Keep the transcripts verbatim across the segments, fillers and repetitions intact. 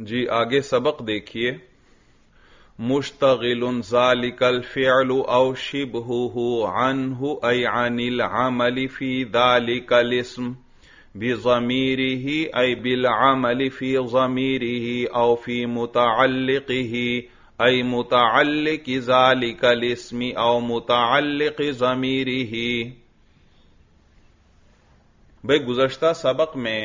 جی آگے سبق دیکھیے. مشتغل ذالک الفعل او شبہہ عنہ ای عن العمل فی ذالک الاسم بضمیرہ ای بالعمل فی ضمیرہ او فی متعلقہ ای متعلق ذالک الاسم او متعلق ضمیرہ. بھئی گزشتہ سبق میں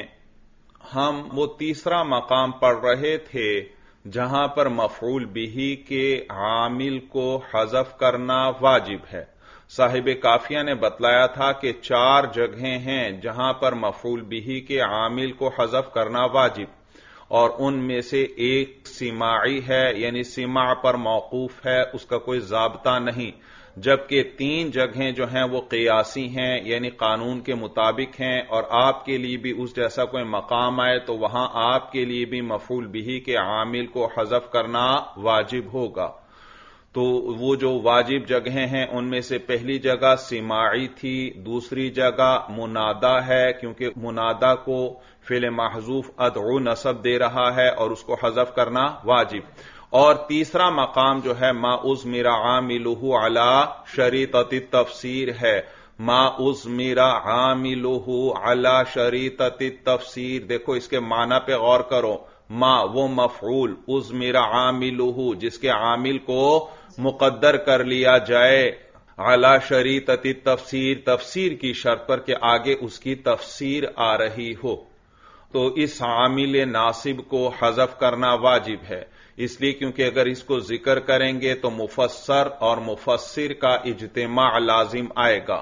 ہم وہ تیسرا مقام پڑھ رہے تھے جہاں پر مفعول بہ کے عامل کو حذف کرنا واجب ہے. صاحب کافیہ نے بتلایا تھا کہ چار جگہیں ہیں جہاں پر مفعول بہ کے عامل کو حذف کرنا واجب، اور ان میں سے ایک سماعی ہے، یعنی سماع پر موقوف ہے، اس کا کوئی ضابطہ نہیں، جبکہ تین جگہیں جو ہیں وہ قیاسی ہیں، یعنی قانون کے مطابق ہیں، اور آپ کے لیے بھی اس جیسا کوئی مقام آئے تو وہاں آپ کے لیے بھی مفعول بہ کے عامل کو حذف کرنا واجب ہوگا. تو وہ جو واجب جگہیں ہیں ان میں سے پہلی جگہ سماعی تھی، دوسری جگہ منادا ہے کیونکہ منادا کو فعل محذوف ادعو نصب دے رہا ہے اور اس کو حذف کرنا واجب، اور تیسرا مقام جو ہے ما اضمر عاملہ علی شریطۃ التفسیر ہے. ما اضمر عاملہ علی شریطۃ التفسیر، دیکھو اس کے معنی پہ غور کرو. ما وہ مفعول، اضمر عاملہ جس کے عامل کو مقدر کر لیا جائے علی شریطۃ التفسیر، تفسیر کی شرط پر کہ آگے اس کی تفسیر آ رہی ہو، تو اس عامل ناصب کو حذف کرنا واجب ہے. اس لیے کیونکہ اگر اس کو ذکر کریں گے تو مفسر اور مفسر کا اجتماع لازم آئے گا.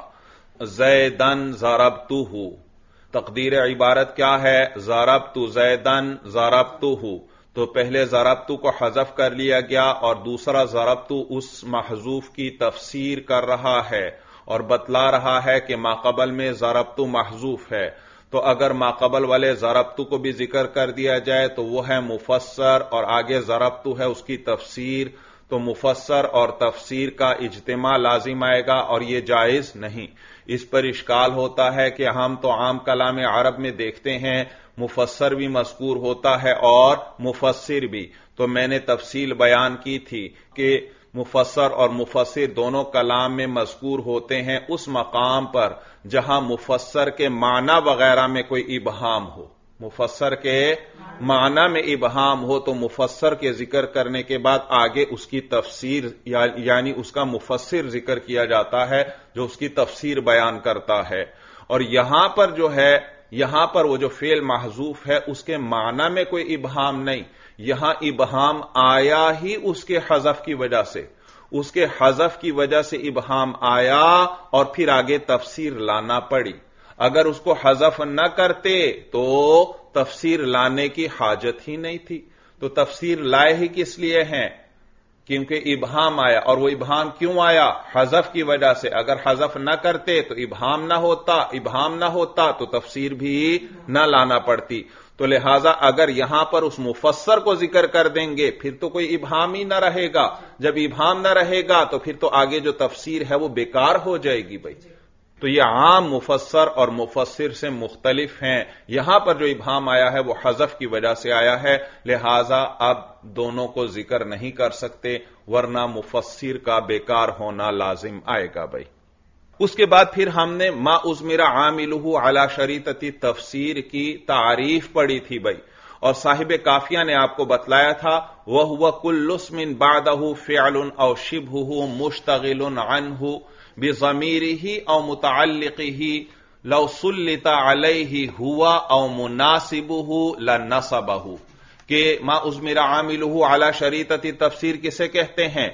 زیدن ضربتہ، تقدیر عبارت کیا ہے؟ ضربت زیدن ضربتہ، تو پہلے ضربت کو حذف کر لیا گیا اور دوسرا ضربت اس محذوف کی تفسیر کر رہا ہے اور بتلا رہا ہے کہ ما قبل میں ضربت محذوف ہے. تو اگر ما قبل والے ضربت کو بھی ذکر کر دیا جائے تو وہ ہے مفسر، اور آگے ضربت ہے اس کی تفسیر، تو مفسر اور تفسیر کا اجتماع لازم آئے گا اور یہ جائز نہیں. اس پر اشکال ہوتا ہے کہ ہم تو عام کلام عرب میں دیکھتے ہیں مفسر بھی مذکور ہوتا ہے اور مفسر بھی، تو میں نے تفصیل بیان کی تھی کہ مفسر اور مفسر دونوں کلام میں مذکور ہوتے ہیں اس مقام پر جہاں مفسر کے معنی وغیرہ میں کوئی ابہام ہو. مفسر کے معنی میں ابہام ہو تو مفسر کے ذکر کرنے کے بعد آگے اس کی تفسیر یعنی اس کا مفسر ذکر کیا جاتا ہے جو اس کی تفسیر بیان کرتا ہے. اور یہاں پر جو ہے یہاں پر وہ جو فعل محذوف ہے اس کے معنی میں کوئی ابہام نہیں، یہاں ابہام آیا ہی اس کے حذف کی وجہ سے، اس کے حذف کی وجہ سے ابہام آیا اور پھر آگے تفسیر لانا پڑی. اگر اس کو حذف نہ کرتے تو تفسیر لانے کی حاجت ہی نہیں تھی. تو تفسیر لائے ہی کس لیے ہیں؟ کیونکہ ابہام آیا، اور وہ ابہام کیوں آیا؟ حذف کی وجہ سے. اگر حذف نہ کرتے تو ابہام نہ ہوتا، ابہام نہ ہوتا تو تفسیر بھی نہ لانا پڑتی. تو لہٰذا اگر یہاں پر اس مفسر کو ذکر کر دیں گے پھر تو کوئی ابہام ہی نہ رہے گا. جب ابہام نہ رہے گا تو پھر تو آگے جو تفسیر ہے وہ بیکار ہو جائے گی. بھائی تو یہ عام مفسر اور مفسر سے مختلف ہیں. یہاں پر جو ابہام آیا ہے وہ حذف کی وجہ سے آیا ہے، لہذا اب دونوں کو ذکر نہیں کر سکتے ورنہ مفسر کا بیکار ہونا لازم آئے گا. بھائی اس کے بعد پھر ہم نے ما اضمر عاملہ علی شریطۃ تفسیر کی تعریف پڑھی تھی. بھائی اور صاحب کافیہ نے آپ کو بتلایا تھا وَهُوَ كُلُّ اسْمٍ بَعْدَهُ فِعْلٌ أَوْ شِبْهُهُ مُشْتَغِلٌ عَنْهُ بِضَمِيرِهِ أَوْ مُتَعَلِّقِهِ لَوْ سُلِّطَ عَلَيْهِ هُوَ أَوْ مُنَاسِبُهُ لَنَّصَبَهُ، کہ ما اضمر عاملہ علی شریطۃ تفسیر کسے کہتے ہیں؟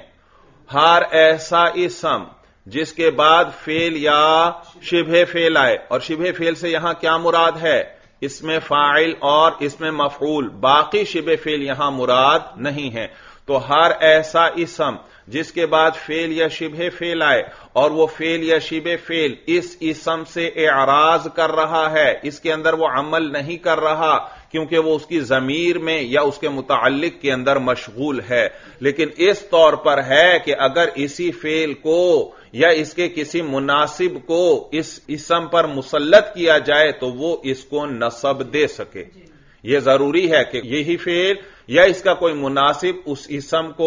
ہر ایسا اسم جس کے بعد فعل یا شبہ فعل آئے، اور شبہ فعل سے یہاں کیا مراد ہے؟ اس میں فاعل اور اس میں مفعول، باقی شبہ فعل یہاں مراد نہیں ہے. تو ہر ایسا اسم جس کے بعد فعل یا شبہ فعل آئے اور وہ فعل یا شبہ فعل اس اسم سے اعراض کر رہا ہے، اس کے اندر وہ عمل نہیں کر رہا کیونکہ وہ اس کی ضمیر میں یا اس کے متعلق کے اندر مشغول ہے، لیکن اس طور پر ہے کہ اگر اسی فعل کو یا اس کے کسی مناسب کو اس اسم پر مسلط کیا جائے تو وہ اس کو نصب دے سکے، یہ ضروری ہے کہ یہی فعل یا اس کا کوئی مناسب اس اسم کو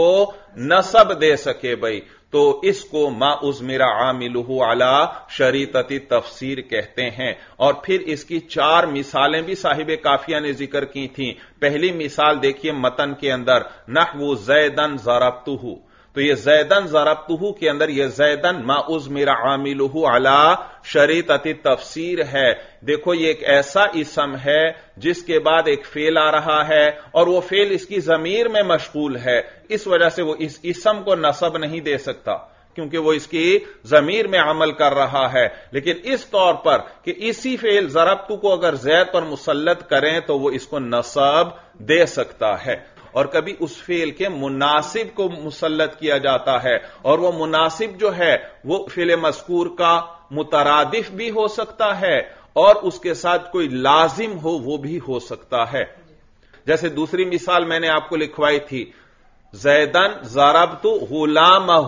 نسب دے سکے بھائی، تو اس کو ما ازمر عاملہ علی شریطۃ تفسیر کہتے ہیں۔ اور پھر اس کی چار مثالیں بھی صاحب کافیہ نے ذکر کی تھیں۔ پہلی مثال دیکھیے متن کے اندر، نحو زیدن ضربتہ، تو یہ زیدن ضربتہ کے اندر یہ زیدن ما ازمر عاملہ علی شریطۃ تفسیر ہے۔ دیکھو یہ ایک ایسا اسم ہے جس کے بعد ایک فعل آ رہا ہے اور وہ فعل اس کی ضمیر میں مشغول ہے، اس وجہ سے وہ اس اسم کو نصب نہیں دے سکتا کیونکہ وہ اس کی ضمیر میں عمل کر رہا ہے۔ لیکن اس طور پر کہ اسی فعل ضربتو کو اگر زید پر مسلط کریں تو وہ اس کو نصب دے سکتا ہے۔ اور کبھی اس فعل کے مناسب کو مسلط کیا جاتا ہے، اور وہ مناسب جو ہے وہ فعل مذکور کا مترادف بھی ہو سکتا ہے اور اس کے ساتھ کوئی لازم ہو وہ بھی ہو سکتا ہے۔ جیسے دوسری مثال میں نے آپ کو لکھوائی تھی، زیدن ضربت غلامہ،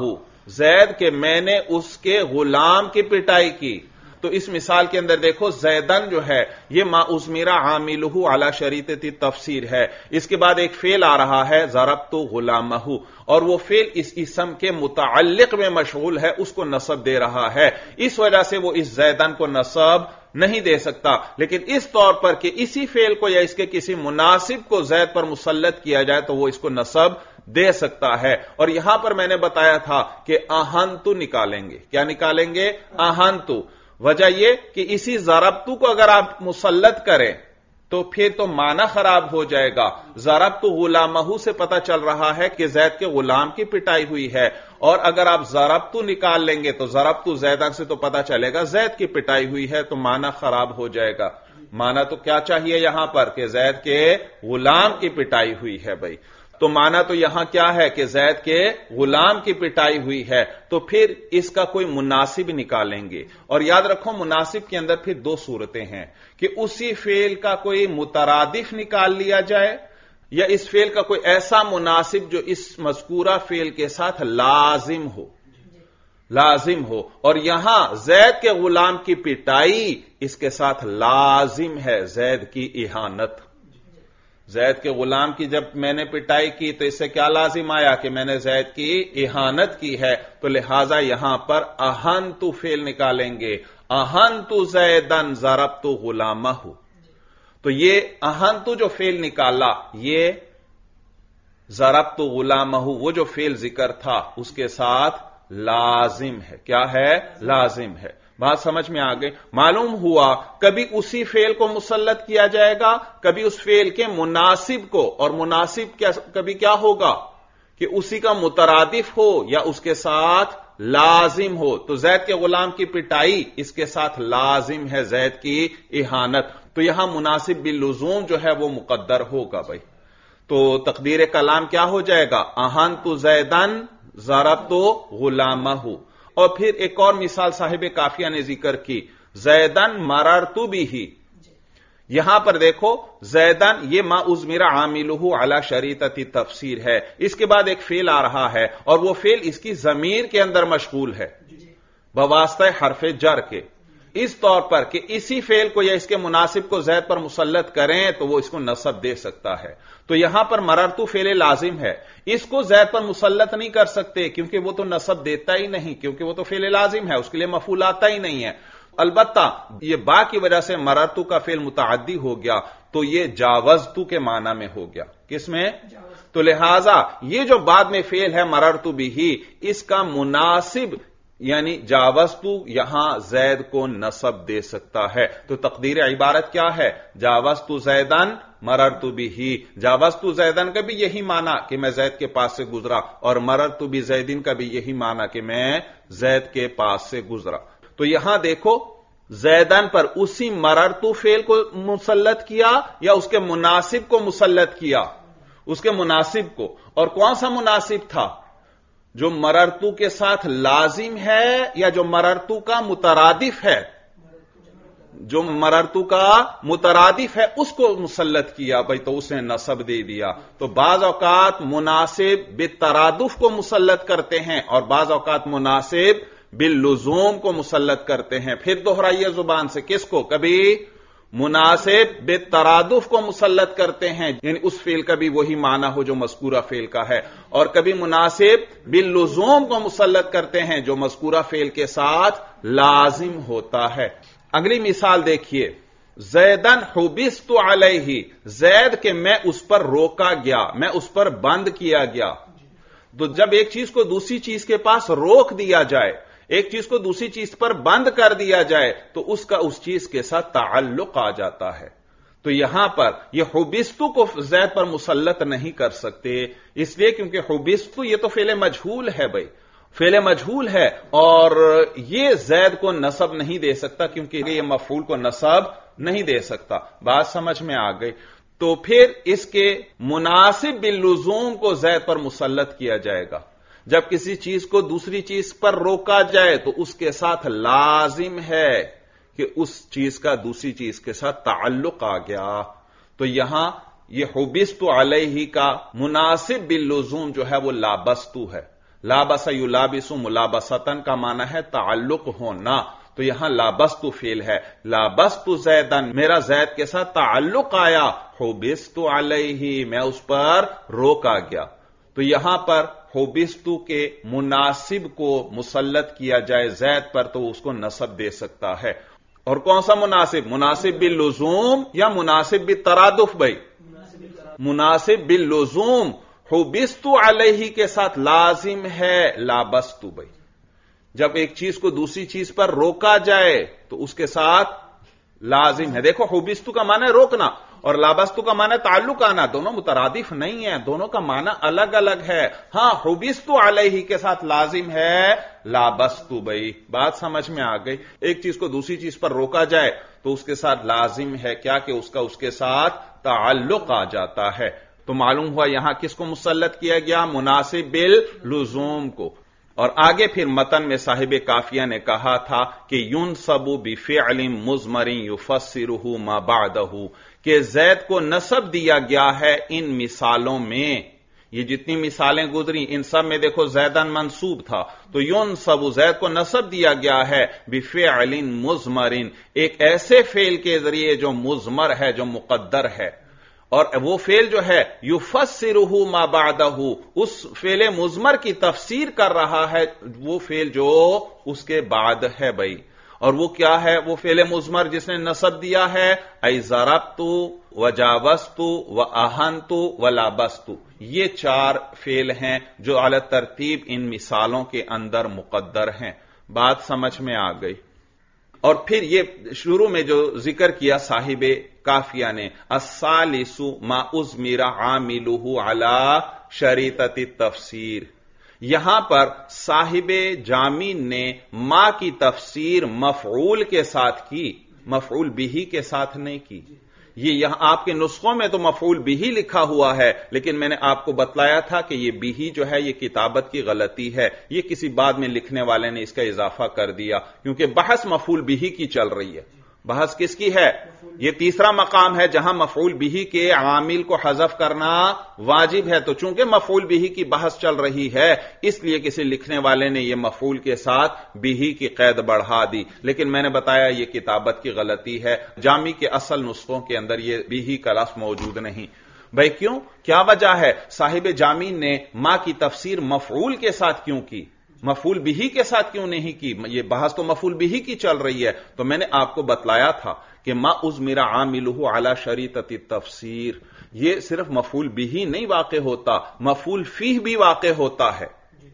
زید کے میں نے اس کے غلام کی پٹائی کی۔ تو اس مثال کے اندر دیکھو زیدن جو ہے یہ ما ازمر عاملہ علی شریطۃ تفسیر ہے، اس کے بعد ایک فعل آ رہا ہے ضربت غلامہ، اور وہ فعل اس اسم کے متعلق میں مشغول ہے، اس کو نصب دے رہا ہے، اس وجہ سے وہ اس زیدن کو نصب نہیں دے سکتا۔ لیکن اس طور پر کہ اسی فعل کو یا اس کے کسی مناسب کو زید پر مسلط کیا جائے تو وہ اس کو نصب دے سکتا ہے۔ اور یہاں پر میں نے بتایا تھا کہ احنتو نکالیں گے، کیا نکالیں گے؟ احنتو۔ وجہ یہ کہ اسی ضربتو کو اگر آپ مسلط کریں تو پھر تو معنی خراب ہو جائے گا۔ ضربتو غلامہ سے پتہ چل رہا ہے کہ زید کے غلام کی پٹائی ہوئی ہے، اور اگر آپ ضربتو نکال لیں گے تو ضربتو زیدن سے تو پتہ چلے گا زید کی پٹائی ہوئی ہے، تو معنی خراب ہو جائے گا۔ معنی تو کیا چاہیے یہاں پر کہ زید کے غلام کی پٹائی ہوئی ہے بھائی، تو معنی تو یہاں کیا ہے کہ زید کے غلام کی پٹائی ہوئی ہے، تو پھر اس کا کوئی مناسب نکالیں گے۔ اور یاد رکھو مناسب کے اندر پھر دو صورتیں ہیں کہ اسی فعل کا کوئی مترادف نکال لیا جائے، یا اس فعل کا کوئی ایسا مناسب جو اس مذکورہ فعل کے ساتھ لازم ہو لازم ہو اور یہاں زید کے غلام کی پٹائی اس کے ساتھ لازم ہے زید کی اہانت۔ زید کے غلام کی جب میں نے پٹائی کی تو اس سے کیا لازم آیا کہ میں نے زید کی اہانت کی ہے، تو لہذا یہاں پر احنتو فعل نکالیں گے، احنتو زیدن ضربت غلامہ۔ تو یہ احنتو جو فعل نکالا یہ ضربت غلامہ وہ جو فعل ذکر تھا اس کے ساتھ لازم ہے۔ کیا ہے؟ لازم ہے۔ بات سمجھ میں آ گئی؟ معلوم ہوا کبھی اسی فعل کو مسلط کیا جائے گا، کبھی اس فعل کے مناسب کو، اور مناسب کیا کبھی کیا ہوگا کہ اسی کا مترادف ہو یا اس کے ساتھ لازم ہو۔ تو زید کے غلام کی پٹائی اس کے ساتھ لازم ہے زید کی اہانت، تو یہاں مناسب باللزوم جو ہے وہ مقدر ہوگا بھائی۔ تو تقدیر کلام کیا ہو جائے گا؟ احنت زیدن ضربت غلامہ۔ اور پھر ایک اور مثال صاحب کافیہ نے ذکر کی، زیدن مررت بہ۔ یہاں پر دیکھو زیدن یہ ما ازمر عاملہ علی شریطۃ تفسیر ہے، اس کے بعد ایک فعل آ رہا ہے اور وہ فعل اس کی ضمیر کے اندر مشغول ہے بواسطہ حرف جر کے، اس طور پر کہ اسی فعل کو یا اس کے مناسب کو زید پر مسلط کریں تو وہ اس کو نصب دے سکتا ہے۔ تو یہاں پر مررتو فعل لازم ہے، اس کو زید پر مسلط نہیں کر سکتے کیونکہ وہ تو نصب دیتا ہی نہیں، کیونکہ وہ تو فعل لازم ہے، اس کے لیے مفعول آتا ہی نہیں ہے۔ البتہ یہ با کی وجہ سے مررتو کا فعل متعدی ہو گیا تو یہ جاوزتو کے معنی میں ہو گیا۔ کس میں؟ تو لہذا یہ جو بعد میں فعل ہے مررتو بہ، اس کا مناسب یعنی جاوزتو یہاں زید کو نصب دے سکتا ہے۔ تو تقدیر عبارت کیا ہے؟ جاوزتو زیدن مررتو بہ۔ جاوزتو زیدن کا بھی یہی معنی کہ میں زید کے پاس سے گزرا، اور مررتو بزیدن کا بھی یہی معنی کہ میں زید کے پاس سے گزرا۔ تو یہاں دیکھو زیدن پر اسی مررتو فعل کو مسلط کیا یا اس کے مناسب کو مسلط کیا؟ اس کے مناسب کو۔ اور کون سا مناسب تھا؟ جو مررتو کے ساتھ لازم ہے یا جو مررتو کا مترادف ہے؟ جو مررتو کا مترادف ہے اس کو مسلط کیا بھائی، تو اس نے نصب دے دیا۔ تو بعض اوقات مناسب بالترادف کو مسلط کرتے ہیں اور بعض اوقات مناسب باللزوم کو مسلط کرتے ہیں۔ پھر دوہرائیے زبان سے، کس کو؟ کبھی मुनासिब बेतरादुफ को मुसल्लत करते हैं, यानी उस फेल का भी वही माना हो जो मज़कूरा फेल का है, और कभी मुनासिब बिल्लुज़ूम को मुसल्लत करते हैं जो मज़कूरा फेल के साथ लाजिम होता है। अगली मिसाल देखिए, ज़ैदन हुबिस्तु अलैहि, ज़ैद के मैं उस पर रोका गया, मैं उस पर बंद किया गया। तो जब एक चीज को दूसरी चीज के पास रोक दिया जाए, एक चीज को दूसरी चीज पर बंद कर दिया जाए, तो उसका उस चीज के साथ ताल्लुक आ जाता है। तो यहां पर यह हुबिस्तु को ज़ैद पर मुसल्लत नहीं कर सकते, इसलिए क्योंकि हुबिस्तु यह तो फेले मजहूल है भाई, फेले मजहूल है, और यह ज़ैद को नसब नहीं दे सकता क्योंकि यह मफूल को नसब नहीं दे सकता। बात समझ में आ गई। तो फिर इसके मुनासिब बिल्लुज़ूम को ज़ैद पर मुसल्लत किया जाएगा। जब किसी चीज को दूसरी चीज पर रोका जाए तो उसके साथ लाजिम है कि उस चीज का दूसरी चीज के साथ ताल्लुक आ गया। तो यहां यह हुबिस्तु अलैहि का मुनासिब बिल्लुज़ूम जो है वो लाबस्तु है। लाबसा युलाबिसु मुलाबसतन का माना है ताल्लुक होना, तो यहां लाबस्तु फेल है। लाबस्तु ज़ैदन, मेरा ज़ैद के साथ ताल्लुक आया, हुबिस्तु अलैहि, मैं उस पर रोका गया। तो यहां पर हुबिस्तु के मुनासिब को मुसल्लत किया जाए ज़ैद पर तो उसको नसब दे सकता है। और कौन सा मुनासिब? मुनासिब बिल्लुज़ूम या मुनासिब बितरादुफ? भाई मुनासिब बिल्लुज़ूम हुबिस्तु अलैहि के साथ लाजिम है लाबस्तु। भाई जब एक चीज को दूसरी चीज पर रोका जाए तो उसके साथ लाजिम है। देखो, हुबिस्तु का माना है रोकना और लाबस्तु का माना है ताल्लुक आना, दोनों मुतरादिफ नहीं है, दोनों का माना अलग अलग है। हां, हुबिस्तु अलैहि के साथ लाजिम है लाबस्तु। भाई बात समझ में आ गई। एक चीज को दूसरी चीज पर रोका जाए तो उसके साथ लाजिम है क्या कि उसका उसके साथ ताल्लुक आ जाता है। तो मालूम हुआ यहां किसको मुसल्लत किया गया? मुनासिब बिल लुजूम को। और आगे फिर मतन में साहिब काफिया ने कहा था कि युनसबु बिफ़िअलिन मुज़मरिन युफ़स्सिरुहु मा बअदहु, कि ज़ैद को नसब दिया गया है इन मिसालों में। ये जितनी मिसालें गुजरी इन सब में देखो ज़ैदन मंसूब था, तो युनसबु ज़ैद को नसब दिया गया है बिफ़िअलिन मुज़मरिन, एक ऐसे फेल के जरिए जो मुज़मर है, जो मुक़द्दर है। और वो फेल जो है युफ़स्सिरुहु मा बअदहु, उस फेले मुज़मर की तफसीर कर रहा है वो फेल जो उसके बाद है। भाई और वो क्या है? वो फेले मुज़मर जिसने नसब दिया है ऐ ज़रबतु व जावस्तु व आहनतु व लाबस्तु। ये चार फेल हैं जो अला तरतीब इन मिसालों के अंदर मुक़द्दर हैं। बात समझ में आ गई। और फिर ये शुरू में जो जिक्र किया साहिबे काफिया ने, अस्सालिसु मा उज़मिरा आमिलुहु अला शरीतति तफसीर, यहां पर साहिबे जामीन ने मा की तफसीर मफऊल के साथ की, मफऊल बिही के साथ नहीं की। ये यहां आपके नुस्खों में तो मफऊल बिही लिखा हुआ है, लेकिन मैंने आपको बतलाया था कि ये बिही जो है ये किताबत की गलती है, ये किसी बाद में लिखने वाले ने इसका इजाफा कर दिया, क्योंकि बहस मफऊल बिही की चल रही है। बहस किसकी है? ये तीसरा मकाम है जहां मफऊल बिही के आमिल को हज़फ करना वाजिब है। तो चूंकि मफऊल बिही की बहस चल रही है, इसलिए किसी लिखने वाले ने यह मफऊल के साथ बिही की कैद बढ़ा दी, लेकिन मैंने बताया यह किताबत की गलती है। जामी के असल नुस्खों के अंदर यह बिही का लफ्ज़ मौजूद नहीं। भाई क्यों? क्या वजह है? साहिब जामीन ने मां की तफसीर मफऊल के साथ क्यों की, मफूल बिही के साथ क्यों नहीं की? ये बहस तो मफूल बिही की चल रही है। तो मैंने आपको बतलाया था कि मा उज़मिरा आमिलुहु अला शरीतति तफसीर, ये सिर्फ मफूल बिही नहीं वाक़े होता, मफूल फीह भी वाक़े होता है।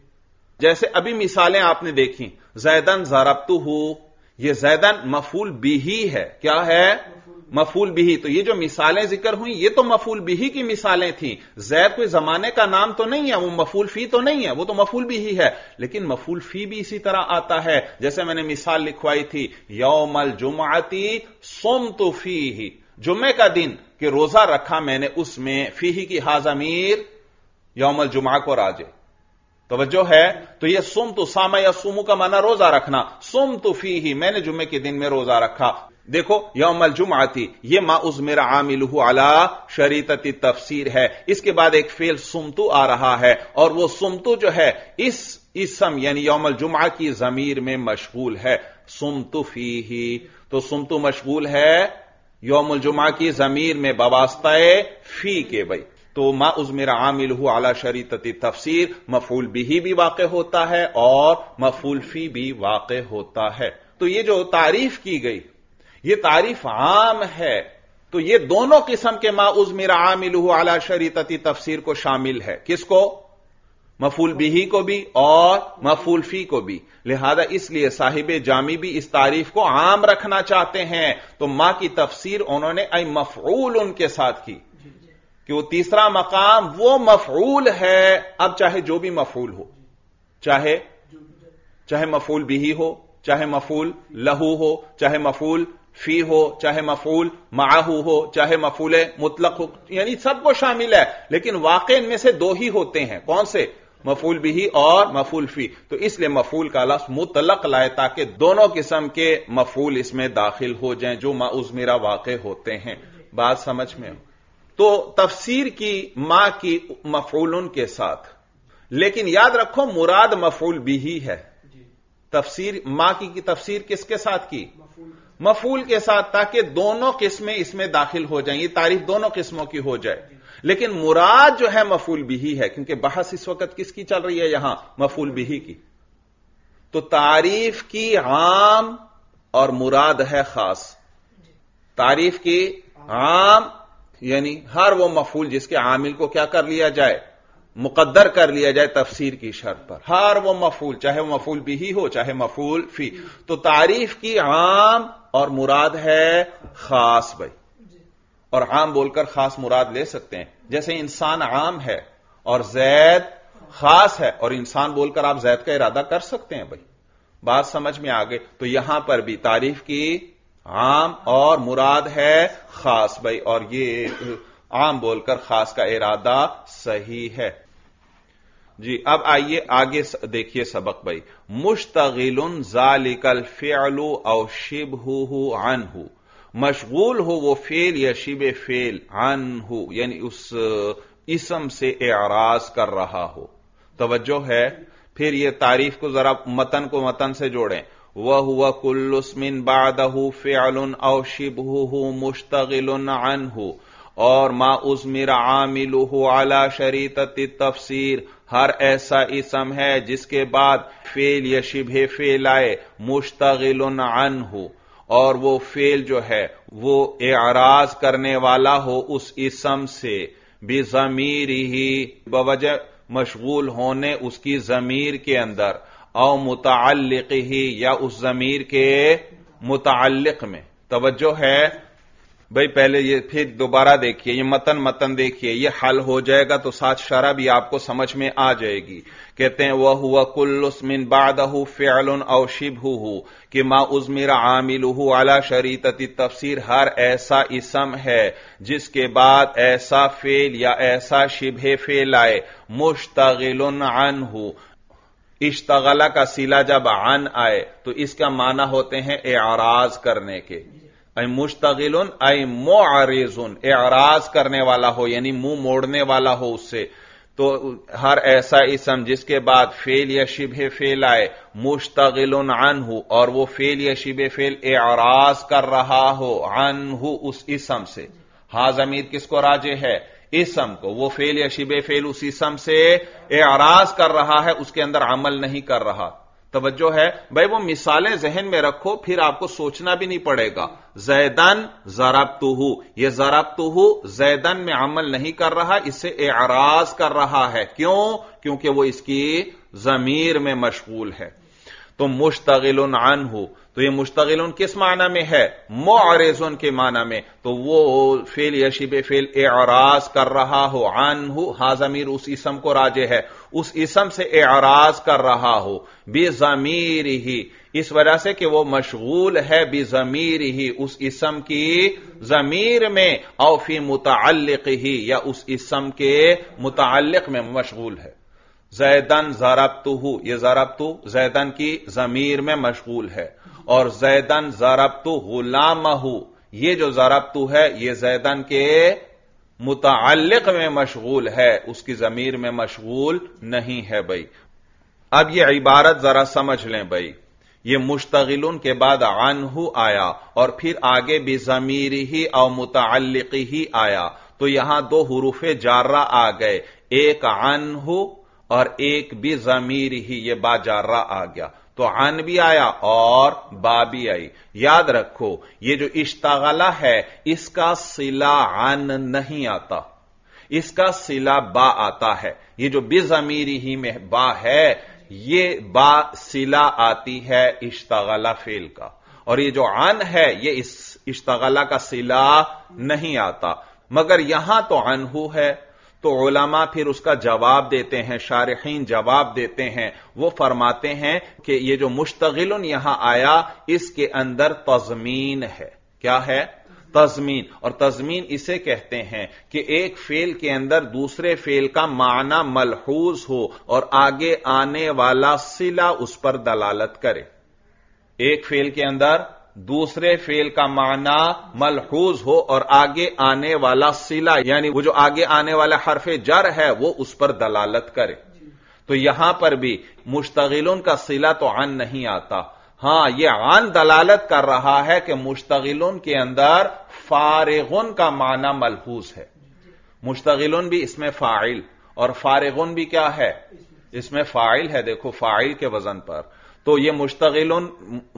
जैसे अभी मिसालें आपने देखी, ज़ैदन ज़रबतुहु, ये ज़ैदन मफूल बिही है। क्या है? मफूल बिही। तो ये जो मिसालें जिक्र हुई ये तो मफूल बिही की मिसालें थी। ज़ैद कोई जमाने का नाम तो नहीं है, वो मफूल फी तो नहीं है, वो तो मफूल बिही है। लेकिन मफूल फी भी इसी तरह आता है। जैसे मैंने मिसाल लिखवाई थी, यौमल जुमअती सुमतु फीही, जुम्मे का दिन कि रोजा रखा मैंने उसमें, फीही की हाज़मीर यौमल जुमा को राजे, तवज्जो है। तो यह सुमतु, सामा या सुमु का माना रोजा रखना, सुमतु फीही, मैंने जुम्मे के दिन में रोजा रखा। देखो यौमल जुमअती, ये मा उज़मिरा आमिलुहु अला शरीतति तफसीर है। इसके बाद एक फेल सुमतु आ रहा है, और वो सुमतु जो है इस इसम यानी यौमल जुमअ की जमीर में मशगूल है, सुमतु फीही। तो सुमतु मशगूल है یوم الجمعہ کی ضمیر میں بواسطہ فی کے بھائی، تو ما ازمر عاملہ علی شریطۃ تفسیر مفعول بہ بھی واقع ہوتا ہے اور مفعول فی بھی واقع ہوتا ہے۔ تو یہ جو تعریف کی گئی یہ تعریف عام ہے، تو یہ دونوں قسم کے ما ازمر عاملہ علی شریطۃ تفسیر کو شامل ہے۔ کس کو؟ مفعول بہ کو بھی اور مفعول فی کو بھی۔ لہذا اس لیے صاحب جامی بھی اس تعریف کو عام رکھنا چاہتے ہیں، تو ما کی تفسیر انہوں نے ای مفعول ان کے ساتھ کی کہ وہ تیسرا مقام وہ مفعول ہے، اب چاہے جو بھی مفعول ہو، چاہے چاہے مفعول بہ ہو، چاہے مفعول لہو ہو، چاہے مفعول فی ہو، چاہے مفعول معہ ہو، چاہے مفعول مطلق ہو، یعنی سب کو شامل ہے، لیکن واقع ان میں سے دو ہی ہوتے ہیں۔ کون سے؟ مفعول بہ اور مفعول فی۔ تو اس لیے مفعول کا لفظ مطلق لائے تاکہ دونوں قسم کے مفعول اس میں داخل ہو جائیں جو ما ازمرہ واقع ہوتے ہیں۔ بات سمجھ میں ہو؟ تو تفسیر کی ما کی مفعولن کے ساتھ، لیکن یاد رکھو مراد مفعول بہ ہے۔ تفسیر ما کی کی تفسیر کس کے ساتھ کی؟ مفعول کے ساتھ، تاکہ دونوں قسمیں اس میں داخل ہو جائیں، یہ تعریف دونوں قسموں کی ہو جائے، لیکن مراد جو ہے مفعول بہ ہے، کیونکہ بحث اس وقت کس کی چل رہی ہے یہاں؟ مفعول بہ کی۔ تو تعریف کی عام اور مراد ہے خاص۔ تعریف کی عام یعنی ہر وہ مفعول جس کے عامل کو کیا کر لیا جائے؟ مقدر کر لیا جائے تفسیر کی شرط پر، ہر وہ مفعول، چاہے وہ مفعول بہ ہو چاہے مفعول فی۔ تو تعریف کی عام اور مراد ہے خاص بھائی، اور عام بول کر خاص مراد لے سکتے ہیں، جیسے انسان عام ہے اور زید خاص ہے، اور انسان بول کر آپ زید کا ارادہ کر سکتے ہیں بھائی۔ بات سمجھ میں آگے؟ تو یہاں پر بھی تعریف کی عام اور مراد ہے خاص بھائی، اور یہ عام بول کر خاص کا ارادہ صحیح ہے۔ جی اب آئیے آگے دیکھیے سبق بھائی۔ مشتغل ذالک الفعل او شبہہ عنہ، مشغول ہو وہ فعل یا شبہ فعل عنہ یعنی اس اسم سے اعراض کر رہا ہو۔ توجہ ہے؟ پھر یہ تعریف کو ذرا متن کو متن سے جوڑیں۔ وَهُوَ كُلُّ اسْمٍ بَعْدَهُ فِعْلٌ أَوْ شِبْهُهُ مُشْتَغِلٌ عَنْهُ، اور ما اُزْمِرَ عَامِلُهُ عَلَى شَرِيطَةِ التَّفْسِير، ہر ایسا اسم ہے جس کے بعد فعل یا شبہ فعل آئے، مشتغل عنہ، اور وہ فعل جو ہے وہ اعراض کرنے والا ہو اس اسم سے، بِضَمِيرِهِ، بوجہ مشغول ہونے اس کی ضمیر کے اندر، او متعلق ہی، یا اس ضمیر کے متعلق میں۔ توجہ ہے بھائی؟ پہلے یہ پھر دوبارہ دیکھیے، یہ متن متن دیکھیے، یہ حل ہو جائے گا تو ساتھ شرح بھی آپ کو سمجھ میں آ جائے گی۔ کہتے ہیں وَهُوَ كُلُّ اسْمٍ بَعْدَهُ فِعْلٌ أَوْ شِبْهُهُ، کہ ما اُزْمِرَ عَامِلُهُ عَلَى شَرِيطَةِ التَّفْسِير، ہر ایسا اسم ہے جس کے بعد ایسا فعل یا ایسا شبہ فعل آئے، مشتغل عنہ۔ اشتغلہ کا صلہ جب عن آئے تو اس کا معنی ہوتے ہیں اعراض کرنے کے۔ اے مشتغل اے معرض، اعراض کرنے والا ہو یعنی منہ موڑنے والا ہو اس سے۔ تو ہر ایسا اسم جس کے بعد فعل یا شبہ فعل آئے، مشتغل عنہ، اور وہ فعل یا شبہ فعل اعراض کر رہا ہو، عنہ اس اسم سے۔ ہاں ضمیر کس کو راجع ہے؟ اسم کو۔ وہ فعل یا شبہ فعل اس اسم سے اعراض کر رہا ہے، اس کے اندر عمل نہیں کر رہا۔ توجہ ہے بھائی؟ وہ مثالیں ذہن میں رکھو، پھر آپ کو سوچنا بھی نہیں پڑے گا۔ زیدن ضربتہ، یہ ضربتہ زیدن میں عمل نہیں کر رہا، اس سے اعراض کر رہا ہے۔ کیوں؟ کیونکہ وہ اس کی ضمیر میں مشغول ہے۔ تو مشتغل عنہ، تو یہ مشتغل کس معنی میں ہے؟ معرض کے معنی میں۔ تو وہ فعل یا شبہ فعل اعراض کر رہا ہو، عنہ، ہا ضمیر اس اسم کو راجع ہے، اس اسم سے اعراض کر رہا ہو، بِضَمِيرِهِ، اس وجہ سے کہ وہ مشغول ہے بِضَمِيرِهِ، اس اسم کی ضمیر میں، او فی متعلقہ، یا اس اسم کے متعلق میں مشغول ہے۔ زیدن ضربتہ، یہ ضربتہ زیدن کی ضمیر میں مشغول ہے، اور زیدن ضربتہ غلامہ، یہ جو ضربتہ ہے یہ زیدن کے متعلق میں مشغول ہے، اس کی ضمیر میں مشغول نہیں ہے بھائی۔ اب یہ عبارت ذرا سمجھ لیں بھائی، یہ مشتغلن کے بعد عنہ آیا اور پھر آگے بھی ضمیرہ او متعلقہ آیا، تو یہاں دو حروف جارہ آ گئے، ایک عنہ اور ایک بھی ضمیرہ، یہ با جارہ آ گیا، تو عن بھی آیا اور با بھی آئی۔ یاد رکھو یہ جو اشتغلہ ہے اس کا صلہ عن نہیں آتا، اس کا صلہ با آتا ہے۔ یہ جو بضمیرہ میں با ہے یہ با صلہ آتی ہے اشتغلہ فعل کا، اور یہ جو عن ہے یہ اس اشتغلہ کا صلہ نہیں آتا، مگر یہاں تو عنہ ہے۔ تو علماء پھر اس کا جواب دیتے ہیں، شارحین جواب دیتے ہیں، وہ فرماتے ہیں کہ یہ جو مشتغلن یہاں آیا اس کے اندر تضمین ہے۔ کیا ہے؟ تضمین۔ اور تضمین اسے کہتے ہیں کہ ایک فعل کے اندر دوسرے فعل کا معنی ملحوظ ہو اور آگے آنے والا صلہ اس پر دلالت کرے۔ ایک فعل کے اندر دوسرے فعل کا معنی ملحوظ ہو اور آگے آنے والا صلہ، یعنی وہ جو آگے آنے والا حرف جر ہے وہ اس پر دلالت کرے۔ تو یہاں پر بھی مشتغلن کا صلہ تو عن نہیں آتا، ہاں یہ عن دلالت کر رہا ہے کہ مشتغلن کے اندر فارغن کا معنی ملحوظ ہے۔ مشتغلن بھی اس میں فاعل اور فارغن بھی کیا ہے؟ اس میں فاعل ہے، دیکھو فاعل کے وزن پر۔ تو یہ مشتغلن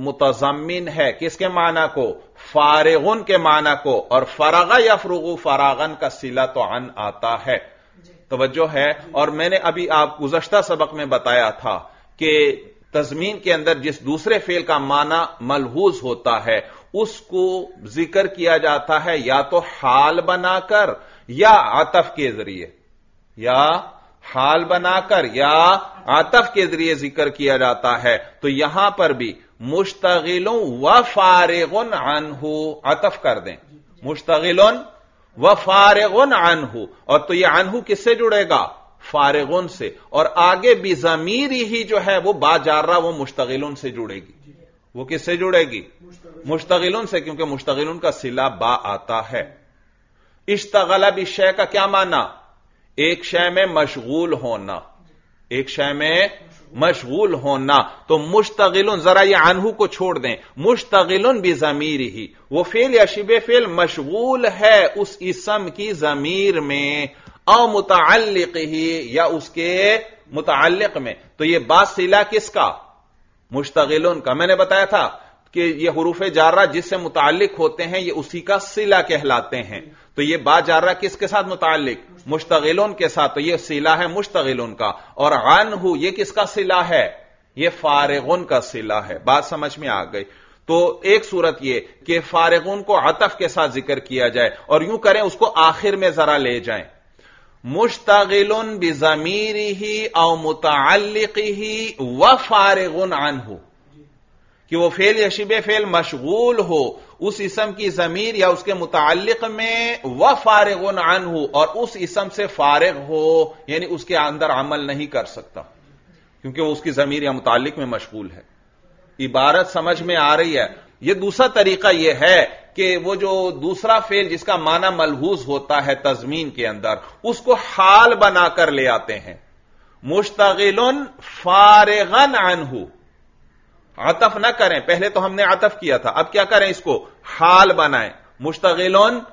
متضمن ہے کس کے معنی کو؟ فارغن کے معنی کو، اور فرغ یفرغ فراغن کا صلہ تو عن آتا ہے۔ توجہ ہے؟ اور میں نے ابھی آپ گزشتہ سبق میں بتایا تھا کہ تضمین کے اندر جس دوسرے فعل کا معنی ملحوظ ہوتا ہے اس کو ذکر کیا جاتا ہے یا تو حال بنا کر یا عطف کے ذریعے، یا حال بنا کر یا عطف کے ذریعے ذکر کیا جاتا ہے۔ تو یہاں پر بھی مشتغل و فارغ عنہ عطف کر دیں، مشتغل و فارغ عنہ، اور تو یہ عنہ کس سے جڑے گا؟ فارغن سے، اور آگے بھی ضمیر ہی جو ہے وہ با جارہ وہ مشتغلن سے جڑے گی۔ وہ کس سے جڑے گی؟ مشتغلن سے، کیونکہ مشتغلن کا صلہ با آتا ہے۔ اشتغل بالشیء کا کیا معنی؟ ایک شے میں مشغول ہونا، ایک شے میں مشغول ہونا۔ تو مشتغلن، ذرا یہ عنہ کو چھوڑ دیں، مشتغلن بضمیرہ، وہ فعل یا شبہ فعل مشغول ہے اس اسم کی ضمیر میں، او متعلق ہی یا اس کے متعلق میں۔ تو یہ با صلہ کس کا؟ مشتغلن کا۔ میں نے بتایا تھا کہ یہ حروف جارہ جس سے متعلق ہوتے ہیں یہ اسی کا صلہ کہلاتے ہیں۔ تو یہ با جارہ کس کے ساتھ متعلق؟ مشتغلن کے ساتھ، تو یہ صلہ ہے مشتغلن کا۔ اور عنہ یہ کس کا صلہ ہے؟ یہ فارغن کا صلہ ہے۔ بات سمجھ میں آ گئی؟ تو ایک صورت یہ کہ فارغن کو عطف کے ساتھ ذکر کیا جائے، اور یوں کریں اس کو آخر میں ذرا لے جائیں، مشتغل بضمیرہ او متعلقہ و فارغ عنہ، کہ وہ فعل یا شبہ فعل مشغول ہو اس اسم کی ضمیر یا اس کے متعلق میں، و فارغ عنہ، اور اس اسم سے فارغ ہو، یعنی اس کے اندر عمل نہیں کر سکتا کیونکہ وہ اس کی ضمیر یا متعلق میں مشغول ہے۔ عبارت سمجھ میں آ رہی ہے؟ یہ دوسرا طریقہ یہ ہے کہ وہ جو دوسرا فعل جس کا معنی ملحوظ ہوتا ہے تضمین کے اندر، اس کو حال بنا کر لے آتے ہیں، مشتغل فارغن عنہ۔ عطف نہ کریں، پہلے تو ہم نے عطف کیا تھا، اب کیا کریں؟ اس کو حال بنائیں، مشتغل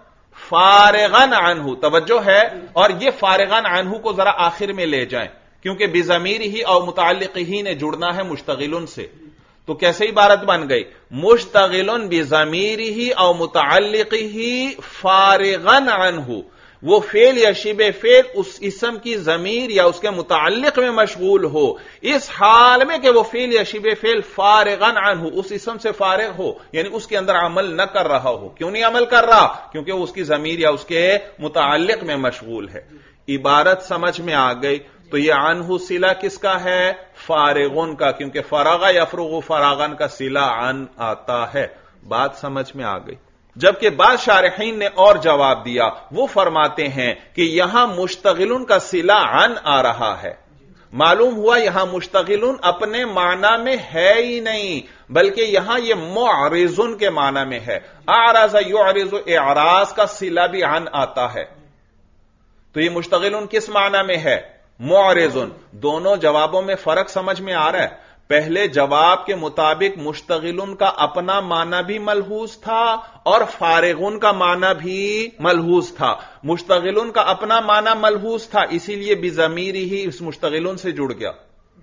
فارغن عنہ۔ توجہ ہے؟ اور یہ فارغن عنہ کو ذرا آخر میں لے جائیں، کیونکہ بضمیرہ اور متعلقہ نے جڑنا ہے مشتغل سے۔ تو کیسے عبارت بن گئی؟ مشتغل بضمیرہ او متعلقہ فارغن عنہ، وہ فعل یا شبہ فعل اس اسم کی ضمیر یا اس کے متعلق میں مشغول ہو، اس حال میں کہ وہ فعل یا شبہ فعل فارغن عنہ، اس اسم سے فارغ ہو، یعنی اس کے اندر عمل نہ کر رہا ہو۔ کیوں نہیں عمل کر رہا؟ کیونکہ وہ اس کی ضمیر یا اس کے متعلق میں مشغول ہے۔ عبارت سمجھ میں آ گئی؟ تو یہ عنہ صلہ کس کا ہے؟ فارغن کا، کیونکہ فرغ یفرغ فراغن کا صلہ عن آتا ہے۔ بات سمجھ میں آ گئی؟ جبکہ بعض شارحین نے اور جواب دیا، وہ فرماتے ہیں کہ یہاں مشتغلن کا صلہ عن آ رہا ہے، معلوم ہوا یہاں مشتغلن اپنے معنی میں ہے ہی نہیں، بلکہ یہاں یہ معرضن کے معنی میں ہے۔ اعرض یعرض، اعراض کا صلہ بھی عن آتا ہے۔ تو یہ مشتغلن کس معنی میں ہے؟ معرضن۔ دونوں جوابوں میں فرق سمجھ میں آ رہا ہے؟ پہلے جواب کے مطابق مشتغلن کا اپنا معنی بھی ملحوظ تھا اور فارغن کا معنی بھی ملحوظ تھا. مشتغلن کا اپنا معنی ملحوظ تھا، اسی لیے بضمیر ہی اس مشتغلن سے جڑ گیا،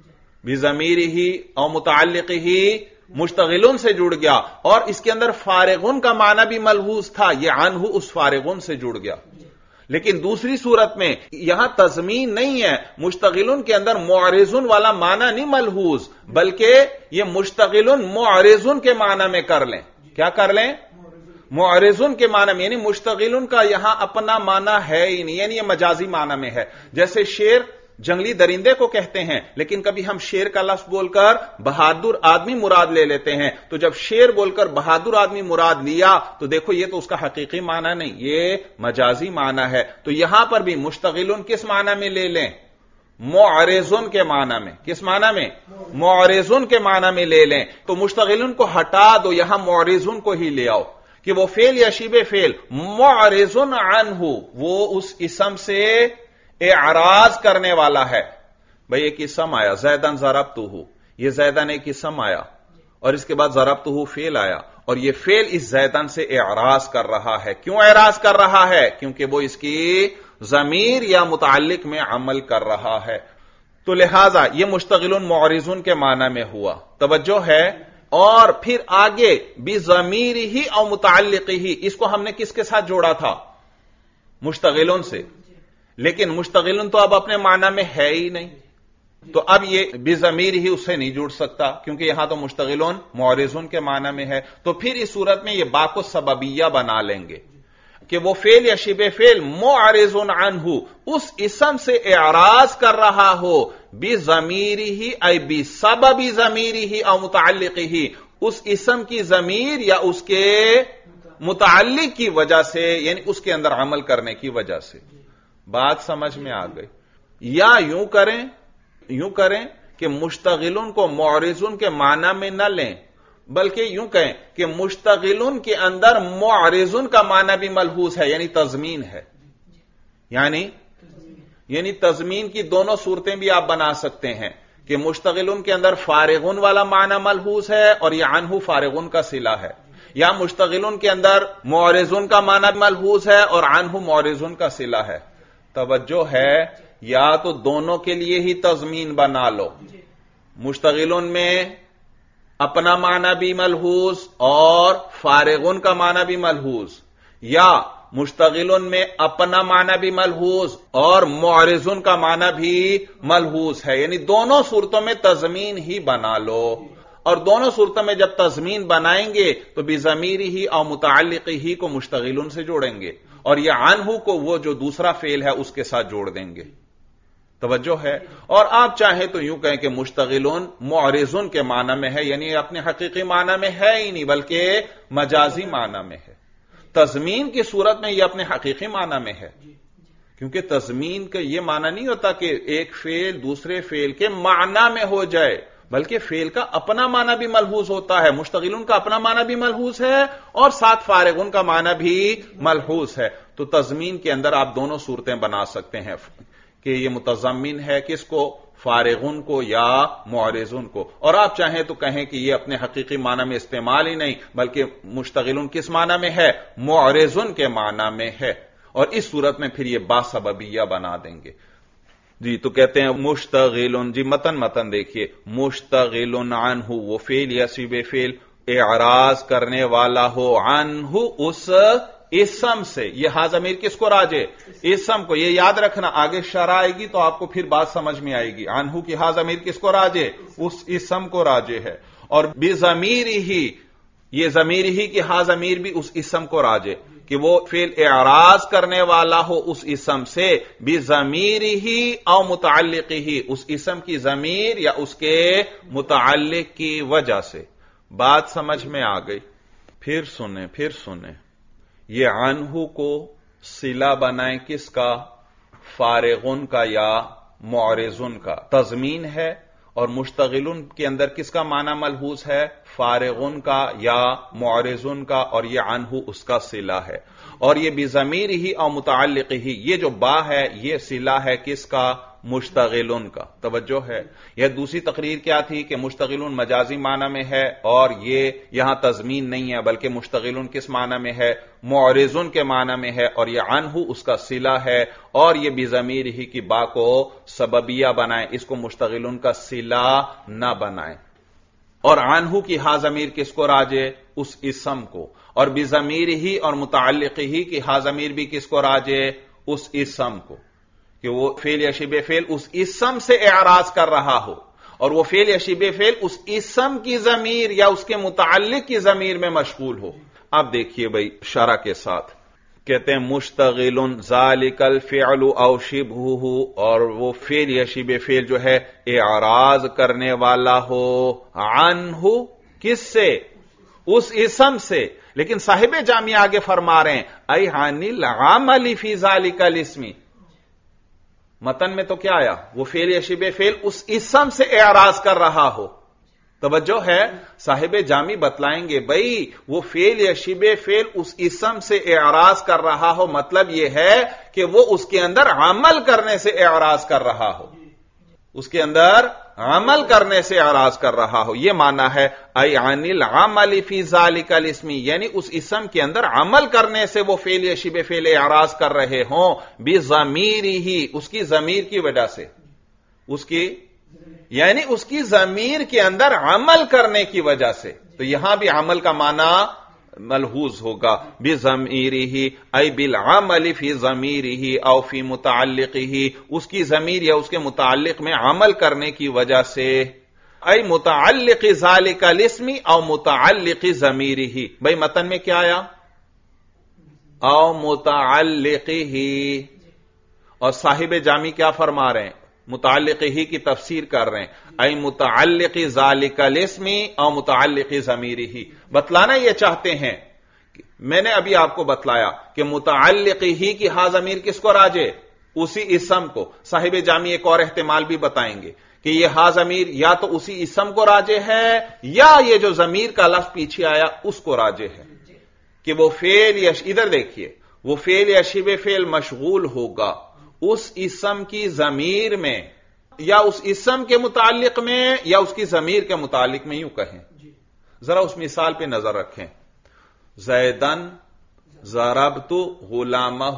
بضمیر ہی اور متعلق ہی مشتغلن سے جڑ گیا، اور اس کے اندر فارغن کا معنی بھی ملحوظ تھا، یہ عنہ اس فارغن سے جڑ گیا. لیکن دوسری صورت میں یہاں تضمین نہیں ہے، مشتغلن کے اندر معرضن والا معنی نہیں ملحوظ، بلکہ یہ مشتغلن معرضن کے معنی میں کر لیں. کیا کر لیں؟ معرضن کے معنی میں، یعنی مشتغلن کا یہاں اپنا معنی ہے ہی نہیں، یعنی یہ مجازی معنی میں ہے. جیسے شیر جنگلی درندے کو کہتے ہیں، لیکن کبھی ہم شیر کا لفظ بول کر بہادر آدمی مراد لے لیتے ہیں، تو جب شیر بول کر بہادر آدمی مراد لیا تو دیکھو یہ تو اس کا حقیقی معنی نہیں، یہ مجازی معنی ہے. تو یہاں پر بھی مشتغلن کس معنی میں لے لیں؟ معرضن کے معنی میں. کس معنی میں؟ معرضن کے معنی میں لے لیں. تو مشتغلن کو ہٹا دو، یہاں معرضن کو ہی لے آؤ کہ وہ فعل یا شبہ فعل معرضن عنہ، وہ اس اسم سے اعراض کرنے والا ہے. بھئی ایک اسم آیا زیدن ضربتہ، یہ زیدن ایک اسم آیا اور اس کے بعد ضربتہ فعل آیا، اور یہ فعل اس زیدن سے اعراض کر رہا ہے. کیوں اعراض کر رہا ہے؟ کیونکہ وہ اس کی ضمیر یا متعلق میں عمل کر رہا ہے. تو لہذا یہ مشتغلن معرضن کے معنی میں ہوا. توجہ ہے. اور پھر آگے بضمیر ہی اور متعلق ہی، اس کو ہم نے کس کے ساتھ جوڑا تھا؟ مشتغلن سے. لیکن مشتغلن تو اب اپنے معنی میں ہے ہی نہیں، تو اب یہ بضمیر ہی اس سے نہیں جڑ سکتا، کیونکہ یہاں تو مشتغلن معرضن کے معنی میں ہے. تو پھر اس صورت میں یہ با کو سببیہ بنا لیں گے کہ وہ فعل یا شبہ فعل معرضن عنہ اس اسم سے اعراض کر رہا ہو، بضمیرہ ای بسبب ضمیرہ او متعلقہ، اس اسم کی ضمیر یا اس کے متعلق کی وجہ سے، یعنی اس کے اندر عمل کرنے کی وجہ سے. بات سمجھ میں آ گئی؟ یا یوں کریں یوں کریں کہ مشتغلن کو معرضن کے معنی میں نہ لیں، بلکہ یوں کہیں کہ مشتغلن کے اندر معرضن کا معنی بھی ملحوظ ہے، یعنی تضمین ہے. یعنی یعنی تضمین کی دونوں صورتیں بھی آپ بنا سکتے ہیں کہ مشتغلن کے اندر فارغن والا معنی ملحوظ ہے اور یہ عنہ فارغن کا صلہ ہے، یا مشتغلن کے اندر معرضن کا معنی ملحوظ ہے اور عنہ معرضن کا صلہ ہے. توجہ ہے. یا تو دونوں کے لیے ہی تضمین بنا لو، مشتغلن میں اپنا معنی بھی ملحوظ اور فارغن کا معنی بھی ملحوظ، یا مشتغلن میں اپنا معنی بھی ملحوظ اور معرضن کا معنی بھی ملحوظ ہے، یعنی دونوں صورتوں میں تضمین ہی بنا لو. اور دونوں صورتوں میں جب تضمین بنائیں گے تو بضمیر ہی اور متعلق ہی کو مشتغلن سے جوڑیں گے، اور یہ عنہ کو وہ جو دوسرا فعل ہے اس کے ساتھ جوڑ دیں گے. توجہ ہے. اور آپ چاہیں تو یوں کہیں کہ مشتغلن معرضن کے معنی میں ہے، یعنی اپنے حقیقی معنی میں ہے ہی نہیں بلکہ مجازی معنی میں ہے. تضمین کی صورت میں یہ اپنے حقیقی معنی میں ہے، کیونکہ تضمین کا یہ معنی نہیں ہوتا کہ ایک فعل دوسرے فعل کے معنی میں ہو جائے، بلکہ فعل کا اپنا معنی بھی ملحوظ ہوتا ہے. مشتغلن کا اپنا معنی بھی ملحوظ ہے اور ساتھ فارغن کا معنی بھی ملحوظ ہے. تو تضمین کے اندر آپ دونوں صورتیں بنا سکتے ہیں کہ یہ متضمن ہے کس کو؟ فارغن کو یا معرضن کو. اور آپ چاہیں تو کہیں کہ یہ اپنے حقیقی معنی میں استعمال ہی نہیں بلکہ مشتغلن کس معنی میں ہے؟ معرضن کے معنی میں ہے. اور اس صورت میں پھر یہ با سببیہ بنا دیں گے. جی تو کہتے ہیں مشتغلن، جی متن متن دیکھیے، مشتغلن عنہ وہ فعل یا شبہ فعل اعراض کرنے والا ہو عنہ اس اسم سے. یہ ہا ضمیر کس کو راجع؟ اسم کو. یہ یاد رکھنا، آگے شرح آئے گی تو آپ کو پھر بات سمجھ میں آئے گی. عنہ کی ہا ضمیر کس کو راجع؟ اس اسم کو راجع ہے. اور بضمیر ہی، یہ ضمیر ہی کی ہا ضمیر بھی اس اسم کو راجع کہ وہ فعل اعراض کرنے والا ہو اس اسم سے، بضمیر ہی او متعلق ہی، اس اسم کی ضمیر یا اس کے متعلق کی وجہ سے. بات سمجھ میں آ گئی؟ پھر سنیں پھر سنیں یہ عنہ کو صلہ بنائیں کس کا؟ فارغن کا یا معرضن کا. تضمین ہے اور مشتغلن کے اندر کس کا معنی ملحوظ ہے؟ فارغن کا یا معرضن کا، اور یہ عنہ اس کا صلہ ہے. اور یہ بضمیر ہی اور متعلق ہی، یہ جو با ہے یہ صلہ ہے کس کا؟ مشتغلن کا. توجہ ہے. یہ دوسری تقریر کیا تھی کہ مشتغلن مجازی معنی میں ہے اور یہ یہاں تضمین نہیں ہے بلکہ مشتغلن کس معنی میں ہے؟ معرضن کے معنی میں ہے، اور یہ عنہ اس کا صلہ ہے، اور یہ بضمیر ہی کی با کو سببیہ بنائیں، اس کو مشتغلن کا صلہ نہ بنائیں. اور عنہ کی ہا ضمیر کس کو راجع؟ اس اسم کو. اور بضمیر ہی اور متعلق ہی کی ہا ضمیر بھی کس کو راجع؟ اس اسم کو، کہ وہ فعل یا شبہ فعل اس اسم سے اعراض کر رہا ہو، اور وہ فعل یا شبہ فعل اس اسم کی ضمیر یا اس کے متعلق کی ضمیر میں مشغول ہو. اب دیکھیے بھائی شرح کے ساتھ کہتے ہیں مشتغل ذالک الفعل او شبہہ، اور وہ فعل یا شبہ فعل جو ہے اعراض کرنے والا ہو عنہ، کس سے؟ اس اسم سے. لیکن صاحب جامع آگے فرما رہے ہیں ای عن العمل فی ذالک الاسم. متن میں تو کیا آیا؟ وہ فعل یا شبہ فعل اس اسم سے اعراض کر رہا ہو. توجہ ہے. صاحب جامی بتلائیں گے بھئی وہ فعل یا شبہ فعل اس اسم سے اعراض کر رہا ہو، مطلب یہ ہے کہ وہ اس کے اندر عمل کرنے سے اعراض کر رہا ہو، اس کے اندر عمل کرنے سے اعراض کر رہا ہو. یہ معنی ہے ای عن العمل فی ذالک الاسم، یعنی اس اسم کے اندر عمل کرنے سے وہ فعل یا شبہ فعل اعراض کر رہے ہوں بضمیرہ، اس کی ضمیر کی وجہ سے، اس کی یعنی اس کی ضمیر کے اندر عمل کرنے کی وجہ سے. تو یہاں بھی عمل کا معنی ملحوظ ہوگا بضمیرہ ای بالعمل فی ضمیرہ او فی متعلقہ، اس کی ضمیر یا اس کے متعلق میں عمل کرنے کی وجہ سے. ای متعلق ذالک الاسم او متعلق ضمیرہ. بھائی متن میں کیا آیا؟ او متعلقہ. اور صاحب جامی کیا فرما رہے ہیں؟ متعلق ہی کی تفسیر کر رہے ہیں ای متعلق ذالک الاسم او متعلق ضمیرہ. بتلانا یہ چاہتے ہیں، میں نے ابھی آپ کو بتلایا کہ متعلق ہی کی ہا ضمیر کس کو راجع؟ اسی اسم کو. صاحب جامی ایک اور احتمال بھی بتائیں گے کہ یہ ہا ضمیر یا تو اسی اسم کو راجع ہے یا یہ جو ضمیر کا لفظ پیچھے آیا اس کو راجع ہے، کہ وہ فعل یا ادھر دیکھیے وہ فعل یا شبہ فعل مشغول ہوگا اس اسم کی ضمیر میں یا اس اسم کے متعلق میں یا اس کی ضمیر کے متعلق میں. یوں کہیں ذرا اس مثال پہ نظر رکھیں. زیدن ضربت غلامہ،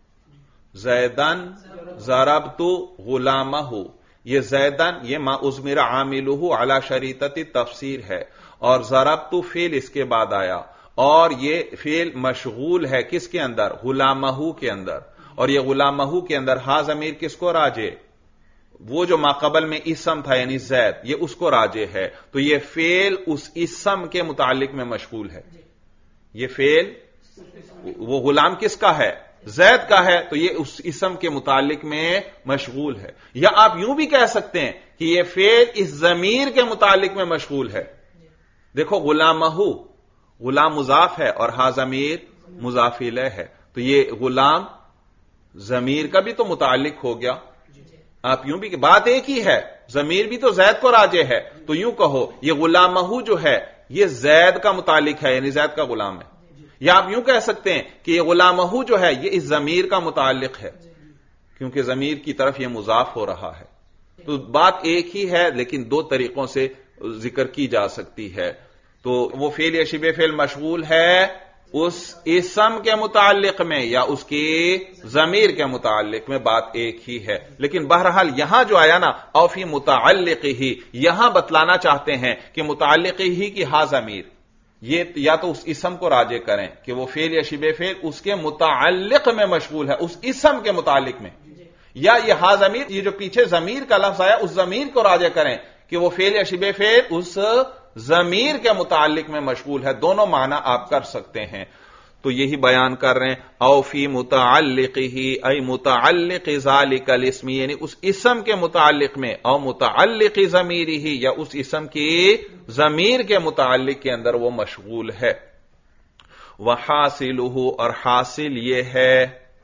زیدن ضربت غلامہ. یہ زیدن یہ ما اضمر عاملہ علی شریطۃ تفسیر ہے، اور ضربت فعل اس کے بعد آیا، اور یہ فعل مشغول ہے کس کے اندر؟ غلامہ کے اندر. اور یہ غلامہ کے اندر ہا ضمیر کس کو راجع؟ وہ جو ماقبل میں اسم تھا یعنی زید، یہ اس کو راجع ہے. تو یہ فعل اس اسم کے متعلق میں مشغول ہے. یہ فعل وہ غلام کس کا ہے؟ زید کا ہے، تو یہ اس اسم کے متعلق میں مشغول ہے. یا آپ یوں بھی کہہ سکتے ہیں کہ یہ فعل اس ضمیر کے متعلق میں مشغول ہے. دیکھو غلامہ غلام مضاف ہے اور ہا ضمیر مضاف الیہ ہے، تو یہ غلام ضمیر کا بھی تو متعلق ہو گیا. آپ یوں بھی کہ بات ایک ہی ہے، ضمیر بھی تو زید کو راجع ہے، تو یوں کہو یہ غلامہ جو ہے یہ زید کا متعلق ہے، یعنی زید کا غلام ہے. یا آپ یوں کہہ سکتے ہیں کہ یہ غلامہ جو ہے یہ اس ضمیر کا متعلق ہے، کیونکہ ضمیر کی طرف یہ مضاف ہو رہا ہے. تو بات ایک ہی ہے لیکن دو طریقوں سے ذکر کی جا سکتی ہے. تو وہ فعل یا شبہ فعل مشغول ہے اس اسم کے متعلق میں یا اس کی ضمیر کے متعلق میں، بات ایک ہی ہے. لیکن بہرحال یہاں جو آیا نا او فی متعلق ہی، یہاں بتلانا چاہتے ہیں کہ متعلق ہی کی ہا ضمیر یہ یا تو اس اسم کو راجع کریں کہ وہ فعل یا شبہ فعل اس کے متعلق میں مشغول ہے، اس اسم کے متعلق میں، یا یہ ہا ضمیر یہ جو پیچھے ضمیر کا لفظ آیا اس ضمیر کو راجع کریں کہ وہ فعل یا شبہ فعل اس ضمیر کے متعلق میں مشغول ہے. دونوں معنی آپ کر سکتے ہیں. تو یہی بیان کر رہے ہیں او فی متعلقہ ای متعلق ذالک الاسم، یعنی اس اسم کے متعلق میں، او متعلق ضمیرہ یا اس اسم کی ضمیر کے متعلق کے اندر وہ مشغول ہے. وحاصلہ، اور حاصل یہ ہے،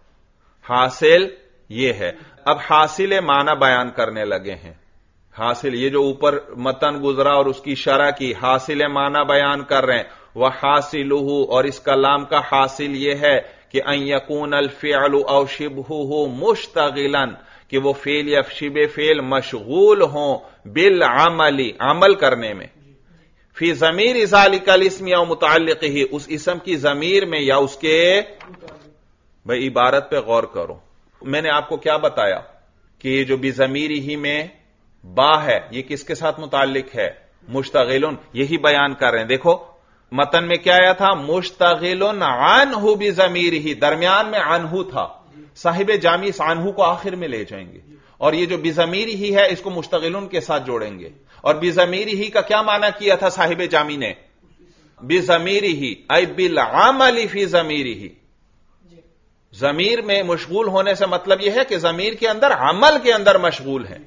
حاصل یہ ہے. اب حاصل معنی بیان کرنے لگے ہیں. حاصل یہ جو اوپر متن گزرا اور اس کی شرح کی، حاصل معنی بیان کر رہے ہیں. وحاصلہ، اور اس کلام کا حاصل یہ ہے کہ ان یکون الفعل او شبہہ مشتغلا، کہ وہ فعل یا شبہ فعل مشغول ہوں بالعملی، عمل کرنے میں، فی ضمیر ذالک الاسم یا متعلق ہی، اس اسم کی ضمیر میں یا اس کے، بھائی عبارت پہ غور کرو. میں نے آپ کو کیا بتایا کہ یہ جو بضمیری ہی میں با ہے یہ کس کے ساتھ متعلق ہے؟ مشتغلن. یہی بیان کر رہے ہیں. دیکھو متن میں کیا آیا تھا؟ مشتغلن عنہ بضمیرہ، درمیان میں عنہ تھا. صاحب جامی اس عنہ کو آخر میں لے جائیں گے اور یہ جو بضمیرہ ہی ہے اس کو مشتغلن کے ساتھ جوڑیں گے. اور بضمیرہ کا کیا معنی کیا تھا صاحب جامی نے؟ بضمیرہ ای بالعمل فی ضمیرہ، ضمیر میں مشغول ہونے سے مطلب یہ ہے کہ ضمیر کے اندر عمل کے اندر مشغول ہے.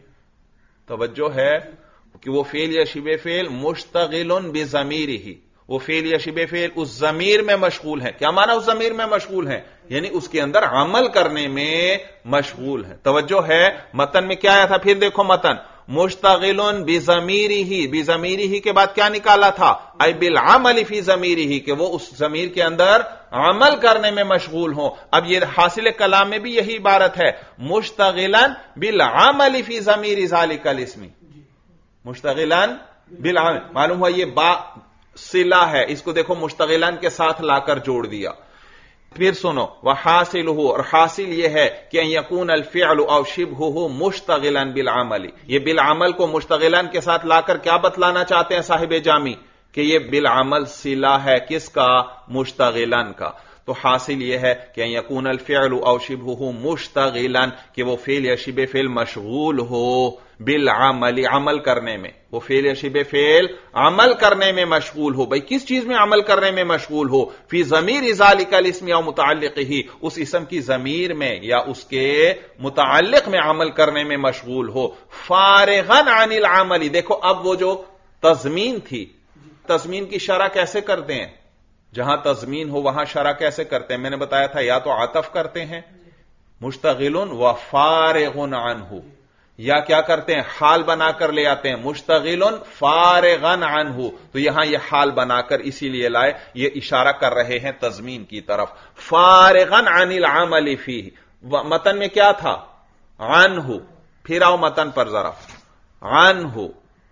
توجہ ہے کہ وہ فعل یا شبہ فعل مشتغل بضمیرہ، وہ فعل یا شبہ فعل اس ضمیر میں مشغول ہے. کیا معنی اس ضمیر میں مشغول ہے؟ یعنی اس کے اندر عمل کرنے میں مشغول ہے. توجہ ہے متن میں کیا آیا تھا؟ پھر دیکھو متن، مشتغل بضمیرہ، بضمیرہ کے بعد کیا نکالا تھا؟ ای بالعمل فی ضمیرہ، کہ وہ اس ضمیر کے اندر عمل کرنے میں مشغول ہوں. اب یہ حاصل کلام میں بھی یہی عبارت ہے، مشتغلا بالعمل فی ضمیر ذالک الاسم، مشتغلا بالعمل. معلوم ہوا یہ با صلہ ہے، اس کو دیکھو مشتغلان کے ساتھ لا کر جوڑ دیا. پھر سنو، وحاصلہ، اور حاصل یہ ہے کہ ان یکون الفعل او شبہہ مشتغلا بالعمل. یہ بالعمل کو مشتغلان کے ساتھ لا کر کیا بتلانا چاہتے ہیں صاحب جامی؟ کہ یہ بالعمل صلہ ہے کس کا؟ مشتغلان کا. تو حاصل یہ ہے کہ ان یکون الفعل او شبہہ مشتغلا، کہ وہ فعل یا شبہ فعل مشغول ہو بالعمل، عمل کرنے میں. وہ فعل یا شبہ فعل عمل کرنے میں مشغول ہو. بھئی کس چیز میں عمل کرنے میں مشغول ہو؟ فی ضمیر ذالک الاسم یا متعلق ہی، اس اسم کی ضمیر میں یا اس کے متعلق میں عمل کرنے میں مشغول ہو. فارغا عن العمل. دیکھو اب وہ جو تضمین تھی، تضمین کی شرح کیسے کرتے ہیں؟ جہاں تضمین ہو وہاں شرح کیسے کرتے ہیں؟ میں نے بتایا تھا یا تو عطف کرتے ہیں مشتغل و فارغ عنہ، یا کیا کرتے ہیں؟ حال بنا کر لے آتے ہیں مشتغل فارغا عنہ. تو یہاں یہ حال بنا کر اسی لیے لائے، یہ اشارہ کر رہے ہیں تضمین کی طرف. فارغا عن العمل فیہ. متن میں کیا تھا؟ عنہ. پھر آؤ متن پر ذرا. عنہ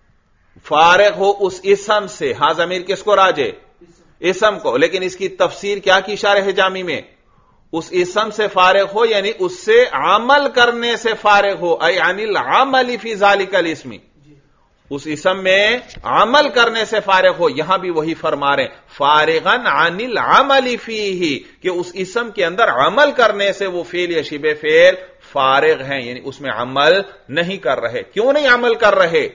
فارغ ہو اس اسم سے. ہاں ضمیر کس کو راجے؟ اسم کو. لیکن اس کی تفسیر کیا کی شارح جامی میں؟ اس اسم سے فارغ ہو یعنی اس سے عمل کرنے سے فارغ ہو، ای عن العمل فی ذالک الاسم، اس اسم میں عمل کرنے سے فارغ ہو. یہاں بھی وہی فرما رہے ہیں فارغا عن العمل فیہ، کہ اس اسم کے اندر عمل کرنے سے وہ فعل یا شبہ فعل فارغ ہیں، یعنی اس میں عمل نہیں کر رہے. کیوں نہیں عمل کر رہے؟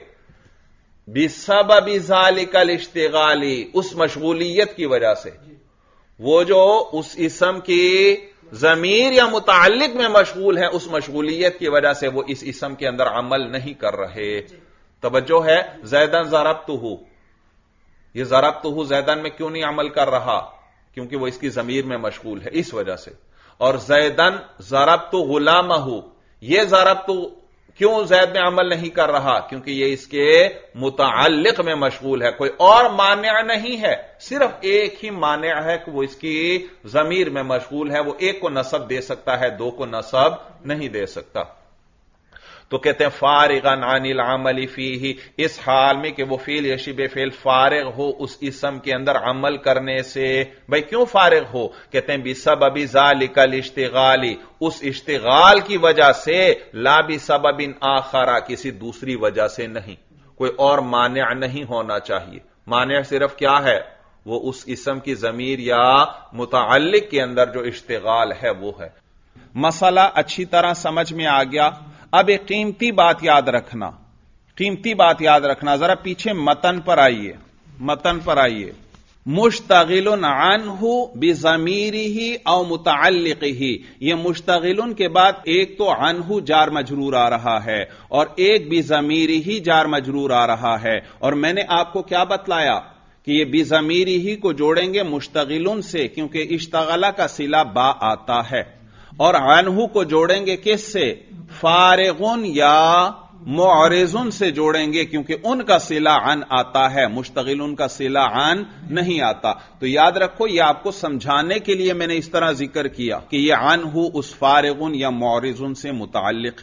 بسبب ذالک الاشتغال، اس مشغولیت کی وجہ سے. وہ جو اس اسم کی ضمیر یا متعلق میں مشغول ہے، اس مشغولیت کی وجہ سے وہ اس اسم کے اندر عمل نہیں کر رہے. توجہ ہے. زیدن ضربتہ، یہ ضربتہ زیدن میں کیوں نہیں عمل کر رہا؟ کیونکہ وہ اس کی ضمیر میں مشغول ہے، اس وجہ سے. اور زیدن ضربت غلامہ، یہ ضربت کیوں زید میں عمل نہیں کر رہا؟ کیونکہ یہ اس کے متعلق میں مشغول ہے، کوئی اور مانع نہیں ہے، صرف ایک ہی مانع ہے کہ وہ اس کی ضمیر میں مشغول ہے. وہ ایک کو نصب دے سکتا ہے، دو کو نصب نہیں دے سکتا. تو کہتے ہیں فارغا عن العمل فیہ، اس حال میں کہ وہ فعل یا شبہ فعل فارغ ہو اس اسم کے اندر عمل کرنے سے. بھئی کیوں فارغ ہو؟ کہتے ہیں بسبب ذالک الاشتغال، اس اشتغال کی وجہ سے، لا بسبب آخر، کسی دوسری وجہ سے نہیں. کوئی اور مانع نہیں ہونا چاہیے. مانع صرف کیا ہے؟ وہ اس اسم کی ضمیر یا متعلق کے اندر جو اشتغال ہے وہ ہے. مسئلہ اچھی طرح سمجھ میں آ گیا. اب ایک قیمتی بات یاد رکھنا، قیمتی بات یاد رکھنا. ذرا پیچھے متن پر آئیے، متن پر آئیے. مشتغل عنہ بضمیرہ او متعلقہ، یہ مشتغل کے بعد ایک تو عنہ جار مجرور آ رہا ہے اور ایک بضمیرہ جار مجرور آ رہا ہے. اور میں نے آپ کو کیا بتلایا کہ یہ بضمیرہ کو جوڑیں گے مشتغل سے، کیونکہ اشتغلہ کا صلہ با آتا ہے. اور عنہ کو جوڑیں گے کس سے؟ فارغن یا معرضن سے جوڑیں گے، کیونکہ ان کا صلہ عن آتا ہے، مشتغل ان کا صلہ عن نہیں آتا. تو یاد رکھو، یہ آپ کو سمجھانے کے لیے میں نے اس طرح ذکر کیا کہ یہ عنہ اس فارغن یا معرضن سے متعلق ہے.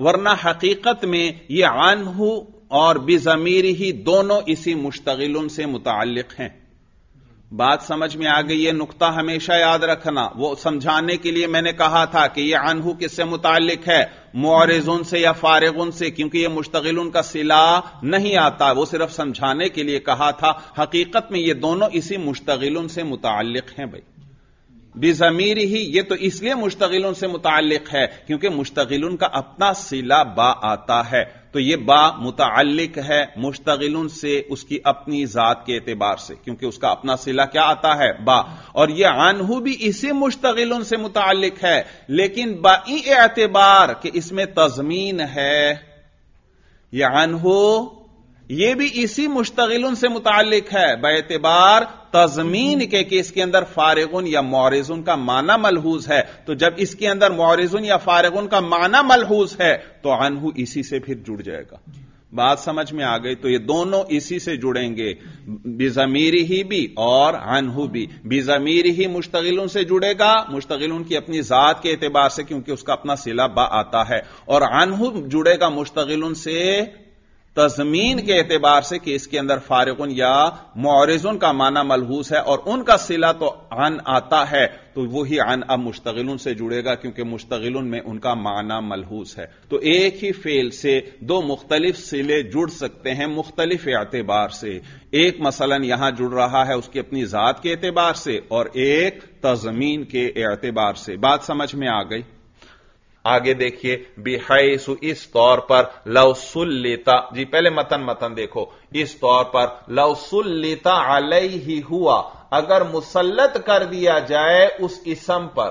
ورنہ حقیقت میں یہ عنہ اور بضمیر ہی دونوں اسی مشتغل سے متعلق ہیں. بات سمجھ میں آ گئی؟ یہ نقطہ ہمیشہ یاد رکھنا. وہ سمجھانے کے لیے میں نے کہا تھا کہ یہ عنہ کس سے متعلق ہے؟ معرضن سے یا فارغن سے، کیونکہ یہ مشتغل کا صلہ نہیں آتا. وہ صرف سمجھانے کے لیے کہا تھا. حقیقت میں یہ دونوں اسی مشتغل سے متعلق ہیں. بھائی بضمیر ہی یہ تو اس لیے مشتغل سے متعلق ہے کیونکہ مشتغل کا اپنا صلہ با آتا ہے، تو یہ با متعلق ہے مشتغل سے اس کی اپنی ذات کے اعتبار سے، کیونکہ اس کا اپنا صلہ کیا آتا ہے؟ با. اور یہ عنہ بھی اسی مشتغل سے متعلق ہے، لیکن با اعتبار کہ اس میں تضمین ہے. یہ عنہ یہ بھی اسی مشتغل سے متعلق ہے با اعتبار تضمین کے کہ اس کے اندر فارغن یا معرضن کا معنی ملحوظ ہے. تو جب اس کے اندر معرضن یا فارغن کا معنی ملحوظ ہے تو عنہ اسی سے پھر جڑ جائے گا. بات سمجھ میں آ گئی؟ تو یہ دونوں اسی سے جڑیں گے، بضمیر ہی بھی اور عنہ بھی. بضمیر ہی مشتغل سے جڑے گا، مشتغل کی اپنی ذات کے اعتبار سے کیونکہ اس کا اپنا صلہ با آتا ہے، اور عنہ جڑے گا مشتغل سے تضمین کے اعتبار سے کہ اس کے اندر فارغن یا معرضن کا معنی ملحوظ ہے اور ان کا صلہ تو عن آتا ہے، تو وہی عن اب مشتغل سے جڑے گا کیونکہ مشتغل میں ان کا معنی ملحوظ ہے. تو ایک ہی فعل سے دو مختلف صلے جڑ سکتے ہیں مختلف اعتبار سے. ایک مثلا یہاں جڑ رہا ہے اس کی اپنی ذات کے اعتبار سے اور ایک تضمین کے اعتبار سے. بات سمجھ میں آ گئی؟ آگے دیکھیے بحیث اس طور پر لو سلطا، جی پہلے متن متن دیکھو. اس طور پر لو سلطا علیہ ہوا، اگر مسلط کر دیا جائے اس اسم پر،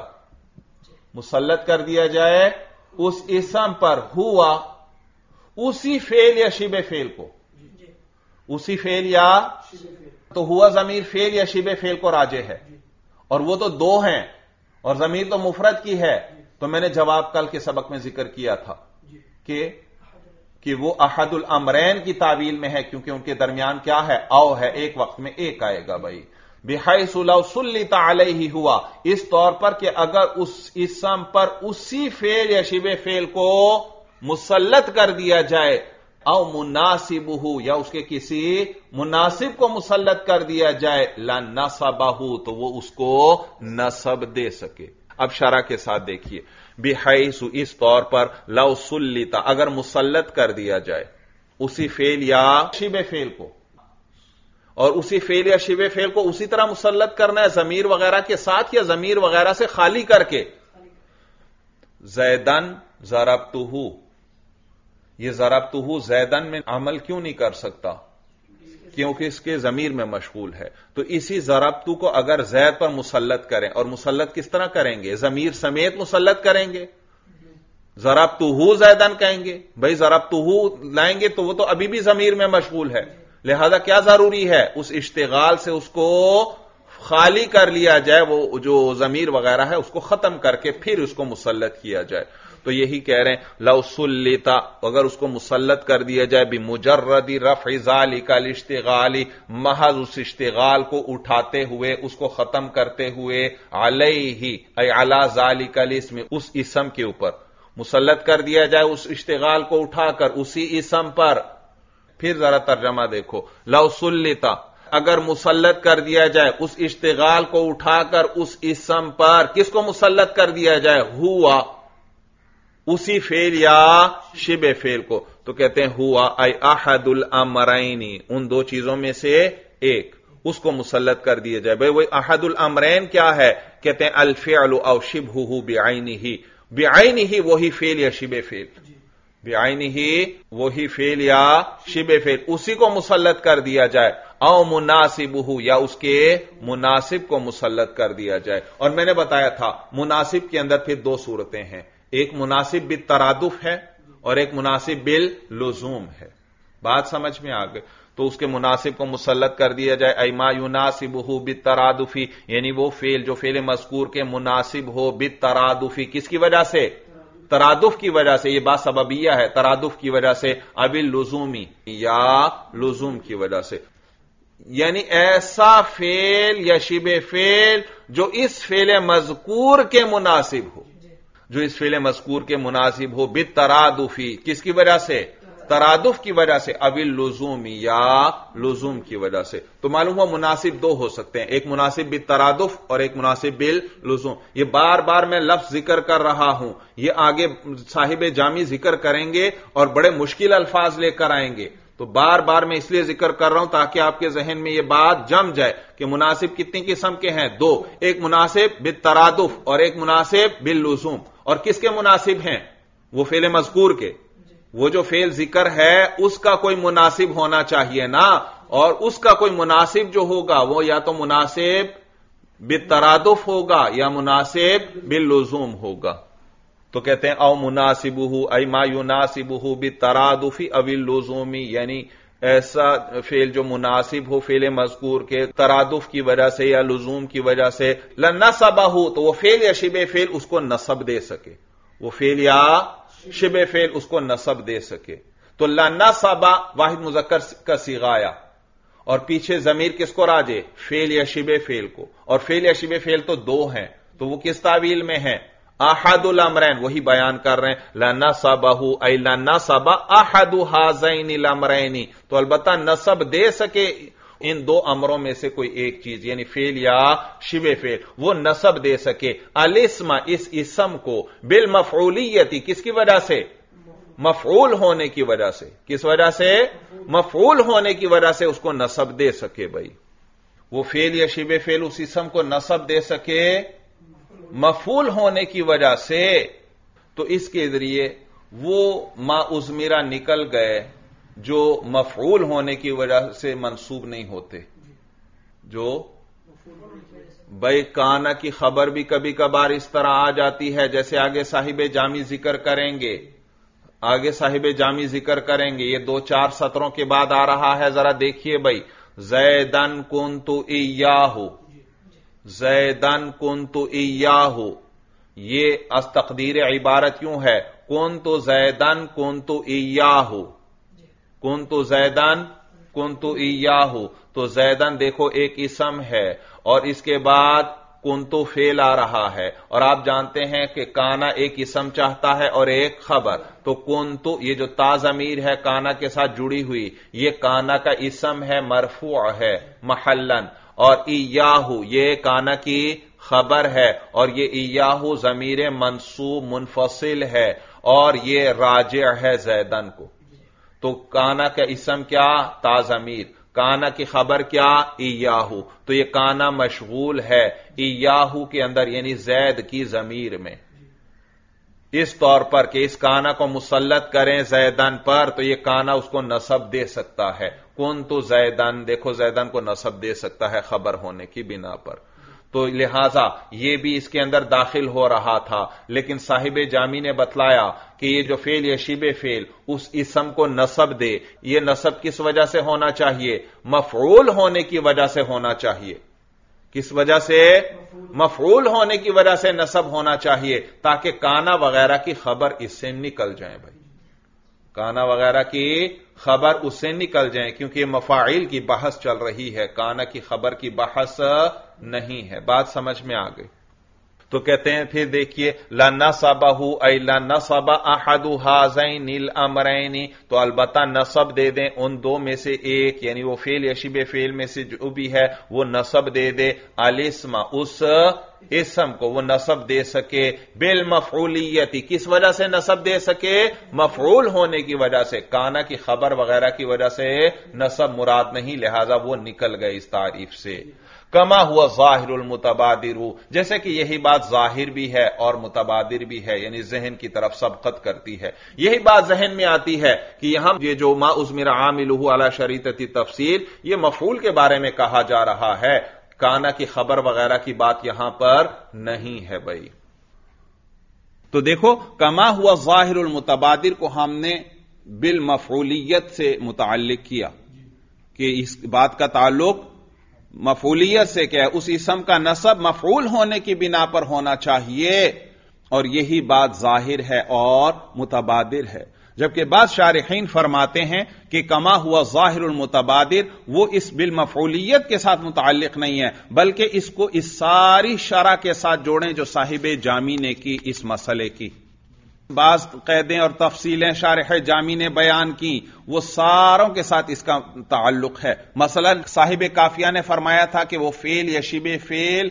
مسلط کر دیا جائے اس اسم پر، ہوا اسی فعل یا شبہ فعل کو، اسی فعل یا تو ہوا ضمیر فعل یا شبہ فعل کو راجع ہے، اور وہ تو دو ہیں اور ضمیر تو مفرد کی ہے. تو میں نے جواب کل کے سبق میں ذکر کیا تھا کہ کہ وہ احد الامرین کی تعویل میں ہے کیونکہ ان کے درمیان کیا ہے؟ او ہے، ایک وقت میں ایک آئے گا. بھائی بحیث لو سلط علیہ ہوا، اس طور پر کہ اگر اس اسم پر اسی فعل یا شبہ فعل کو مسلط کر دیا جائے، او مناسبہ یا اس کے کسی مناسب کو مسلط کر دیا جائے، لنصبہ تو وہ اس کو نصب دے سکے. اب شرح کے ساتھ دیکھیے بحیث اس طور پر لو سلط، اگر مسلط کر دیا جائے اسی فعل یا شبہ فعل کو، اور اسی فعل یا شبہ فعل کو اسی طرح مسلط کرنا ہے ضمیر وغیرہ کے ساتھ یا ضمیر وغیرہ سے خالی کر کے. زیدن ضربتہ، یہ ضربتہ زیدن میں عمل کیوں نہیں کر سکتا؟ کیونکہ اس کے ضمیر میں مشغول ہے. تو اسی ضربتو کو اگر زید پر مسلط کریں، اور مسلط کس طرح کریں گے؟ ضمیر سمیت مسلط کریں گے. ضربتہ زیدن کہیں گے، بھائی ضربتہ لائیں گے تو وہ تو ابھی بھی ضمیر میں مشغول ہے، لہذا کیا ضروری ہے؟ اس اشتغال سے اس کو خالی کر لیا جائے، وہ جو ضمیر وغیرہ ہے اس کو ختم کر کے پھر اس کو مسلط کیا جائے. تو یہی کہہ رہے ہیں لو سلطا، اگر اس کو مسلط کر دیا جائے بمجرد رفع ذالک الاشتغال، محض اس اشتغال کو اٹھاتے ہوئے، اس کو ختم کرتے ہوئے، علیہ ای علی ذالک الاسم، اس اسم کے اوپر مسلط کر دیا جائے، اس اشتغال کو اٹھا کر اسی اسم پر. پھر ذرا ترجمہ دیکھو، لو سلطا اگر مسلط کر دیا جائے اس اشتغال کو اٹھا کر اس اسم پر، کس کو مسلط کر دیا جائے؟ ہوا اسی فعل یا شبہ فعل کو. تو کہتے ہیں ہوا ای احد الامرین، ان دو چیزوں میں سے ایک، اس کو مسلط کر دیا جائے. بھئی وہ احد الامرین کیا ہے؟ کہتے ہیں الفعل او شبہہ بعینہ، بعینہ وہی فعل یا شبہ فعل، بعینہ وہی فعل یا شبہ فعل، اسی کو مسلط کر دیا جائے، او مناسبہ یا اس کے مناسب کو مسلط کر دیا جائے. اور میں نے بتایا تھا مناسب کے اندر پھر دو صورتیں ہیں، ایک مناسب بالترادف ہے اور ایک مناسب باللزوم ہے. بات سمجھ میں آ گئی؟ تو اس کے مناسب کو مسلط کر دیا جائے، ای ما یناسبہ بالترادف، یعنی وہ فعل جو فعل مذکور کے مناسب ہو بالترادف، کس کی وجہ سے؟ ترادف کی وجہ سے. یہ بات سببیہ ہے، ترادف کی وجہ سے، اب اللزومی یا لزوم کی وجہ سے. یعنی ایسا فعل یا شبہ فعل جو اس فعل مذکور کے مناسب ہو. جو اس فعل مذکور کے مناسب ہو بالترادفی، کس کی وجہ سے؟ ترادف کی وجہ سے، اوی اللزومی یا لزوم کی وجہ سے. تو معلوم ہوا مناسب دو ہو سکتے ہیں، ایک مناسب بالترادف اور ایک مناسب باللزوم. یہ بار بار میں لفظ ذکر کر رہا ہوں، یہ آگے صاحب جامی ذکر کریں گے اور بڑے مشکل الفاظ لے کر آئیں گے. تو بار بار میں اس لیے ذکر کر رہا ہوں تاکہ آپ کے ذہن میں یہ بات جم جائے کہ مناسب کتنی قسم کے ہیں؟ دو، ایک مناسب بالترادف اور ایک مناسب باللزوم. اور کس کے مناسب ہیں؟ وہ فعل مذکور کے. وہ جو فعل ذکر ہے اس کا کوئی مناسب ہونا چاہیے نا، اور اس کا کوئی مناسب جو ہوگا وہ یا تو مناسب بالترادف ہوگا یا مناسب باللزوم ہوگا. تو کہتے ہیں او مناسبہ ای ما یناسبہ بالترادف او اللزوم، یعنی ایسا فعل جو مناسب ہو فعل مذکور کے ترادف کی وجہ سے یا لزوم کی وجہ سے. لنصبہ، تو وہ فعل یا شبہ فعل اس کو نصب دے سکے، وہ فعل یا شبہ فعل اس کو نصب دے سکے. تو لنصب واحد مذکر کا صیغہ آیا اور پیچھے ضمیر کس کو راجے؟ فعل یا شبہ فعل کو. اور فعل یا شبہ فعل تو دو ہیں، تو وہ کس تعویل میں ہیں؟ احد الامرین، وہی بیان کر رہے ہیں. لنصبہ ای لنصب احد ہذین الامرین، تو البتہ نصب دے سکے ان دو امروں میں سے کوئی ایک چیز، یعنی فعل یا شبہ فعل، وہ نصب دے سکے. الاسم، اس اسم کو، بالمفعولیتی، کس کی وجہ سے؟ مفعول ہونے کی وجہ سے. کس وجہ سے؟ مفعول ہونے کی وجہ سے اس کو نصب دے سکے. بھائی وہ فعل یا شبہ فعل اس اسم کو نصب دے سکے مفعول ہونے کی وجہ سے، تو اس کے ذریعے وہ ما ازمیرہ نکل گئے جو مفعول ہونے کی وجہ سے منصوب نہیں ہوتے. جو بھائی کانا کی خبر بھی کبھی کبھار اس طرح آ جاتی ہے، جیسے آگے صاحب جامی ذکر کریں گے، آگے صاحب جامی ذکر کریں گے، یہ دو چار سطروں کے بعد آ رہا ہے. ذرا دیکھیے بھائی، زیدن کنت ایاہ، زیدن کنت ایاہ، یہ از تقدیر عبارت کیوں ہے؟ کنت زیدن کنت ایاہ، کنت زیدن کنت ایاہ. تو زیدن دیکھو ایک اسم ہے اور اس کے بعد کنتو فعل آ رہا ہے، اور آپ جانتے ہیں کہ کانا ایک اسم چاہتا ہے اور ایک خبر. تو کنتو، یہ جو تا ضمیر ہے کانا کے ساتھ جڑی ہوئی، یہ کانا کا اسم ہے، مرفوع ہے محلن. اور ایاہو یہ کانا کی خبر ہے، اور یہ ایاہو ضمیر منصوب منفصل ہے، اور یہ راجع ہے زیدن کو. تو کانا کا اسم کیا؟ تا ضمیر. کانا کی خبر کیا؟ ایاہو. تو یہ کانا مشغول ہے ایاہو کے اندر، یعنی زید کی ضمیر میں، اس طور پر کہ اس کانا کو مسلط کریں زیدن پر، تو یہ کانا اس کو نصب دے سکتا ہے. کون تو زیدن، دیکھو زیدن کو نصب دے سکتا ہے خبر ہونے کی بنا پر. تو لہذا یہ بھی اس کے اندر داخل ہو رہا تھا، لیکن صاحب جامی نے بتلایا کہ یہ جو فعل یا شبہ فعل اس اسم کو نصب دے، یہ نصب کس وجہ سے ہونا چاہیے؟ مفعول ہونے کی وجہ سے ہونا چاہیے. کس وجہ سے؟ مفعول ہونے کی وجہ سے نصب ہونا چاہیے، تاکہ کانا وغیرہ کی خبر اس سے نکل جائیں. بھائی کانا وغیرہ کی خبر اس سے نکل جائیں، کیونکہ یہ مفاعیل کی بحث چل رہی ہے، کانا کی خبر کی بحث نہیں ہے. بات سمجھ میں آ گئی؟ تو کہتے ہیں پھر دیکھیے لنصبہ ای لنصب احد ہذین الامرین، تو البتہ نصب دے دیں ان دو میں سے ایک، یعنی وہ فعل یا شبہ فعل میں سے جو بھی ہے وہ نصب دے دے. الاسم، اس اسم کو وہ نصب دے سکے بالمفعولیتی، کس وجہ سے نصب دے سکے؟ مفعول ہونے کی وجہ سے. کانا کی خبر وغیرہ کی وجہ سے نصب مراد نہیں، لہذا وہ نکل گئے اس تعریف سے. کما ہوا ظاہر المتبادر، جیسے کہ یہی بات ظاہر بھی ہے اور متبادر بھی ہے، یعنی ذہن کی طرف سبقت کرتی ہے. یہی بات ذہن میں آتی ہے کہ یہاں یہ جو ما ازمر عاملہ علی شریطۃ تفصیل، یہ مفعول کے بارے میں کہا جا رہا ہے، کانا کی خبر وغیرہ کی بات یہاں پر نہیں ہے. بھائی تو دیکھو کما ہوا ظاہر المتبادر کو ہم نے بالمفعولیت سے متعلق کیا کہ اس بات کا تعلق مفعولیت سے کیا ہے، اس اسم کا نصب مفعول ہونے کی بنا پر ہونا چاہیے. اور یہی بات ظاہر ہے اور متبادر ہے، جبکہ بعض شارحین فرماتے ہیں کہ کما ہوا ظاہر المتبادر وہ اس بالمفعولیت کے ساتھ متعلق نہیں ہے، بلکہ اس کو اس ساری شرح کے ساتھ جوڑیں جو صاحب جامی نے کی اس مسئلے کی۔ بعض قیدیں اور تفصیلیں شارح جامی نے بیان کی، وہ ساروں کے ساتھ اس کا تعلق ہے۔ مثلا صاحب کافیہ نے فرمایا تھا کہ وہ فعل یا شبہ فعل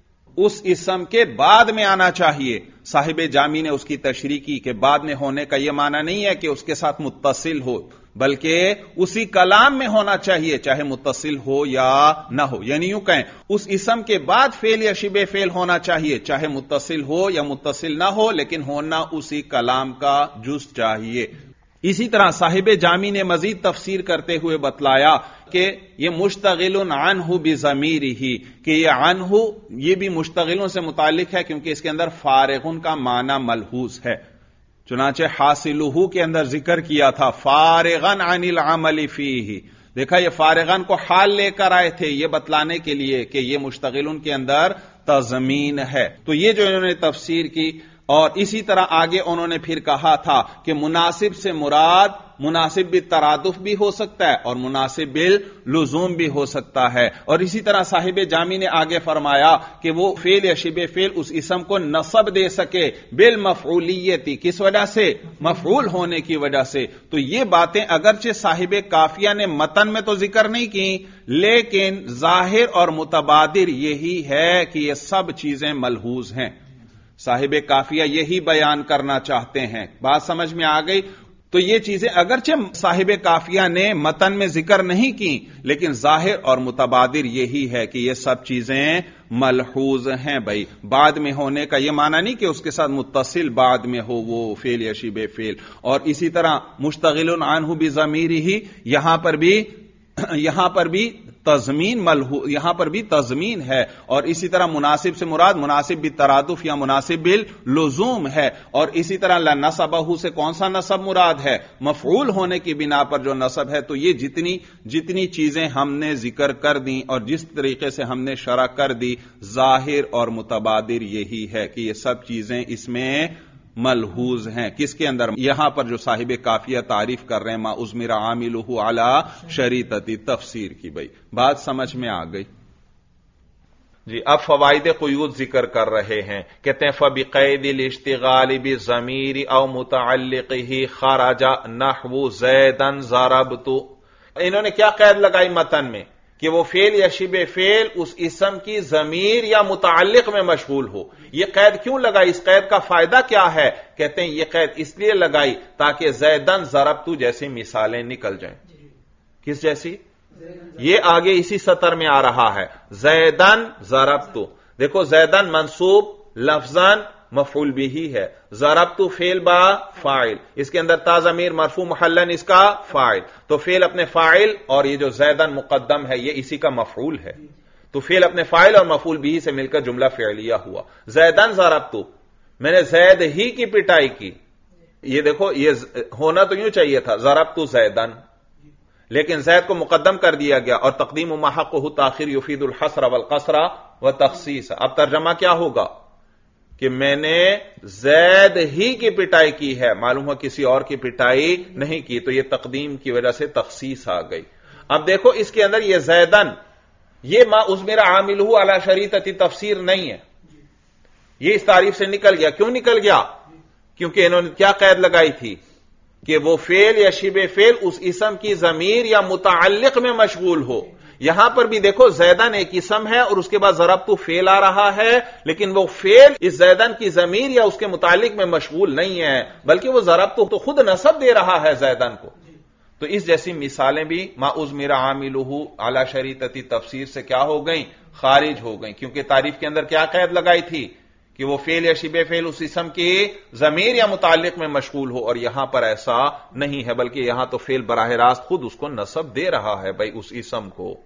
اس اسم کے بعد میں آنا چاہیے، صاحب جامی نے اس کی تشریح کی کہ بعد میں ہونے کا یہ معنی نہیں ہے کہ اس کے ساتھ متصل ہو، بلکہ اسی کلام میں ہونا چاہیے چاہے متصل ہو یا نہ ہو، یعنی یوں کہیں اس اسم کے بعد فعل یا شبہ فعل ہونا چاہیے چاہے متصل ہو یا متصل نہ ہو، لیکن ہونا اسی کلام کا جز چاہیے۔ اسی طرح صاحب جامی نے مزید تفسیر کرتے ہوئے بتلایا کہ یہ مشتغل عنہ بضمیرہ، کہ یہ عنہ یہ بھی مشتغلوں سے متعلق ہے کیونکہ اس کے اندر فارغن کا معنی ملحوظ ہے، چنانچہ حاصلہ کے اندر ذکر کیا تھا فارغن عن العمل فیہ، دیکھا یہ فارغن کو حال لے کر آئے تھے یہ بتلانے کے لیے کہ یہ مشتغلن کے اندر تضمین ہے۔ تو یہ جو انہوں نے تفسیر کی، اور اسی طرح آگے انہوں نے پھر کہا تھا کہ مناسب سے مراد مناسب بالترادف بھی ہو سکتا ہے اور مناسب باللزوم بھی ہو سکتا ہے، اور اسی طرح صاحب جامی نے آگے فرمایا کہ وہ فعل یا شبہ فعل اس اسم کو نصب دے سکے بالمفعولیتی، کس وجہ سے؟ مفعول ہونے کی وجہ سے۔ تو یہ باتیں اگرچہ صاحب کافیہ نے متن میں تو ذکر نہیں کی، لیکن ظاہر اور متبادر یہی ہے کہ یہ سب چیزیں ملحوظ ہیں، صاحب کافیہ یہی بیان کرنا چاہتے ہیں۔ بات سمجھ میں آ گئی؟ تو یہ چیزیں اگرچہ صاحب کافیہ نے متن میں ذکر نہیں کی، لیکن ظاہر اور متبادر یہی ہے کہ یہ سب چیزیں ملحوظ ہیں۔ بھائی بعد میں ہونے کا یہ معنی نہیں کہ اس کے ساتھ متصل بعد میں ہو وہ فعل یا شبہ فعل، اور اسی طرح مشتغل عنہ بضمیرہ، یہاں پر بھی یہاں پر بھی تضمین ملحو یہاں پر بھی تضمین ہے، اور اسی طرح مناسب سے مراد مناسب بالترادف یا مناسب باللزوم ہے، اور اسی طرح لنصبہ سے کون سا نصب مراد ہے؟ مفعول ہونے کی بنا پر جو نصب ہے۔ تو یہ جتنی جتنی چیزیں ہم نے ذکر کر دیں اور جس طریقے سے ہم نے شرح کر دی، ظاہر اور متبادر یہی ہے کہ یہ سب چیزیں اس میں ملحوظ ہیں۔ کس کے اندر؟ یہاں پر جو صاحب کافیہ تعریف کر رہے ہیں ما ازمر عاملہ علی شریطتی تفسیر کی۔ بھائی بات سمجھ میں آ گئی؟ جی اب فوائد قیود ذکر کر رہے ہیں، کہتے ہیں فبقید الاشتغال بضمیر او متعلقہ خرج نحو زیدا ضربت، انہوں نے کیا قید لگائی متن میں کہ وہ فعل یا شبہ فعل اس اسم کی ضمیر یا متعلق میں مشغول ہو۔ یہ قید کیوں لگائی؟ اس قید کا فائدہ کیا ہے؟ کہتے ہیں یہ قید اس لیے لگائی تاکہ زیدن ضربت جیسی مثالیں نکل جائیں۔ کس جیسی؟ یہ آگے اسی سطر میں آ رہا ہے، زیدن ضربت۔ دیکھو زیدن منصوب لفظاً مفعول بھی ہے، ضربت فعل با فاعل، اس کے اندر تا ضمیر مرفوع محلن اس کا فاعل، تو فعل اپنے فاعل اور یہ جو زیدن مقدم ہے یہ اسی کا مفعول ہے، تو فعل اپنے فاعل اور مفعول بھی سے مل کر جملہ فعلیہ ہوا۔ زیدن ضربت، میں نے زید ہی کی پٹائی کی، یہ دیکھو یہ ہونا تو یوں چاہیے تھا ضربت زیدن، لیکن زید کو مقدم کر دیا گیا، اور تقدیم ما حقہ تاخیر یفید الحصر والقصر والتخصیص۔ اب ترجمہ کیا ہوگا کہ میں نے زید ہی کی پٹائی کی ہے، معلوم ہوا کسی اور کی پٹائی نہیں کی، تو یہ تقدیم کی وجہ سے تخصیص آ گئی۔ اب دیکھو اس کے اندر یہ زیدن، یہ ما ازمر عاملہ علی شریطتی تفسیر نہیں ہے، یہ اس تعریف سے نکل گیا۔ کیوں نکل گیا؟ کیونکہ انہوں نے کیا قید لگائی تھی کہ وہ فعل یا شبہ فعل اس اسم کی ضمیر یا متعلق میں مشغول ہو۔ یہاں پر بھی دیکھو زیدن ایک اسم ہے اور اس کے بعد ضربت فعل آ رہا ہے، لیکن وہ فعل اس زیدن کی ضمیر یا اس کے متعلق میں مشغول نہیں ہے، بلکہ وہ ضربت تو خود نصب دے رہا ہے زیدن کو۔ تو اس جیسی مثالیں بھی ما ازمر عاملہ علی شریطتی تفسیر سے کیا ہو گئیں؟ خارج ہو گئیں، کیونکہ تعریف کے اندر کیا قید لگائی تھی کہ وہ فعل یا شبہ فعل اس اسم کی ضمیر یا متعلق میں مشغول ہو، اور یہاں پر ایسا نہیں ہے، بلکہ یہاں تو فعل براہ راست خود اس کو نصب دے رہا ہے بھائی اس اسم کو۔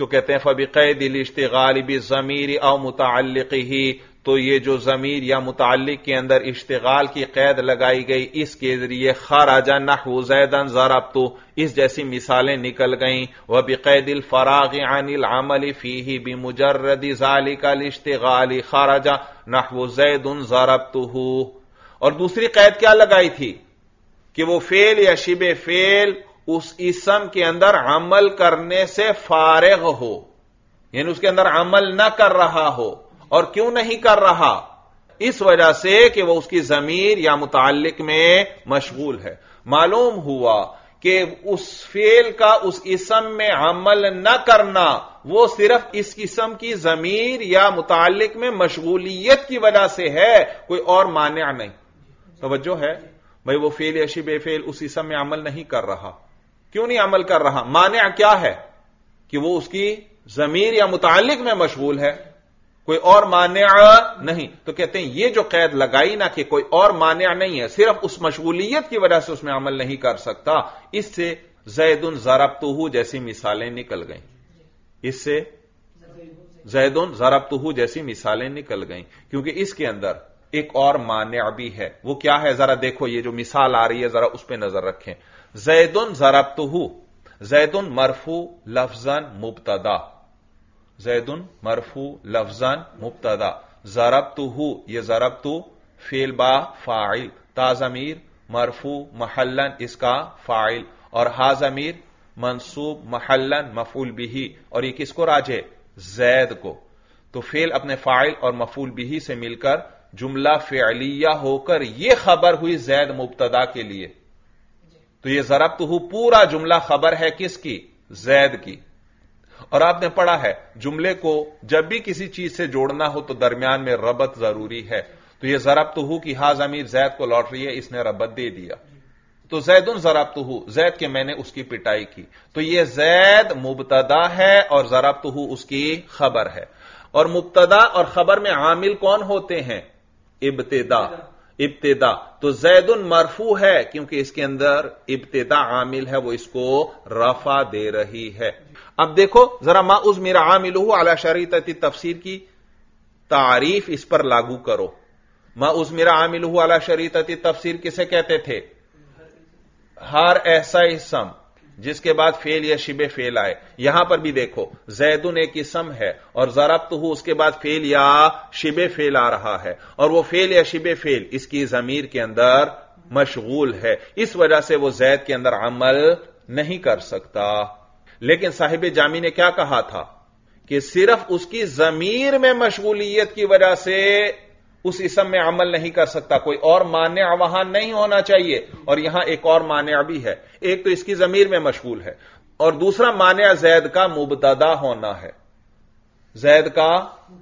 تو کہتے ہیں فبقید الاشتغال بالضمیر او متعلقہ، تو یہ جو ضمیر یا متعلق کے اندر اشتغال کی قید لگائی گئی اس کے ذریعے خرج نحو زیدن ضربت، اس جیسی مثالیں نکل گئیں. وبقید الفراغ عن العمل فیہ بمجرد ذلک الاشتغال خرج نحو زید ضربتہ. اور دوسری قید کیا لگائی تھی کہ وہ فعل یا شبہ فعل اس اسم کے اندر عمل کرنے سے فارغ ہو، یعنی اس کے اندر عمل نہ کر رہا ہو. اور کیوں نہیں کر رہا؟ اس وجہ سے کہ وہ اس کی ضمیر یا متعلق میں مشغول ہے. معلوم ہوا کہ اس فعل کا اس اسم میں عمل نہ کرنا وہ صرف اس قسم کی ضمیر یا متعلق میں مشغولیت کی وجہ سے ہے، کوئی اور مانع نہیں. توجہ ہے بھئی، وہ فعل یا شبہ فعل اس اسم میں عمل نہیں کر رہا. کیوں نہیں عمل کر رہا؟ مانع کیا ہے کہ وہ اس کی ضمیر یا متعلق میں مشغول ہے، کوئی اور مانع نہیں. تو کہتے ہیں یہ جو قید لگائی نا کہ کوئی اور مانع نہیں ہے، صرف اس مشغولیت کی وجہ سے اس میں عمل نہیں کر سکتا، اس سے زید ضربتہ جیسی مثالیں نکل گئیں. اس سے زید ضربتہ جیسی مثالیں نکل گئیں کیونکہ اس کے اندر ایک اور مانع بھی ہے. وہ کیا ہے؟ ذرا دیکھو، یہ جو مثال آ رہی ہے ذرا اس پہ نظر رکھیں. زید ضربتہ، زید مرفوع لفظا مبتدا، زید مرفوع لفظا مبتدا، ضربتہ یہ ضربتہ فعل با فاعل، تا ضمیر مرفوع محلا اس کا فاعل، اور ہا ضمیر منصوب محلا مفعول بہ، اور یہ کس کو راجع؟ زید کو. تو فعل اپنے فاعل اور مفعول بہ سے مل کر جملہ فعلیہ ہو کر یہ خبر ہوئی زید مبتدا کے لیے. تو یہ ضربتہ پورا جملہ خبر ہے کس کی؟ زید کی. اور آپ نے پڑھا ہے جملے کو جب بھی کسی چیز سے جوڑنا ہو تو درمیان میں ربط ضروری ہے. تو یہ ضربتہ کی ہا ضمیر زید کو لوٹ رہی ہے، اس نے ربط دے دیا. تو زید ضربتہ، زید کے میں نے اس کی پٹائی کی. تو یہ زید مبتدا ہے اور ضربتہ اس کی خبر ہے. اور مبتدا اور خبر میں عامل کون ہوتے ہیں؟ ابتدا. ابتدا تو زید مرفوع ہے کیونکہ اس کے اندر ابتدا عامل ہے، وہ اس کو رفع دے رہی ہے. اب دیکھو ذرا ما اضمر عاملہ علی شریطۃ تفسیر کی تعریف اس پر لاگو کرو. ما اضمر عاملہ علی شریطۃ تفسیر کسے کہتے تھے؟ ہر ایسا اسم جس کے بعد فعل یا شبہ فعل آئے. یہاں پر بھی دیکھو زیدن ایک اسم ہے اور ضربتہ اس کے بعد فعل یا شبہ فعل آ رہا ہے، اور وہ فعل یا شبہ فعل اس کی ضمیر کے اندر مشغول ہے، اس وجہ سے وہ زید کے اندر عمل نہیں کر سکتا. لیکن صاحب جامی نے کیا کہا تھا کہ صرف اس کی ضمیر میں مشغولیت کی وجہ سے اس اسم میں عمل نہیں کر سکتا، کوئی اور مانع وہاں نہیں ہونا چاہیے. اور یہاں ایک اور مانع بھی ہے، ایک تو اس کی ضمیر میں مشغول ہے، اور دوسرا مانع زید کا مبتدا ہونا ہے. زید کا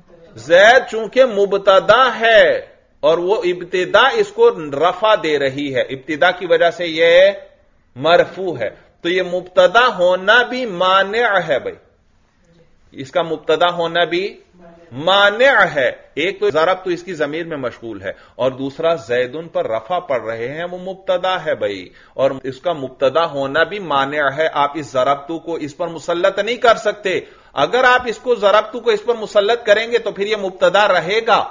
زید چونکہ مبتدا ہے اور وہ ابتدا اس کو رفع دے رہی ہے، ابتدا کی وجہ سے یہ مرفوع ہے، تو یہ مبتدا ہونا بھی مانع ہے. بھائی اس کا مبتدا ہونا بھی مانع ہے. ایک تو ضرب تو اس کی ضمیر میں مشغول ہے، اور دوسرا زیدن پر رفع پڑھ رہے ہیں، وہ مبتدا ہے بھائی، اور اس کا مبتدا ہونا بھی مانع ہے. آپ اس ضربتو کو اس پر مسلط نہیں کر سکتے. اگر آپ اس کو ضربتو کو اس پر مسلط کریں گے تو پھر یہ مبتدا رہے گا،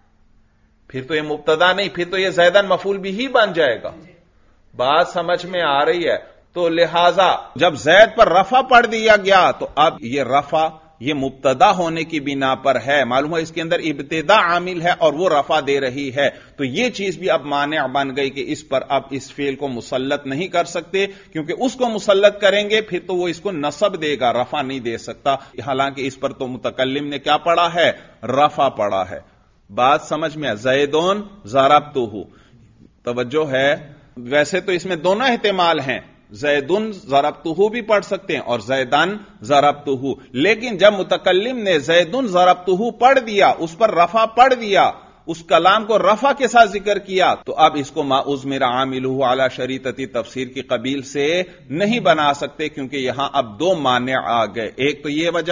پھر تو یہ مبتدا نہیں، پھر تو یہ زیدن مفعول بھی ہی بن جائے گا. بات سمجھ میں آ رہی ہے؟ تو لہذا جب زید پر رفع پڑھ دیا گیا تو اب یہ رفع یہ مبتدا ہونے کی بنا پر ہے، معلوم ہے اس کے اندر ابتدا عامل ہے اور وہ رفع دے رہی ہے، تو یہ چیز بھی اب مانع بن گئی کہ اس پر اب اس فعل کو مسلط نہیں کر سکتے، کیونکہ اس کو مسلط کریں گے پھر تو وہ اس کو نصب دے گا، رفع نہیں دے سکتا. حالانکہ اس پر تو متکلم نے کیا پڑھا ہے؟ رفع پڑھا ہے. بات سمجھ میں؟ زیدون ضربتہ، توجہ ہے. ویسے تو اس میں دونوں احتمال ہیں، زیدن ضربتہ بھی پڑھ سکتے ہیں اور زیدن ضربتہ، لیکن جب متکلم نے زیدن ضربتہ پڑھ دیا، اس پر رفع پڑھ دیا، اس کلام کو رفع کے ساتھ ذکر کیا، تو اب اس کو ما اضمر عاملہ علی شریطۃ تفسیر کی قبیل سے نہیں بنا سکتے، کیونکہ یہاں اب دو مانع آ گئے. ایک تو یہ وجہ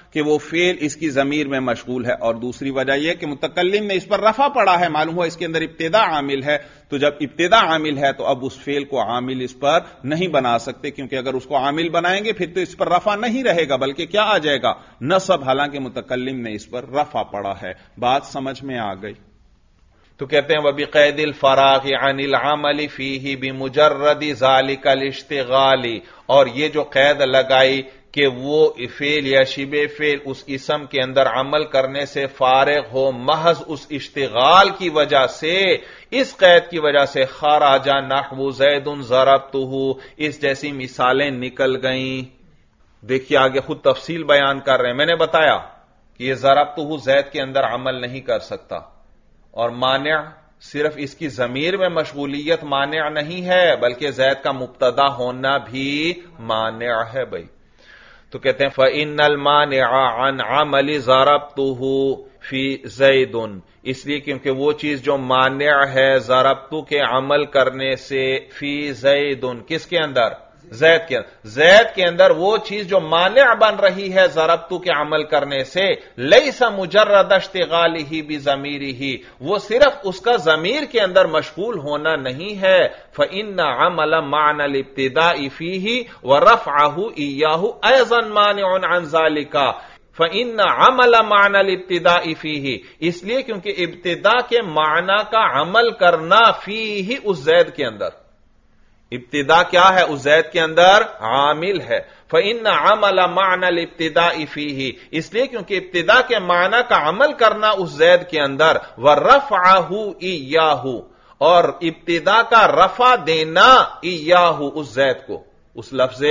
کہ وہ فعل اس کی ضمیر میں مشغول ہے، اور دوسری وجہ یہ کہ متکلم نے اس پر رفع پڑا ہے، معلوم ہوا اس کے اندر ابتدا عامل ہے، تو جب ابتدا عامل ہے تو اب اس فعل کو عامل اس پر نہیں بنا سکتے، کیونکہ اگر اس کو عامل بنائیں گے پھر تو اس پر رفع نہیں رہے گا بلکہ کیا آ جائے گا؟ نصب، حالانکہ متکلم نے اس پر رفع پڑا ہے۔ بات سمجھ میں آ گئی؟ تو کہتے ہیں وَبِقَيْدِ الْفَرَاغِ عَنِ الْعَمَلِ فِيهِ بِمُجَرَّدِ ذَلِكَ الْاشْتِغَالِ، اور یہ جو قید لگائی کہ وہ فعل یا شبہ فعل اس اسم کے اندر عمل کرنے سے فارغ ہو محض اس اشتغال کی وجہ سے، اس قید کی وجہ سے خرج نحو زید ضربتہ، اس جیسی مثالیں نکل گئیں۔ دیکھیے آگے خود تفصیل بیان کر رہے ہیں۔ میں نے بتایا کہ یہ ضربتہ زید کے اندر عمل نہیں کر سکتا، اور مانع صرف اس کی ضمیر میں مشغولیت مانع نہیں ہے بلکہ زید کا مبتدا ہونا بھی مانع ہے بھائی۔ تو کہتے ہیں فَإِنَّ الْمَانِعَ عَنْ عَمَلِ ضَرَبْتُهُ فِي زَيْدٌ، اس لیے کیونکہ وہ چیز جو مانع ہے ضربتو کے عمل کرنے سے، فی زیدن، کس کے اندر؟ زید کے اندر۔ زید کے اندر وہ چیز جو مانع بن رہی ہے ضربتو کے عمل کرنے سے، لیس مجرد اشتغالہ بضمیرہ، وہ صرف اس کا ضمیر کے اندر مشغول ہونا نہیں ہے، فإن عمل معنى الابتداء فيه ورفعه إياه أيضا مانع عن ذلك، فإن عمل معنى الابتداء فيه، اس لیے کیونکہ ابتدا کے معنی کا عمل کرنا فيه اس زید کے اندر، ابتدا کیا ہے اس زید کے اندر؟ عامل ہے۔ فإن عمل معنى الابتداء فيه، اس لیے کیونکہ ابتدا کے معنی کا عمل کرنا اس زید کے اندر، ورفعه إياه، اور ابتدا کا رفع دینا ایاہ اس زید کو، اس لفظ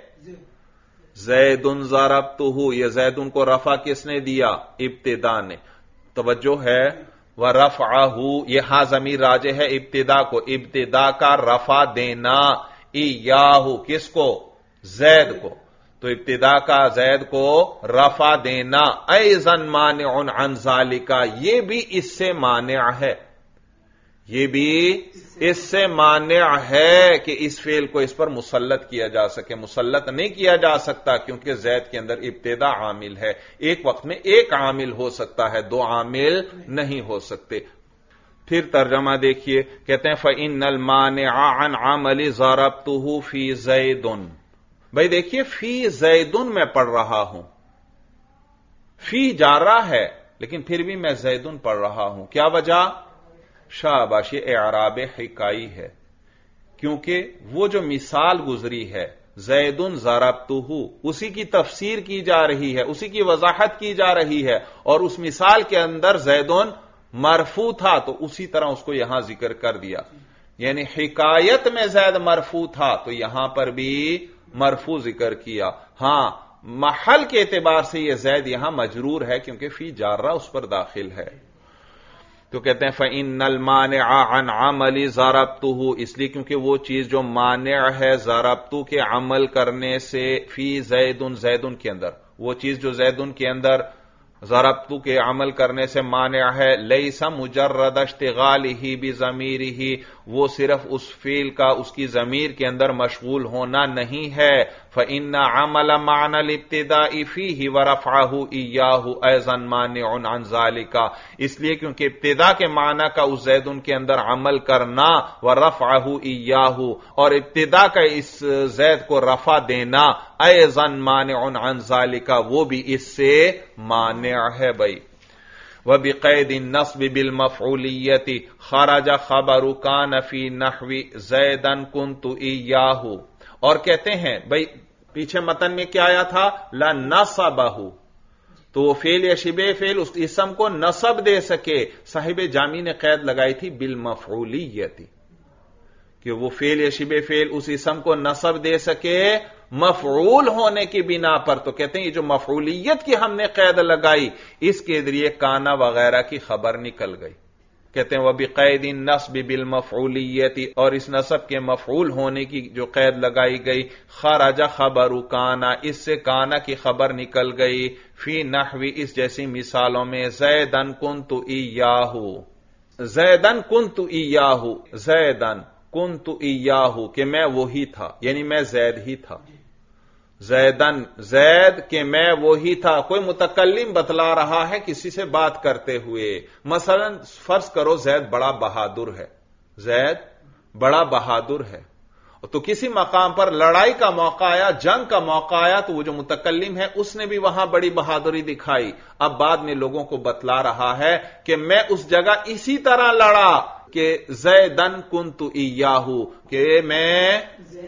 زید ضربتہ، یہ زید کو رفع کس نے دیا؟ ابتدا نے۔ توجہ ہے، وَرَفْعَهُ، یہ ہاں ضمیر راجع ہے ابتدا کو، ابتدا کا رفع دینا ایاہ، کس کو؟ زید کو۔ تو ابتدا کا زید کو رفع دینا ایضا مانع عن ذالک، یہ بھی اس سے مانع ہے، یہ بھی اس سے مانع ہے کہ اس فعل کو اس پر مسلط کیا جا سکے۔ مسلط نہیں کیا جا سکتا کیونکہ زید کے اندر ابتدا عامل ہے، ایک وقت میں ایک عامل ہو سکتا ہے، دو عامل نہیں ہو سکتے۔ پھر ترجمہ دیکھیے، کہتے ہیں فَإِنَّ الْمَانِعَ عَنْ عَمَلِ ضَرَبْتُهُ فِي زَيْدٌ، بھائی دیکھیے فی زیدن میں پڑھ رہا ہوں، فی جارہ ہے لیکن پھر بھی میں زیدن پڑھ رہا ہوں، کیا وجہ؟ شاباش، یہ اعراب حکائی ہے، کیونکہ وہ جو مثال گزری ہے زیدن ضربتہ، اسی کی تفسیر کی جا رہی ہے، اسی کی وضاحت کی جا رہی ہے، اور اس مثال کے اندر زیدن مرفوع تھا تو اسی طرح اس کو یہاں ذکر کر دیا، یعنی حکایت میں زید مرفوع تھا تو یہاں پر بھی مرفوع ذکر کیا۔ ہاں محل کے اعتبار سے یہ زید یہاں مجرور ہے کیونکہ فی جارہ اس پر داخل ہے۔ تو کہتے ہیں فَإِنَّ الْمَانِعَ عَنْ عَمَلِ ضَرَبْتُهُ، اس لیے کیونکہ وہ چیز جو مانع ہے ضربتو کے عمل کرنے سے، فی زیدن، زیدن کے اندر، وہ چیز جو زیدن کے اندر ضربتو کے عمل کرنے سے مانع ہے، لیس مجرد اشتغالہ بضمیرہ، وہ صرف اس فعل کا اس کی ضمیر کے اندر مشغول ہونا نہیں ہے، فإن عمل معنى الابتداء فيه ورفعه إياه أيضا مانع عن ذلك، اس لیے کیونکہ ابتدا کے معنی کا اس زیدن کے اندر عمل کرنا، ورفعه إياه، اور ابتدا کا اس زید کو رفع دینا، أيضا مانع عن ذلك، وہ بھی اس سے مانع ہے بھائی۔ وَبِقَيْدِ النَّصْبِ بِالْمَفْعُولِيَّةِ خَرَجَ خَبَرُ كَانَ فِي نَحْوِ زَيْدًا كُنْتُ إِيَّاهُ، اور کہتے ہیں بھائی پیچھے متن میں کیا آیا تھا؟ لَنَصَبَهُ، تو وہ فعل یا شبہ فعل اس اسم کو نصب دے سکے، صاحب جامی نے قید لگائی تھی بالمفعولیت، کہ وہ فعل یا شبہ فعل اس اسم کو نصب دے سکے مفعول ہونے کی بنا پر، تو کہتے ہیں یہ جو مفعولیت کی ہم نے قید لگائی اس کے ذریعے کانا وغیرہ کی خبر نکل گئی۔ کہتے ہیں وَبِقَيْدِ النَّصْبِ بِالْمَفْعُولِيَّةِ، اور اس نصب کے مفعول ہونے کی جو قید لگائی گئی، خرج خبر کانا، اس سے کانا کی خبر نکل گئی، فی نحوی، اس جیسی مثالوں میں، زیدن کنت ایاہ، زیدن کنت ایاہ، زیدن کنت ایاہ، کہ میں وہی تھا، یعنی میں زید ہی تھا۔ زیدن زید کہ میں وہی تھا. کوئی متکلم بتلا رہا ہے کسی سے بات کرتے ہوئے. مثلا فرض کرو زید بڑا بہادر ہے, زید بڑا بہادر ہے, تو کسی مقام پر لڑائی کا موقع آیا, جنگ کا موقع آیا, تو وہ جو متکلم ہے اس نے بھی وہاں بڑی بہادری دکھائی. اب بعد میں لوگوں کو بتلا رہا ہے کہ میں اس جگہ اسی طرح لڑا کہ زیدن کنت ایاہو, کہ میں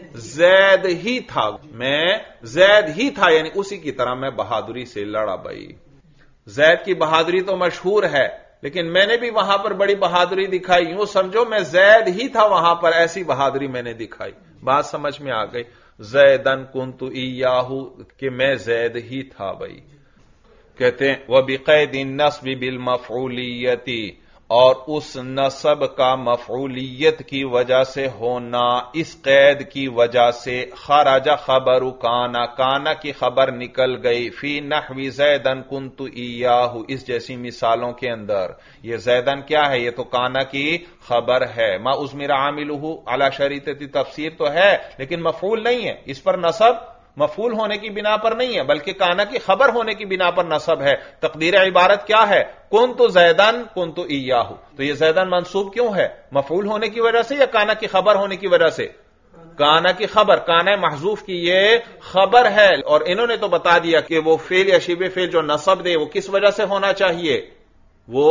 زید ہی تھا, میں زید ہی تھا, یعنی اسی کی طرح میں بہادری سے لڑا. بھائی زید کی بہادری تو مشہور ہے, لیکن میں نے بھی وہاں پر بڑی بہادری دکھائی. یوں سمجھو میں زید ہی تھا وہاں پر, ایسی بہادری میں نے دکھائی. بات سمجھ میں آ گئی. زیدن کنت ایاہو کہ میں زید ہی تھا. بھائی کہتے ہیں وَبِقَيْدِ النَّصْبِ بِالْمَفْعُولِيَّةِ, اور اس نصب کا مفعولیت کی وجہ سے ہونا, اس قید کی وجہ سے. خرج خبر کانا, کانا کی خبر نکل گئی. فی نحو زیدن کنت ایاہو, اس جیسی مثالوں کے اندر. یہ زیدن کیا ہے؟ یہ تو کانا کی خبر ہے. ما اضمر عاملہ علی شریطۃ تفسیر تو ہے, لیکن مفعول نہیں ہے. اس پر نصب مفعول ہونے کی بنا پر نہیں ہے, بلکہ کانا کی خبر ہونے کی بنا پر نصب ہے. تقدیر عبارت کیا ہے؟ کنت زیدن کنت ایاہو. تو یہ زیدن منصوب کیوں ہے؟ مفعول ہونے کی وجہ سے یا کانا کی خبر ہونے کی وجہ سے؟ کانا کی خبر, کانا محذوف کی یہ خبر ہے. اور انہوں نے تو بتا دیا کہ وہ فعل یا شبہ فعل جو نصب دے وہ کس وجہ سے ہونا چاہیے؟ وہ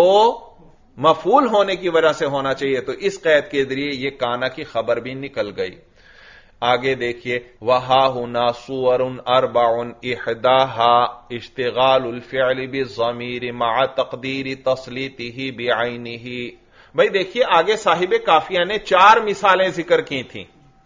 مفعول ہونے کی وجہ سے ہونا چاہیے. تو اس قید کے ذریعے یہ کانا کی خبر بھی نکل گئی. آگے دیکھیے وَهَا هُنَا صُوَرٌ أَرْبَعٌ إِحْدَاهَا اشتغال الفعل بالضمیر مع تقدیر تسلیطه بعینه. بھئی دیکھیے آگے صاحب کافیہ نے چار مثالیں ذکر کی تھیں,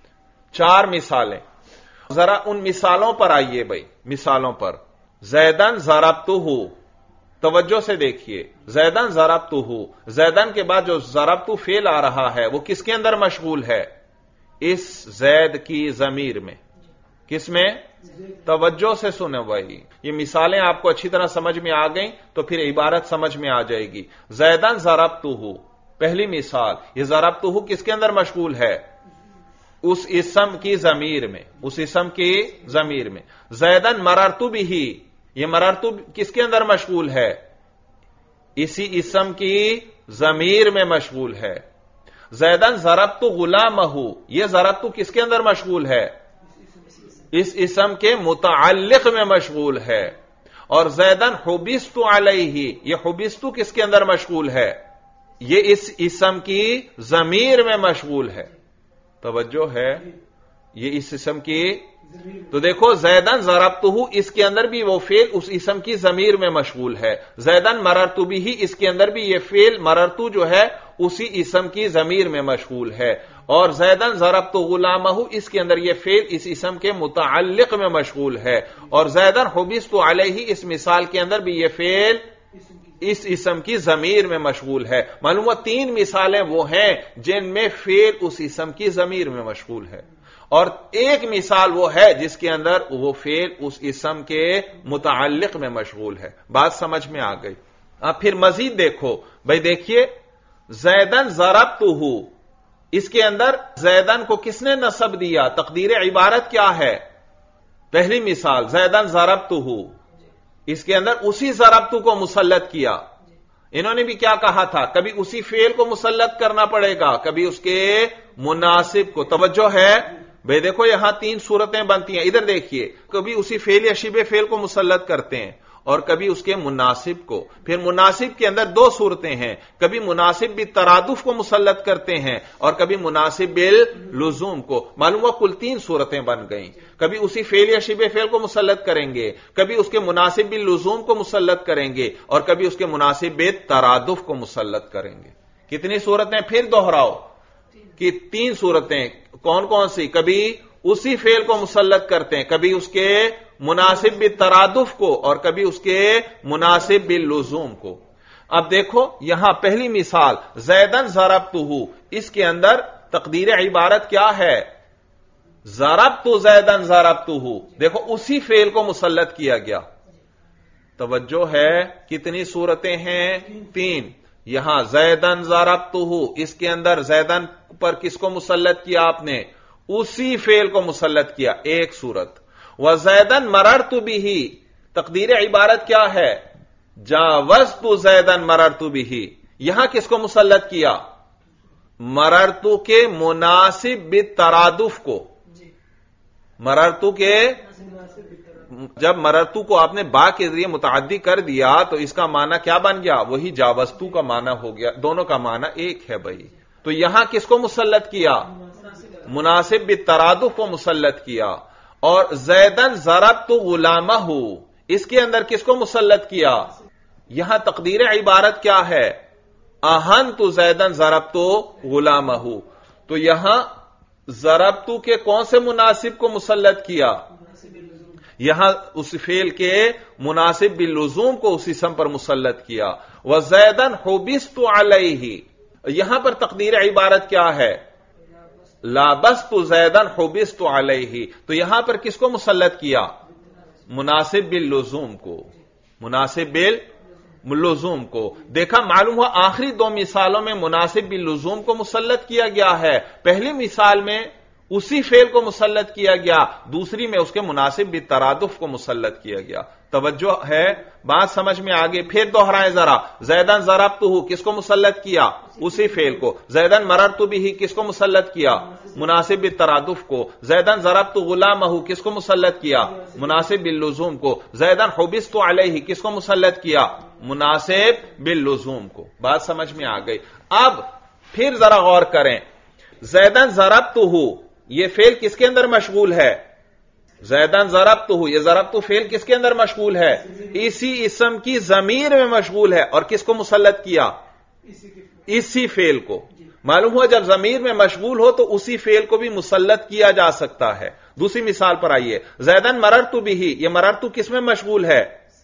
چار مثالیں. ذرا ان مثالوں پر آئیے بھئی, مثالوں پر. زیدن ضربتہ, توجہ سے دیکھیے, زیدن ضربتہ, زیدن کے بعد جو ضربتہ فعل آ رہا ہے وہ کس کے اندر مشغول ہے؟ اس زید کی ضمیر میں. کس میں؟ توجہ سے سنیں بھائی, یہ مثالیں آپ کو اچھی طرح سمجھ میں آ گئیں تو پھر عبارت سمجھ میں آ جائے گی. زیدن ضربتہ, پہلی مثال. یہ ضربتہ کس کے اندر مشغول ہے؟ اس اسم کی ضمیر میں, اس اسم کی ضمیر میں. زیدن مررت بہ, یہ مررت کس کے اندر مشغول ہے؟ اسی اسم کی ضمیر میں مشغول ہے. زیدن ضربت غلامہ, یہ ضربت کس کے اندر مشغول ہے؟ اس اسم کے متعلق میں مشغول ہے. اور زیدن حبست علیہ, یہ حبست کس کے اندر مشغول ہے؟ یہ اس اسم کی ضمیر میں مشغول ہے. توجہ ہے, یہ اس اسم کی. تو دیکھو زیدن ضربتہ, اس کے اندر بھی وہ فعل اس اسم کی ضمیر میں مشغول ہے. زیدن مررت بہ, اس کے اندر بھی یہ فعل مررت جو ہے اسی اسم کی ضمیر میں مشغول ہے. اور زیدن ضربت غلامہ, اس کے اندر یہ فعل اس اسم کے متعلق میں مشغول ہے. اور زیدن حبست علیہ, اس مثال کے اندر بھی یہ فعل اس اسم کی ضمیر میں مشغول ہے. معلوم ہوا تین مثالیں وہ ہیں جن میں فعل اس اسم کی ضمیر میں مشغول ہے, اور ایک مثال وہ ہے جس کے اندر وہ فعل اس اسم کے متعلق میں مشغول ہے. بات سمجھ میں آ گئی. اب پھر مزید دیکھو بھائی, دیکھیے زیدن ضربتہ, اس کے اندر زیدن کو کس نے نصب دیا؟ تقدیر عبارت کیا ہے؟ پہلی مثال زیدن ضربتہ, اس کے اندر اسی ضربتہ کو مسلط کیا. انہوں نے بھی کیا کہا تھا؟ کبھی اسی فعل کو مسلط کرنا پڑے گا, کبھی اس کے مناسب کو. توجہ ہے بھئی, دیکھو یہاں تین صورتیں بنتی ہیں. ادھر دیکھیے, کبھی اسی فعل یا شبہ فعل کو مسلط کرتے ہیں اور کبھی اس کے مناسب کو. پھر مناسب کے اندر دو صورتیں ہیں, کبھی مناسب بالترادف کو مسلط کرتے ہیں اور کبھی مناسب باللزوم کو. معلوم ہوا کل تین صورتیں بن گئیں. کبھی اسی فعل یا شبہ فعل کو مسلط کریں گے, کبھی اس کے مناسب باللزوم کو مسلط کریں گے اور کبھی اس کے مناسب بالترادف کو مسلط کریں گے. کتنی صورتیں پھر دوہراؤ کہ تین صورتیں. کون کون سی؟ کبھی اسی فعل کو مسلط کرتے ہیں, کبھی اس کے مناسب بالترادف کو اور کبھی اس کے مناسب باللزوم کو. اب دیکھو یہاں پہلی مثال زیدن ضربتہ, اس کے اندر تقدیر عبارت کیا ہے؟ ضربت زیدن ضربتہ. دیکھو اسی فعل کو مسلط کیا گیا. توجہ ہے, کتنی صورتیں ہیں؟ تین. یہاں زیدن ضربتہ, اس کے اندر زیدن پر کس کو مسلط کیا آپ نے؟ اسی فعل کو مسلط کیا, ایک صورت. وزیدن مررت بہ، تقدیر عبارت کیا ہے؟ جاوزت زیدن مررت بہ، یہاں کس کو مسلط کیا؟ مررتو کے مناسب بالترادف کو، مررتو کے، جب مررتو کو آپ نے با کے ذریعے متعدی کر دیا تو اس کا معنی کیا بن گیا؟ وہی جاوزتو کا معنی ہو گیا، دونوں کا معنی ایک ہے بھائی۔ تو یہاں کس کو مسلط کیا؟ مناسب بالترادف کو مسلط کیا۔ اور زیدن ضربت غلامہ، اس کے اندر کس کو مسلط کیا؟ یہاں تقدیر عبارت کیا ہے؟ اہنت زیدن ضربت غلامہ، تو یہاں ضربت کے کون سے مناسب کو مسلط کیا؟ یہاں اس فعل کے مناسب باللزوم کو اس اسم پر مسلط کیا۔ وزیدن حبست علیہ، یہاں پر تقدیر عبارت کیا ہے؟ لابست زیدن حبست علیہ، تو یہاں پر کس کو مسلط کیا؟ مناسب باللزوم کو، مناسب باللزوم کو۔ دیکھا معلوم ہوا آخری دو مثالوں میں مناسب باللزوم کو مسلط کیا گیا ہے، پہلی مثال میں اسی فعل کو مسلط کیا گیا، دوسری میں اس کے مناسب بالترادف کو مسلط کیا گیا۔ توجہ ہے؟ بات سمجھ میں آگے؟ پھر دوہرائیں ذرا۔ زیدن ضربتہ کس کو مسلط کیا؟ اسی فعل کو۔ زیدن مررت بہ کس کو مسلط کیا؟ مناسب بالترادف کو۔ زیدن ضربت غلامہ کس کو مسلط کیا؟ مناسب باللزوم کو۔ زیدن حبست علیہ کس کو مسلط کیا؟ مناسب باللزوم کو۔ بات سمجھ میں آ گئی؟ اب پھر ذرا غور کریں، زیدن ضربتہ یہ فعل کس کے اندر مشغول ہے؟ زیدن ضربتہ، یہ ضربتہ فعل کس کے اندر مشغول ہے؟ اسی اسم کی ضمیر میں مشغول ہے، اور کس کو مسلط کیا؟ اسی فعل کو۔ معلوم ہوا جب ضمیر میں مشغول ہو تو اسی فعل کو بھی مسلط کیا جا سکتا ہے۔ دوسری مثال پر آئیے، زیدن مررت بہ، یہ مررت کس میں مشغول ہے؟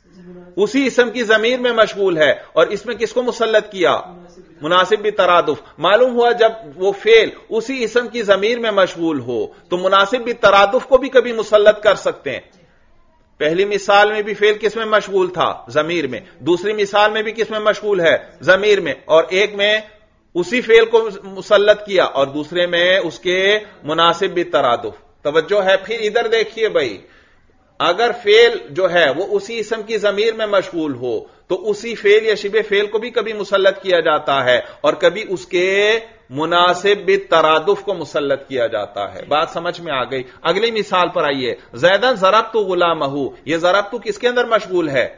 اسی اسم کی ضمیر میں مشغول ہے، اور اس میں کس کو مسلط کیا؟ مناسب بالترادف۔ معلوم ہوا جب وہ فعل اسی اسم کی ضمیر میں مشغول ہو تو مناسب بالترادف کو بھی کبھی مسلط کر سکتے ہیں۔ پہلی مثال میں بھی فعل کس میں مشغول تھا؟ ضمیر میں۔ دوسری مثال میں بھی کس میں مشغول ہے؟ ضمیر میں۔ اور ایک میں اسی فعل کو مسلط کیا اور دوسرے میں اس کے مناسب بالترادف۔ توجہ ہے؟ پھر ادھر دیکھیے بھائی، اگر فعل جو ہے وہ اسی اسم کی ضمیر میں مشغول ہو تو اسی فعل یا شبہ فعل کو بھی کبھی مسلط کیا جاتا ہے اور کبھی اس کے مناسب بالترادف کو مسلط کیا جاتا ہے۔ بات سمجھ میں آ گئی؟ اگلی مثال پر آئیے، زیدن ضربت غلامہ، یہ ضربت کس کے اندر مشغول ہے؟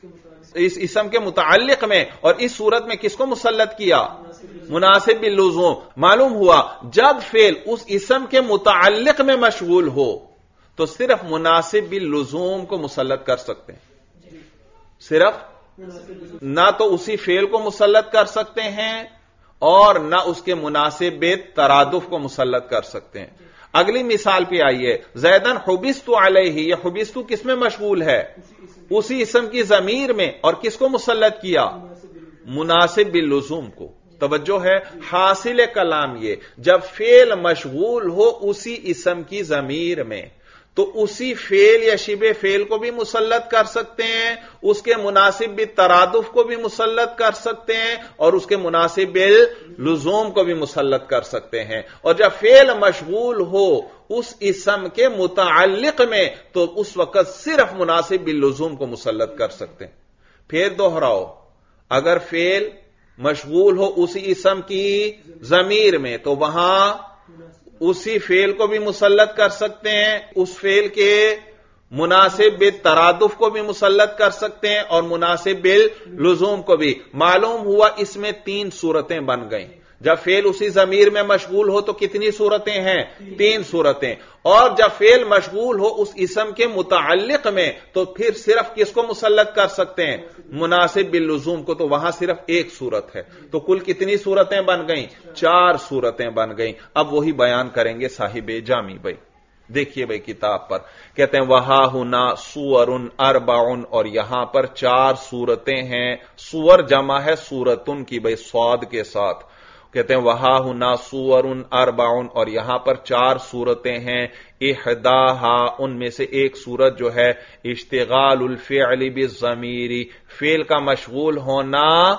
اس اسم کے متعلق میں، اور اس صورت میں کس کو مسلط کیا؟ مناسب باللزوم۔ معلوم ہوا جب فعل اس اسم کے متعلق میں مشغول ہو تو صرف مناسب باللزوم کو مسلط کر سکتے ہیں، صرف نہ تو اسی فعل کو مسلط کر سکتے ہیں اور نہ اس کے مناسب بالترادف کو مسلط کر سکتے ہیں۔ اگلی مثال پہ آئیے، زیدن حبست علیہ، یہ حبست کس میں مشغول ہے؟ اسی اسم کی ضمیر میں، اور کس کو مسلط کیا؟ مناسب باللزوم کو۔ توجہ ہے؟ حاصل کلام یہ، جب فعل مشغول ہو اسی اسم کی ضمیر میں تو اسی فعل یا شبہ فعل کو بھی مسلط کر سکتے ہیں، اس کے مناسب بالترادف کو بھی مسلط کر سکتے ہیں، اور اس کے مناسب باللزوم کو بھی مسلط کر سکتے ہیں۔ اور جب فعل مشغول ہو اس اسم کے متعلق میں تو اس وقت صرف مناسب باللزوم کو مسلط کر سکتے ہیں۔ پھر دوہراؤ، اگر فعل مشغول ہو اسی اسم کی ضمیر میں تو وہاں اسی فعل کو بھی مسلط کر سکتے ہیں، اس فعل کے مناسب بالترادف کو بھی مسلط کر سکتے ہیں اور مناسب باللزوم کو بھی۔ معلوم ہوا اس میں تین صورتیں بن گئیں۔ جب فعل اسی ضمیر میں مشغول ہو تو کتنی صورتیں ہیں؟ تین صورتیں۔ اور جب فعل مشغول ہو اس اسم کے متعلق میں تو پھر صرف کس کو مسلط کر سکتے ہیں؟ مناسب باللزوم کو، تو وہاں صرف ایک صورت ہے۔ تو کل کتنی صورتیں بن گئیں؟ چار صورتیں بن گئیں۔ اب وہی بیان کریں گے صاحب جامی بھائی۔ دیکھیے بھائی کتاب پر کہتے ہیں وہا ہونا سور اربع، اور یہاں پر چار صورتیں ہیں۔ سور جمع ہے سورتن کی بھائی، صاد کے ساتھ۔ کہتے ہیں وہا ہونا سور اربع، اور یہاں پر چار صورتیں ہیں۔ احداہا، ان میں سے ایک صورت جو ہے اشتغال الفعل بالضمیر، فعل کا مشغول ہونا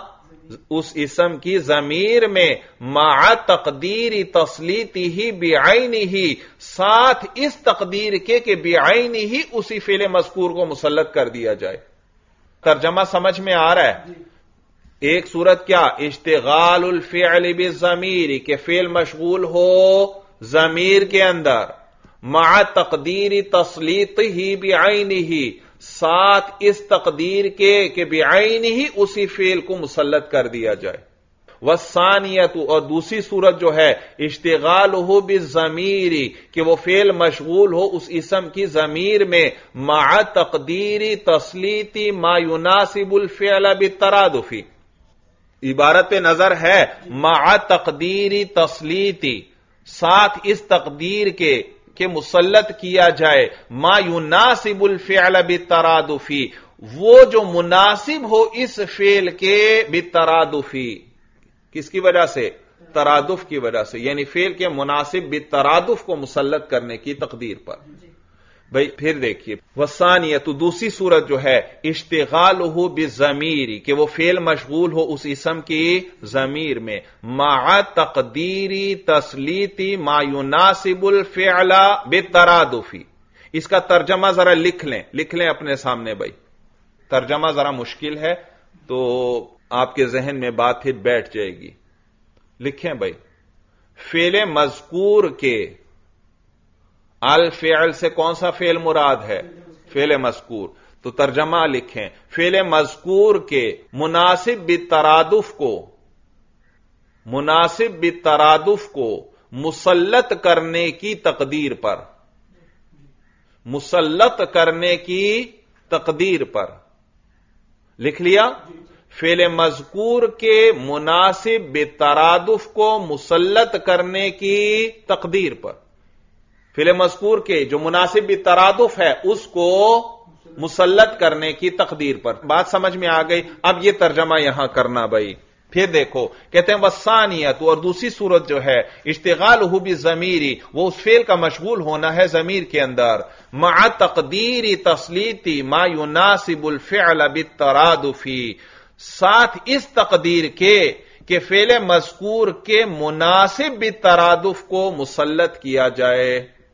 اس اسم کی ضمیر میں مع تقدیر تسلیطہ بعینہ، ساتھ اس تقدیر کے کہ بعینہ اسی فعل مذکور کو مسلط کر دیا جائے۔ ترجمہ سمجھ میں آ رہا ہے؟ ایک صورت کیا؟ اشتغال الفعل بالضمیر، کہ فعل مشغول ہو ضمیر کے اندر، مع تقدیر تسلیطہ بعینہ، ساتھ اس تقدیر کے کہ بعینہ اسی فعل کو مسلط کر دیا جائے۔ والثانیۃ، اور دوسری صورت جو ہے اشتغالہ بالضمیر، کہ وہ فعل مشغول ہو اس اسم کی ضمیر میں مع تقدیر تسلیط ما یناسب الفعل بالترادف، عبارت پہ نظر ہے مع تقدیر تسلیطی، ساتھ اس تقدیر کے کہ مسلط کیا جائے ما یناسب الفعل بالترادف، وہ جو مناسب ہو اس فعل کے بالترادف، کس کی وجہ سے؟ ترادف کی وجہ سے، یعنی فعل کے مناسب بالترادف کو مسلط کرنے کی تقدیر پر۔ بھئی پھر دیکھیے، والثانیہ، تو دوسری صورت جو ہے اشتغالہ بالضمیر، کہ وہ فعل مشغول ہو اس اسم کی ضمیر میں مع تقدیر تسلیط ما یناسب الفعل بالترادف۔ اس کا ترجمہ ذرا لکھ لیں لکھ لیں اپنے سامنے بھائی، ترجمہ ذرا مشکل ہے تو آپ کے ذہن میں بات پھر بیٹھ جائے گی۔ لکھیں بھائی، فعل مذکور کے، الفعل سے کون سا فعل مراد ہے؟ فعل مذکور، تو ترجمہ لکھیں، فعل مذکور کے مناسب بالترادف کو مناسب بالترادف کو مسلط کرنے کی تقدیر پر، مسلط کرنے کی تقدیر پر۔ لکھ لیا؟ فعل مذکور کے مناسب بالترادف کو مسلط کرنے کی تقدیر پر، فعل مذکور کے جو مناسب بالترادف ہے اس کو مسلط کرنے کی تقدیر پر۔ بات سمجھ میں آ گئی؟ اب یہ ترجمہ یہاں کرنا بھائی۔ پھر دیکھو، کہتے ہیں والثانیۃ، اور دوسری صورت جو ہے اشتغالہ بالضمیر، وہ اس فعل کا مشغول ہونا ہے ضمیر کے اندر مع تقدیر تسلیط ما یناسب الفعل بالترادف، ساتھ اس تقدیر کے کہ فعل مذکور کے مناسب بالترادف کو مسلط کیا جائے،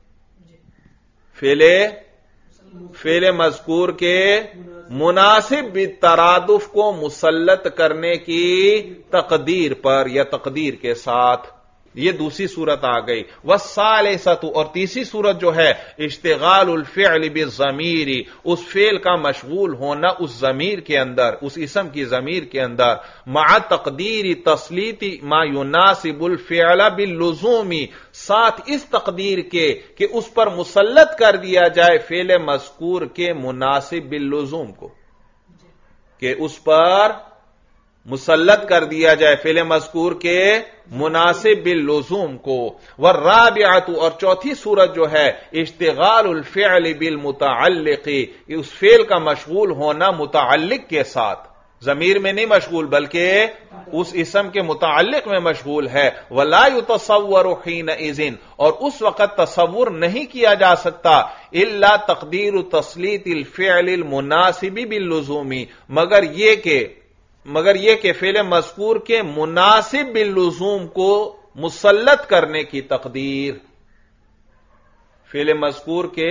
فعل فعل مذکور کے مناسب بالترادف کو مسلط کرنے کی تقدیر پر یا تقدیر کے ساتھ۔ یہ دوسری صورت آ گئی۔ والثالثۃ، اور تیسری صورت جو ہے اشتغال الفعل بالضمیر، اس فعل کا مشغول ہونا اس ضمیر کے اندر، اس اسم کی ضمیر کے اندر مع تقدیر تسلیط ما یناسب الفعل باللزوم، ساتھ اس تقدیر کے کہ اس پر مسلط کر دیا جائے فعل مذکور کے مناسب باللزوم کو، کہ اس پر مسلط کر دیا جائے فعل مذکور کے مناسب باللزوم کو۔ والرابعۃ، اور چوتھی صورت جو ہے اشتغال الفعل بالمتعلق، اس فعل کا مشغول ہونا متعلق کے ساتھ، ضمیر میں نہیں مشغول بلکہ اس اسم کے متعلق میں مشغول ہے۔ ولا يتصور حينئذ، اور اس وقت تصور نہیں کیا جا سکتا الا تقدیر تسلیط الفعل المناسب باللزوم، مگر یہ کہ مگر یہ کہ فعل مذکور کے مناسب باللزوم کو مسلط کرنے کی تقدیر، فعل مذکور کے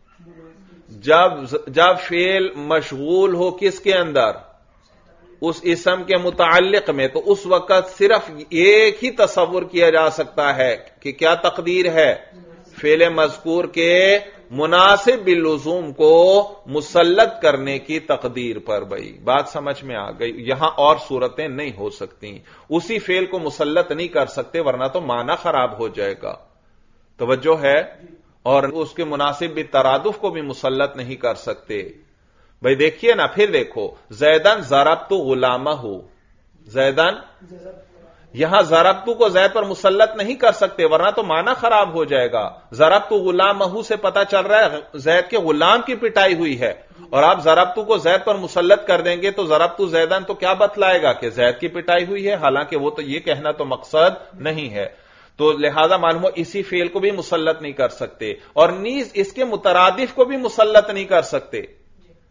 جب جب فعل مشغول ہو کس کے اندر؟ اس اسم کے متعلق میں، تو اس وقت صرف ایک ہی تصور کیا جا سکتا ہے کہ کیا تقدیر ہے؟ فعل مذکور کے مناسب باللزوم کو مسلط کرنے کی تقدیر پر۔ بھائی بات سمجھ میں آ گئی؟ یہاں اور صورتیں نہیں ہو سکتی، اسی فعل کو مسلط نہیں کر سکتے ورنہ تو معنی خراب ہو جائے گا، توجہ ہے؟ اور اس کے مناسب بالترادف کو بھی مسلط نہیں کر سکتے۔ بھائی دیکھیے نا، پھر دیکھو، زیدن ضربت غلامہ، زیدن، یہاں ضربت کو زید پر مسلط نہیں کر سکتے ورنہ تو معنی خراب ہو جائے گا۔ ضربت غلامہ سے پتا چل رہا ہے زید کے غلام کی پٹائی ہوئی ہے، اور آپ ضربت کو زید پر مسلط کر دیں گے تو ضربت زیدن تو کیا بتلائے گا کہ زید کی پٹائی ہوئی ہے، حالانکہ وہ تو یہ کہنا تو مقصد نہیں ہے۔ تو لہذا معلوم ہو اسی فعل کو بھی مسلط نہیں کر سکتے، اور نیز اس کے مترادف کو بھی مسلط نہیں کر سکتے،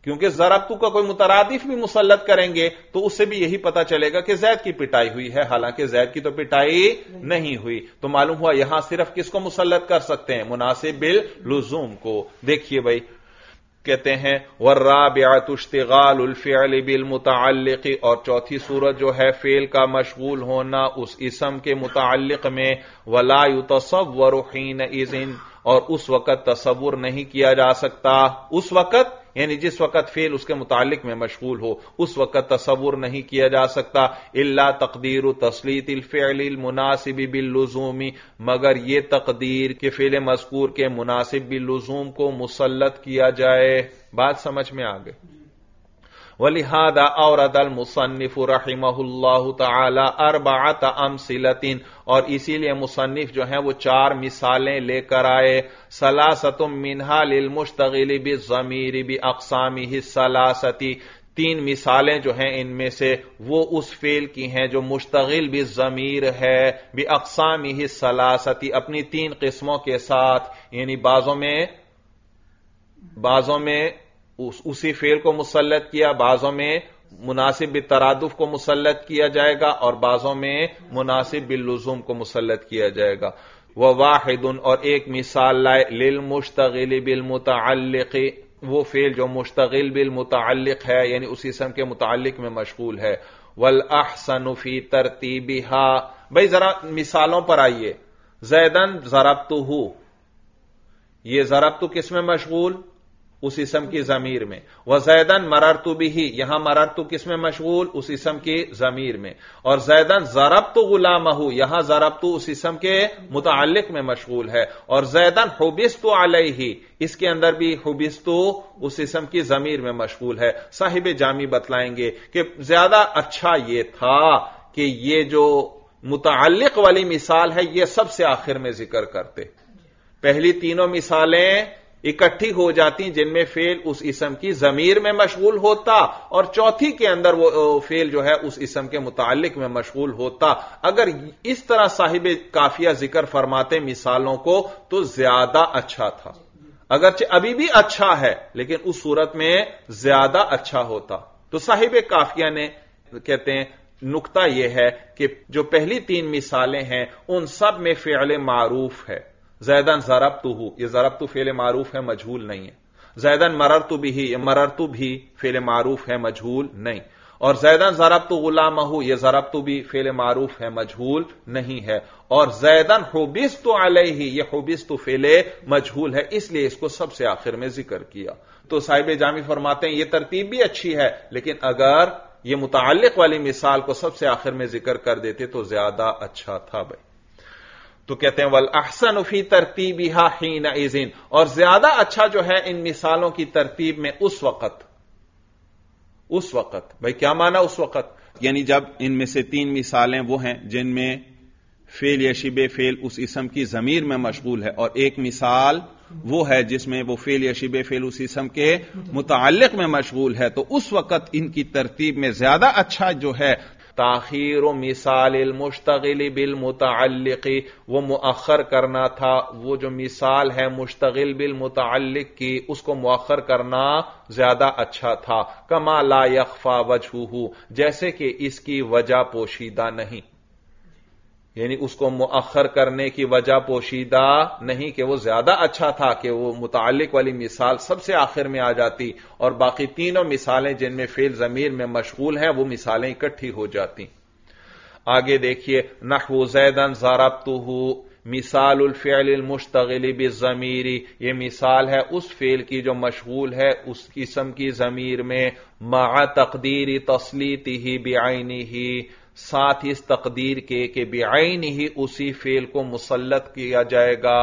کیونکہ ضربتو کا کوئی مترادف بھی مسلط کریں گے تو اس سے بھی یہی پتا چلے گا کہ زید کی پٹائی ہوئی ہے، حالانکہ زید کی تو پٹائی نہیں ہوئی. تو معلوم ہوا یہاں صرف کس کو مسلط کر سکتے ہیں؟ مناسب باللزوم کو. دیکھیے بھائی کہتے ہیں والرابعۃ اشتغال الفعل بالمتعلق، اور چوتھی صورت جو ہے فعل کا مشغول ہونا اس اسم کے متعلق میں، ولا يتصور حينئذ، اور اس وقت تصور نہیں کیا جا سکتا. اس وقت یعنی جس وقت فعل اس کے متعلق میں مشغول ہو اس وقت تصور نہیں کیا جا سکتا. الا تقدیر تسلیط الفعل المناسب باللزوم، مگر یہ تقدیر کہ فعل مذکور کے مناسب باللزوم کو مسلط کیا جائے. بات سمجھ میں آ گئی. وَلِهَذَا أَوْرَدَ الْمُصَنِّفُ رَحِمَهُ اللَّهُ تَعَالَى أَرْبَعَةَ أَمْثِلَةٍ، اور اسی لیے مصنف جو ہیں وہ چار مثالیں لے کر آئے. ثَلَاثَةٌ مِّنْهَا لِلْمُشْتَغِلِ بِالضَّمِيرِ بِأَقْسَامِهِ الثَّلَاثَةِ، تین مثالیں جو ہیں ان میں سے وہ اس فعل کی ہیں جو مشتغل بالضمیر ہے، بِأَقْسَامِهِ الثَّلَاثَةِ، اپنی تین قسموں کے ساتھ. یعنی بعضوں میں بعضوں میں اسی فعل کو مسلط کیا، بعضوں میں مناسب بالترادف کو مسلط کیا جائے گا، اور بعضوں میں مناسب باللزوم کو مسلط کیا جائے گا. وواحد، اور ایک مثال لائے للمشتغل بالمتعلق، وہ فعل جو مشتغل بالمتعلق ہے یعنی اس اسم کے متعلق میں مشغول ہے. والاحسن فی ترتیبها، بھئی ذرا مثالوں پر آئیے. زیدن ضربتہ، یہ ضربتہ کس میں مشغول؟ اس اسم کی ضمیر میں. وزیدن مررت بہ، یہاں مررت کس میں مشغول؟ اس اسم کی ضمیر میں. اور زیدن ضربت غلامہ، یہاں ضربت اس اسم کے متعلق میں مشغول ہے. اور زیدن حبست علیہ، اس کے اندر بھی حبست اس اسم کی ضمیر میں مشغول ہے. صاحب جامی بتلائیں گے کہ زیادہ اچھا یہ تھا کہ یہ جو متعلق والی مثال ہے یہ سب سے آخر میں ذکر کرتے. پہلی تینوں مثالیں اکٹھی ہو جاتی جن میں فعل اس اسم کی ضمیر میں مشغول ہوتا، اور چوتھی کے اندر وہ فعل جو ہے اس اسم کے متعلق میں مشغول ہوتا. اگر اس طرح صاحب کافیہ ذکر فرماتے مثالوں کو تو زیادہ اچھا تھا. اگرچہ ابھی بھی اچھا ہے لیکن اس صورت میں زیادہ اچھا ہوتا. تو صاحب کافیہ نے کہتے ہیں نقطہ یہ ہے کہ جو پہلی تین مثالیں ہیں ان سب میں فعل معروف ہے. زیدن ضربتہ، یہ ضربتہ فعل معروف ہے، مجہول نہیں ہے. زیدن مررت بہ، یہ مررت بھی فعل معروف ہے، مجہول نہیں. اور زیدن ضربت غلامہ، یہ ضربت بھی فعل معروف ہے، مجہول نہیں ہے. اور زیدن حبست علیہ، یہ حبست فعل مجہول ہے، اس لیے اس کو سب سے آخر میں ذکر کیا. تو صاحب جامی فرماتے ہیں یہ ترتیب بھی اچھی ہے لیکن اگر یہ متعلق والی مثال کو سب سے آخر میں ذکر کر دیتے تو زیادہ اچھا تھا. بھائی تو کہتے ہیں والاحسن فی ترتیبها حینئذ، اور زیادہ اچھا جو ہے ان مثالوں کی ترتیب میں اس وقت. اس وقت بھائی کیا معنی اس وقت؟ یعنی جب ان میں سے تین مثالیں وہ ہیں جن میں فعل یا شبہ فعل اس اسم کی ضمیر میں مشغول ہے، اور ایک مثال وہ ہے جس میں وہ فعل یا شبہ فعل اس اسم کے متعلق میں مشغول ہے، تو اس وقت ان کی ترتیب میں زیادہ اچھا جو ہے تاخیر و مثال المشتغل بالمتعلق، وہ مؤخر کرنا تھا. وہ جو مثال ہے مشتغل بالمتعلق کی اس کو مؤخر کرنا زیادہ اچھا تھا. کما لا یخفا وجہہ، جیسے کہ اس کی وجہ پوشیدہ نہیں، یعنی اس کو مؤخر کرنے کی وجہ پوشیدہ نہیں کہ وہ زیادہ اچھا تھا کہ وہ متعلق والی مثال سب سے آخر میں آ جاتی اور باقی تینوں مثالیں جن میں فعل ضمیر میں مشغول ہیں وہ مثالیں اکٹھی ہو جاتی. آگے دیکھیے نحو زیدن ضربتہ، مثال الفعل المشتغل بالضمیر، یہ مثال ہے اس فعل کی جو مشغول ہے اس اسم کی ضمیر میں، مع تقدیر تسلیطہ بعینہ، ساتھ اس تقدیر کے کہ بعین ہی اسی فعل کو مسلط کیا جائے گا.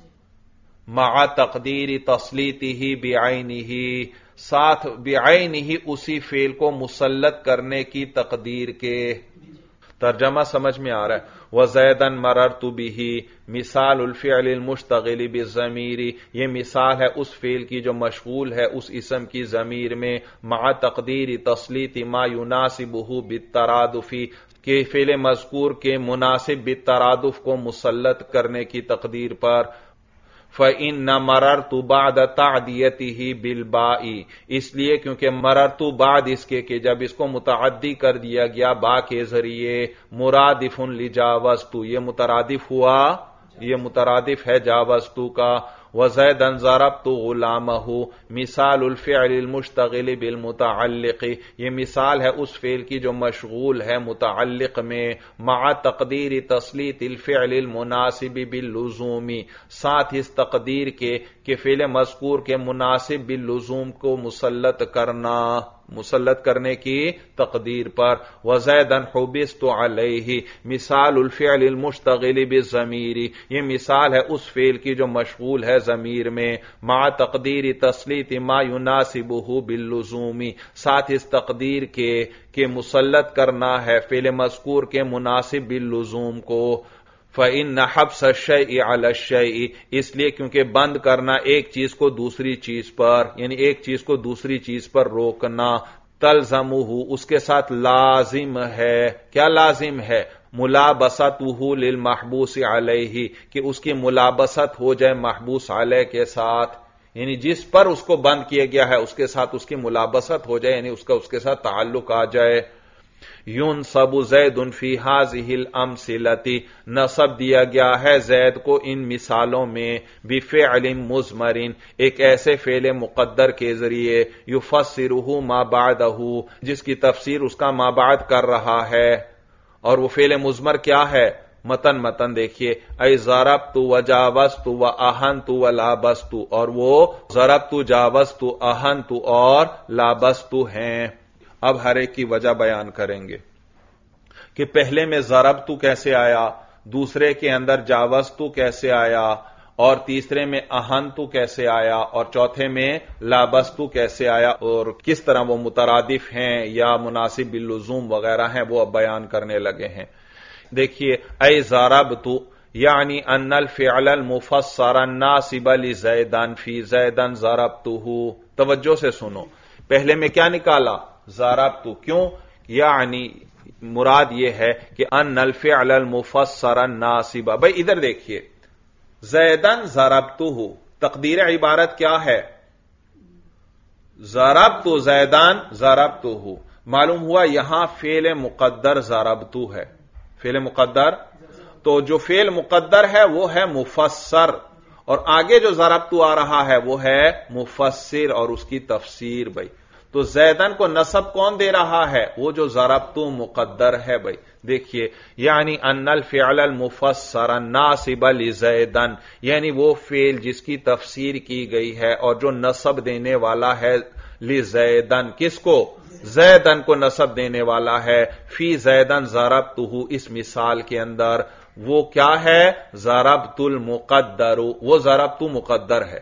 مع تقدیر تسلیطہ بعینہ، ساتھ بعین ہی اسی فعل کو مسلط کرنے کی تقدیر کے. ترجمہ سمجھ میں آ رہا ہے. وزیدن مررت بہ، مثال الفعل المشتغل بالضمیر، یہ مثال ہے اس فعل کی جو مشغول ہے اس اسم کی ضمیر میں، مع تقدیر تسلیط ما یناسبہ بالترادف، کہ فعل مذکور کے مناسب بالترادف کو مسلط کرنے کی تقدیر پر. فَإِنَّ مَرَرْتُ بَعْدَ تَعْدِيَتِهِ بِالْبَاءِ، اس لیے کیونکہ مررتو بعد اس کے کہ جب اس کو متعدی کر دیا گیا با کے ذریعے، مرادف لجاوزتو، یہ مترادف ہوا، یہ مترادف ہے جاوزتو کا۔ وَزَيْدًا ضَرَبْتُ غُلَامَهُ، مثال الفعل المشتغل بالمتعلق، یہ مثال ہے اس فعل کی جو مشغول ہے متعلق میں، مع تقدیر تسلیط الفعل المناسب باللزوم، ساتھ اس تقدیر کے کہ فعل مذکور کے مناسب باللزوم کو مسلط کرنا، مسلط کرنے کی تقدیر پر۔ وَزَيْدًا حُبِسْتُ عَلَيْهِ، مثال الفعل المشتغل بالضمیر، یہ مثال ہے اس فعل کی جو مشغول ہے ضمیر میں، مع تقدیر تسلیط ما يناسبه باللزوم، ساتھ اس تقدیر کے کہ مسلط کرنا ہے فعل مذکور کے مناسب باللزوم کو۔ فَإِنَّ حَبْسَ الشَّيْءِ عَلَى الشَّيْءِ، اس لیے کیونکہ بند کرنا ایک چیز کو دوسری چیز پر، یعنی ایک چیز کو دوسری چیز پر روکنا، تلزمہ، اس کے ساتھ لازم ہے، کیا لازم ہے؟ ملابسطہ للمحبوس علیہ، کہ اس کی ملابست ہو جائے محبوس علیہ کے ساتھ، یعنی جس پر اس کو بند کیا گیا ہے اس کے ساتھ اس کی ملابست ہو جائے، یعنی اس کا اس کے ساتھ تعلق آ جائے۔ ينصب زید فی هذه الامثلۃ، نصب دیا گیا ہے زید کو ان مثالوں میں، بفعل مضمر، ایک ایسے فعل مقدر کے ذریعے، یفسرہ ما بعدہ، جس کی تفسیر اس کا ما بعد کر رہا ہے، اور وہ فعل مضمر کیا ہے؟ متن متن دیکھیے، اے ضربت وجاوزت واہنت ولابست، اور وہ ضربت جاوزت اہنت اور لابست ہیں۔ اب ہر ایک کی وجہ بیان کریں گے کہ پہلے میں ضربتو کیسے آیا، دوسرے کے اندر جاوزتو کیسے آیا، اور تیسرے میں اہنتو کیسے آیا، اور چوتھے میں لابستو کیسے آیا، اور کس طرح وہ مترادف ہیں یا مناسب باللزوم وغیرہ ہیں، وہ اب بیان کرنے لگے ہیں۔ دیکھیے، اے ضربتو یعنی ان الفعل المفسر الناصب لزیدن فی زیدن ضربتہ، توجہ سے سنو، پہلے میں کیا نکالا؟ ضربتو، کیوں؟ یعنی مراد یہ ہے کہ ان الفعل المفسر الناصب، بھئی ادھر دیکھیے، زیدن ضربتہ، تقدیر عبارت کیا ہے؟ ضربتو زیدن ضربتہ، معلوم ہوا یہاں فعل مقدر ضربتو ہے، فعل مقدر، تو جو فعل مقدر ہے وہ ہے مفسر، اور آگے جو ضربتو آ رہا ہے وہ ہے مفسر اور اس کی تفسیر۔ بھئی تو زیدن کو نصب کون دے رہا ہے؟ وہ جو ضربتو مقدر ہے۔ بھئی دیکھیے، یعنی ان الفعل المفسر الناصب لزیدن، یعنی وہ فعل جس کی تفسیر کی گئی ہے اور جو نصب دینے والا ہے لزیدن، کس کو؟ زیدن کو نصب دینے والا ہے، فی زیدن ضربتہ، اس مثال کے اندر وہ کیا ہے؟ ضربت المقدر، وہ ضربتو مقدر ہے۔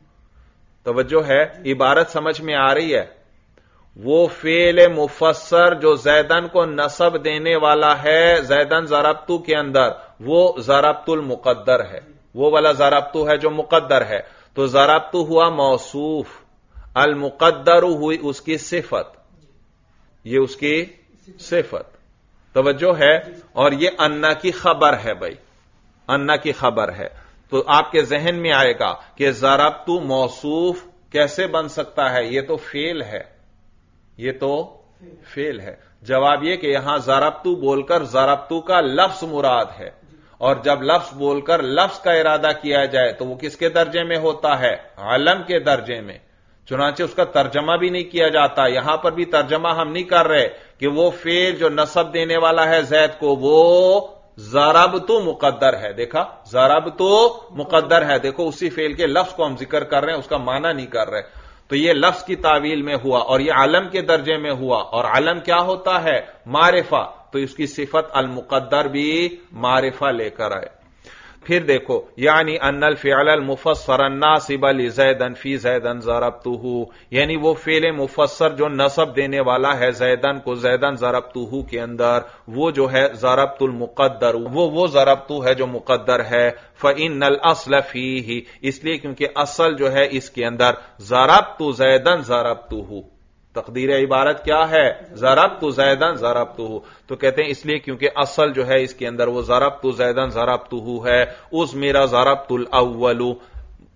توجہ ہے، عبارت سمجھ میں آ رہی ہے؟ وہ فعل مفسر جو زیدن کو نصب دینے والا ہے زیدن ضربتو کے اندر، وہ ضربت المقدر ہے، وہ والا ضربتو ہے جو مقدر ہے۔ تو ضربتو ہوا موصوف، المقدر ہوئی اس کی صفت، یہ اس کی صفت، توجہ ہے، اور یہ انا کی خبر ہے۔ بھائی انا کی خبر ہے، تو آپ کے ذہن میں آئے گا کہ ضربتو موصوف کیسے بن سکتا ہے؟ یہ تو فعل ہے، یہ تو فعل ہے۔ جواب یہ کہ یہاں ضربتو بول کر ضربتو کا لفظ مراد ہے، اور جب لفظ بول کر لفظ کا ارادہ کیا جائے تو وہ کس کے درجے میں ہوتا ہے؟ علم کے درجے میں، چنانچہ اس کا ترجمہ بھی نہیں کیا جاتا۔ یہاں پر بھی ترجمہ ہم نہیں کر رہے کہ وہ فعل جو نصب دینے والا ہے زید کو، وہ ضربتو مقدر ہے، دیکھا، ضربتو مقدر ہے، دیکھو اسی فعل کے لفظ کو ہم ذکر کر رہے ہیں، اس کا معنی نہیں کر رہے، تو یہ لفظ کی تعویل میں ہوا، اور یہ علم کے درجے میں ہوا، اور علم کیا ہوتا ہے؟ معرفہ، تو اس کی صفت المقدر بھی معرفہ لے کر آئے۔ پھر دیکھو، یعنی ان الفعل المفسر الناصب لزیدن فی زیدن ضربتہ، یعنی وہ فعل مفسر جو نصب دینے والا ہے زیدن کو زیدن ضربتہ کے اندر، وہ جو ہے ضربت المقدر، وہ وہ ضربتہ ہے جو مقدر ہے۔ فإن الاصل فیہ، اس لیے کیونکہ اصل جو ہے اس کے اندر ضربت زیدن ضربتہ، تقدیر عبارت کیا ہے؟ ضربت زیدن ضربتہ، تو کہتے ہیں اس لیے کیونکہ اصل جو ہے اس کے اندر وہ ضربت زیدن ضربتہ ہے۔ اس میرا ضربت الاول،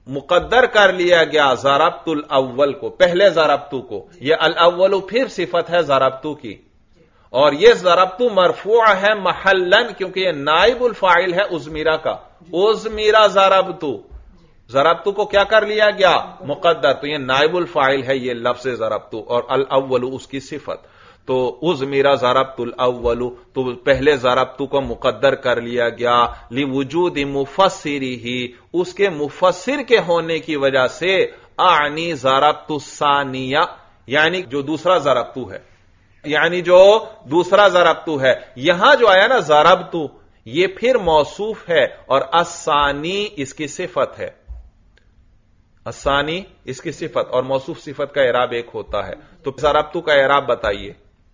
مقدر کر لیا گیا ضربت الاول کو، پہلے ضربتو کو. یہ الاول پھر صفت ہے ضربتو کی، اور یہ ضربتو مرفوع ہے محلن، کیونکہ یہ نائب الفاعل ہے ازمیرہ کا. ازمیرہ ضربتو، ضربتو کو کیا کر لیا گیا؟ مقدر. تو یہ نائب الفاعل ہے یہ لفظ ضربتو، اور الاول اس کی صفت. تو ازمیرہ ضربت الاول، تو پہلے ضربتو کو مقدر کر لیا گیا لوجود مفسرہ، اس کے مفسر کے ہونے کی وجہ سے. اعنی ضربت الثانیہ، یعنی جو دوسرا ضربتو ہے، یعنی جو دوسرا ضربتو ہے. یہاں جو آیا نا ضربتو، یہ پھر موصوف ہے، اور الثانی اس کی صفت ہے. الثانی اس کی صفت، اور موصوف صفت کا اعراب ایک ہوتا ہے. تو ضربتو کا اعراب بتائیے.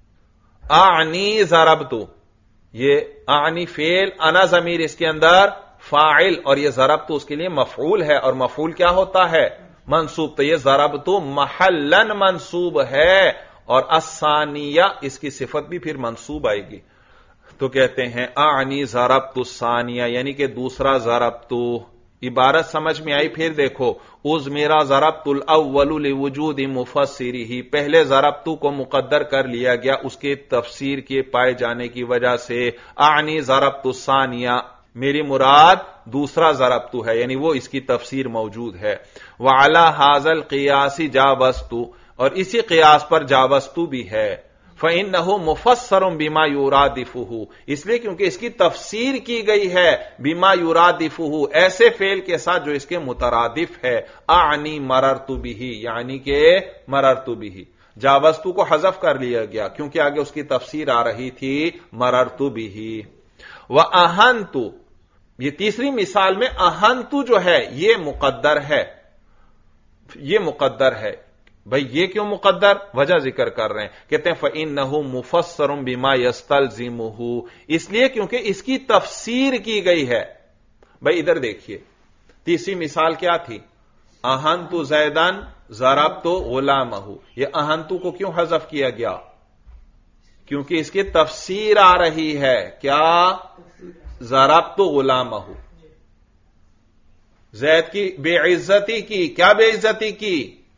اعنی ضربتو، یہ اعنی فعل، انا ضمیر اس کے اندر فاعل، اور یہ ضربتو اس کے لیے مفعول ہے، اور مفعول کیا ہوتا ہے؟ منصوب. تو یہ ضربتو محلن منصوب ہے، اور الثانیہ اس کی صفت بھی پھر منصوب آئے گی. تو کہتے ہیں اعنی ضربت الثانیہ، یعنی کہ دوسرا ضربتو. عبارت سمجھ میں آئی؟ پھر دیکھو، ازمیرہ ضربت الاول لوجود مفسرہ، پہلے ضربتو کو مقدر کر لیا گیا اس کے تفسیر کے پائے جانے کی وجہ سے. اعنی ضربت الثانیہ، میری مراد دوسرا ضربتو ہے، یعنی وہ اس کی تفسیر موجود ہے. وعلی ھذا القیاس جاوزتو، اور اسی قیاس پر جاوزتو بھی ہے. فإنه مفسر بما يرادفه، اس لیے کیونکہ اس کی تفسیر کی گئی ہے بما يرادفه، ایسے فعل کے ساتھ جو اس کے مترادف ہے. اعنی مررت به، یعنی کہ مررت به. جاوزتو کو حذف کر لیا گیا کیونکہ آگے اس کی تفسیر آ رہی تھی مررت به. واہنت، یہ تیسری مثال میں اہنت جو ہے یہ مقدر ہے، یہ مقدر ہے. بھئی یہ کیوں مقدر؟ وجہ ذکر کر رہے ہیں. کہتے ہیں فَإِنَّهُ مُفَسَّرٌ بِمَا يَسْتَلْزِمُهُ، اس لیے کیونکہ اس کی تفسیر کی گئی ہے. بھئی ادھر دیکھیے، تیسری مثال کیا تھی؟ اہنتو زیدن ضربتو غلامہ. یہ اہنتو کو کیوں حذف کیا گیا؟ کیونکہ اس کی تفسیر آ رہی ہے. کیا؟ ضربتو غلامہ. زید کی بے عزتی کی، کیا بے عزتی کی؟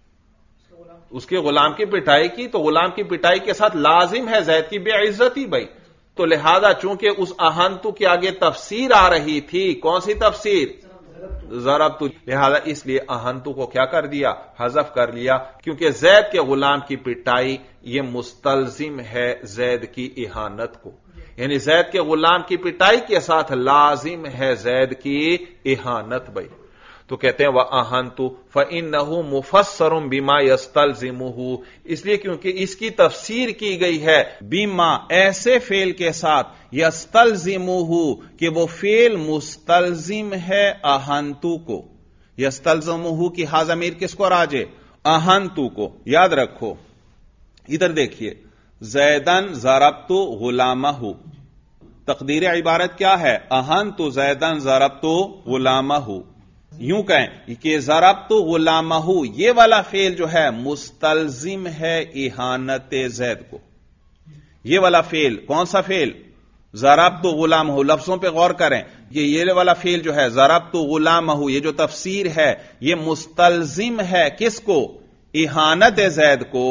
اس کے غلام کی پٹائی کی. تو غلام کی پٹائی کے ساتھ لازم ہے زید کی بے عزتی. بھائی تو لہذا چونکہ اس اہنتو کے آگے تفسیر آ رہی تھی، کون سی تفسیر؟ ضربتو. لہذا اس لیے اہنتو کو کیا کر دیا؟ حذف کر لیا، کیونکہ زید کے غلام کی پٹائی یہ مستلزم ہے زید کی اہانت کو، یعنی زید کے غلام کی پٹائی کے ساتھ لازم ہے زید کی اہانت. بھائی تو کہتے ہیں وَأَهَنْتُ فَإِنَّهُ مُفَسَّرٌ بِمَا يَسْتَلْزِمُهُ، اس لیے کیونکہ اس کی تفسیر کی گئی ہے بیما، ایسے فعل کے ساتھ، يَسْتَلْزِمُهُ کہ وہ فعل مستلزم ہے اہنتو کو. يَسْتَلْزِمُهُ کی ہا ضمیر کس کو راجع؟ اہنتو کو. یاد رکھو، ادھر دیکھیے، زیدن ضربت غلامہ، تقدیر عبارت کیا ہے؟ اہنتو زیدن ضربت غلامہ. یوں کہیں کہ ضربت غلامہ، یہ والا فعل جو ہے مستلزم ہے اہانت زید کو. یہ والا فعل کون سا فعل؟ ضربت غلامہ. لفظوں پہ غور کریں، یہ یہ والا فعل جو ہے ضربت غلامہ، یہ جو تفسیر ہے یہ مستلزم ہے کس کو؟ اہانت زید کو.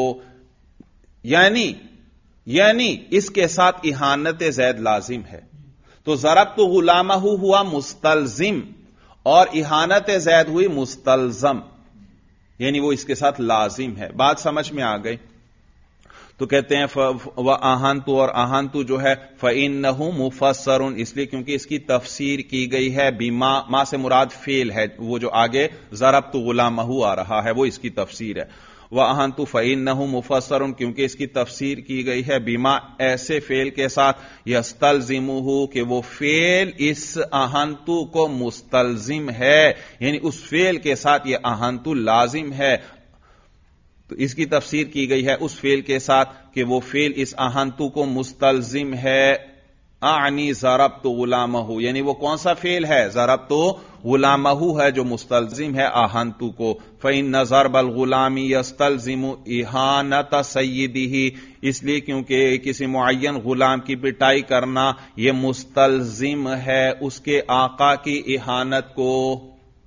یعنی یعنی اس کے ساتھ اہانت زید لازم ہے. تو ضربت غلامہ ہوا مستلزم، اور اہانت زید ہوئی مستلزم، یعنی وہ اس کے ساتھ لازم ہے. بات سمجھ میں آ گئی؟ تو کہتے ہیں وَأَهَنْتُ، اور اہنتو جو ہے فَإِنَّهُ مُفَسَّرٌ، اس لیے کیونکہ اس کی تفسیر کی گئی ہے بما، ما سے مراد فعل ہے، وہ جو آگے ضربت غلامہ آ رہا ہے وہ اس کی تفسیر ہے. وَأَهَنْتُ فَإِنَّهُ مُفَسَّرٌ، کیونکہ اس کی تفسیر کی گئی ہے بیما، ایسے فعل کے ساتھ يَسْتَلْزِمُهُ کہ وہ فعل اس اہنتو کو مستلزم ہے، یعنی اس فعل کے ساتھ یہ اہنتو لازم ہے. تو اس کی تفسیر کی گئی ہے اس فعل کے ساتھ کہ وہ فعل اس اہنتو کو مستلزم ہے. اعنی ضربت غلامہ، یعنی وہ کون سا فعل ہے؟ ضربت غلامہ ہے جو مستلزم ہے اہنتو کو. فإن ضرب الغلام يستلزم اہانت سیدہ، اس لیے کیونکہ کسی معین غلام کی پٹائی کرنا یہ مستلزم ہے اس کے آقا کی اہانت کو.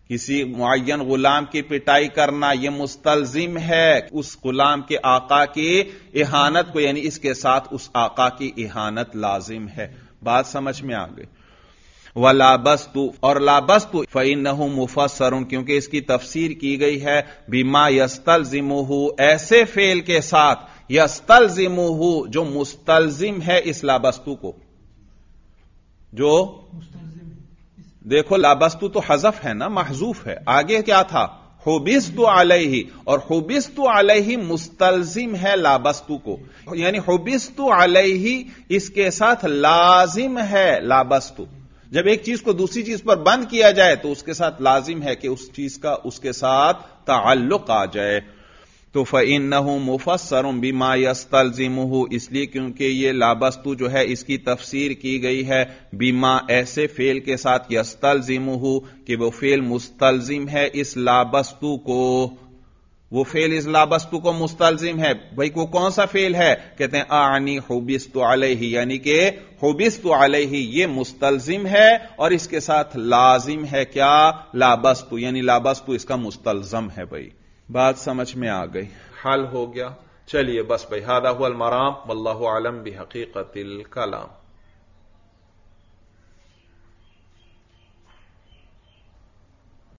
کسی معین غلام کی پٹائی کرنا یہ مستلزم ہے اس غلام کے آقا کی اہانت کو، یعنی اس کے ساتھ اس آقا کی اہانت لازم ہے. بات سمجھ میں آ گئی. وَلَابَسْتُ اور لابستُ فَإِنَّهُ مُفَسَّرٌ کیونکہ اس کی تفسیر کی گئی ہے بِمَا يَسْتَلْزِمُهُ ایسے فعل کے ساتھ يَسْتَلْزِمُهُ جو مستلزم ہے اس لابستو کو. جو دیکھو لابستو تو حذف ہے نا، محذوف ہے. آگے کیا تھا؟ حبستُ علیہ، اور حبستُ علیہ مستلزم ہے لابستو کو، یعنی حبستُ علیہ اس کے ساتھ لازم ہے لابستو. جب ایک چیز کو دوسری چیز پر بند کیا جائے تو اس کے ساتھ لازم ہے کہ اس چیز کا اس کے ساتھ تعلق آ جائے. تو فَإِنَّهُ مُفَسَّرٌ بِمَا يَسْتَلْزِمُهُ اس لیے کیونکہ یہ لابستو جو ہے اس کی تفسیر کی گئی ہے بما ایسے فعل کے ساتھ يَسْتَلْزِمُهُ کہ وہ فعل مستلزم ہے اس لابستو کو. وہ فعل اس لابستو کو مستلزم ہے. بھئی وہ کون سا فعل ہے؟ کہتے ہیں اعنی حبست علیہ، یعنی کہ حبست علیہ یہ مستلزم ہے اور اس کے ساتھ لازم ہے کیا؟ لابستو، یعنی لابستو اس کا مستلزم ہے. بھئی بات سمجھ میں آ گئی، حل ہو گیا. چلیے بس بھئی، ھذا ھو المرام واللہ اعلم بحقیقت الکلام.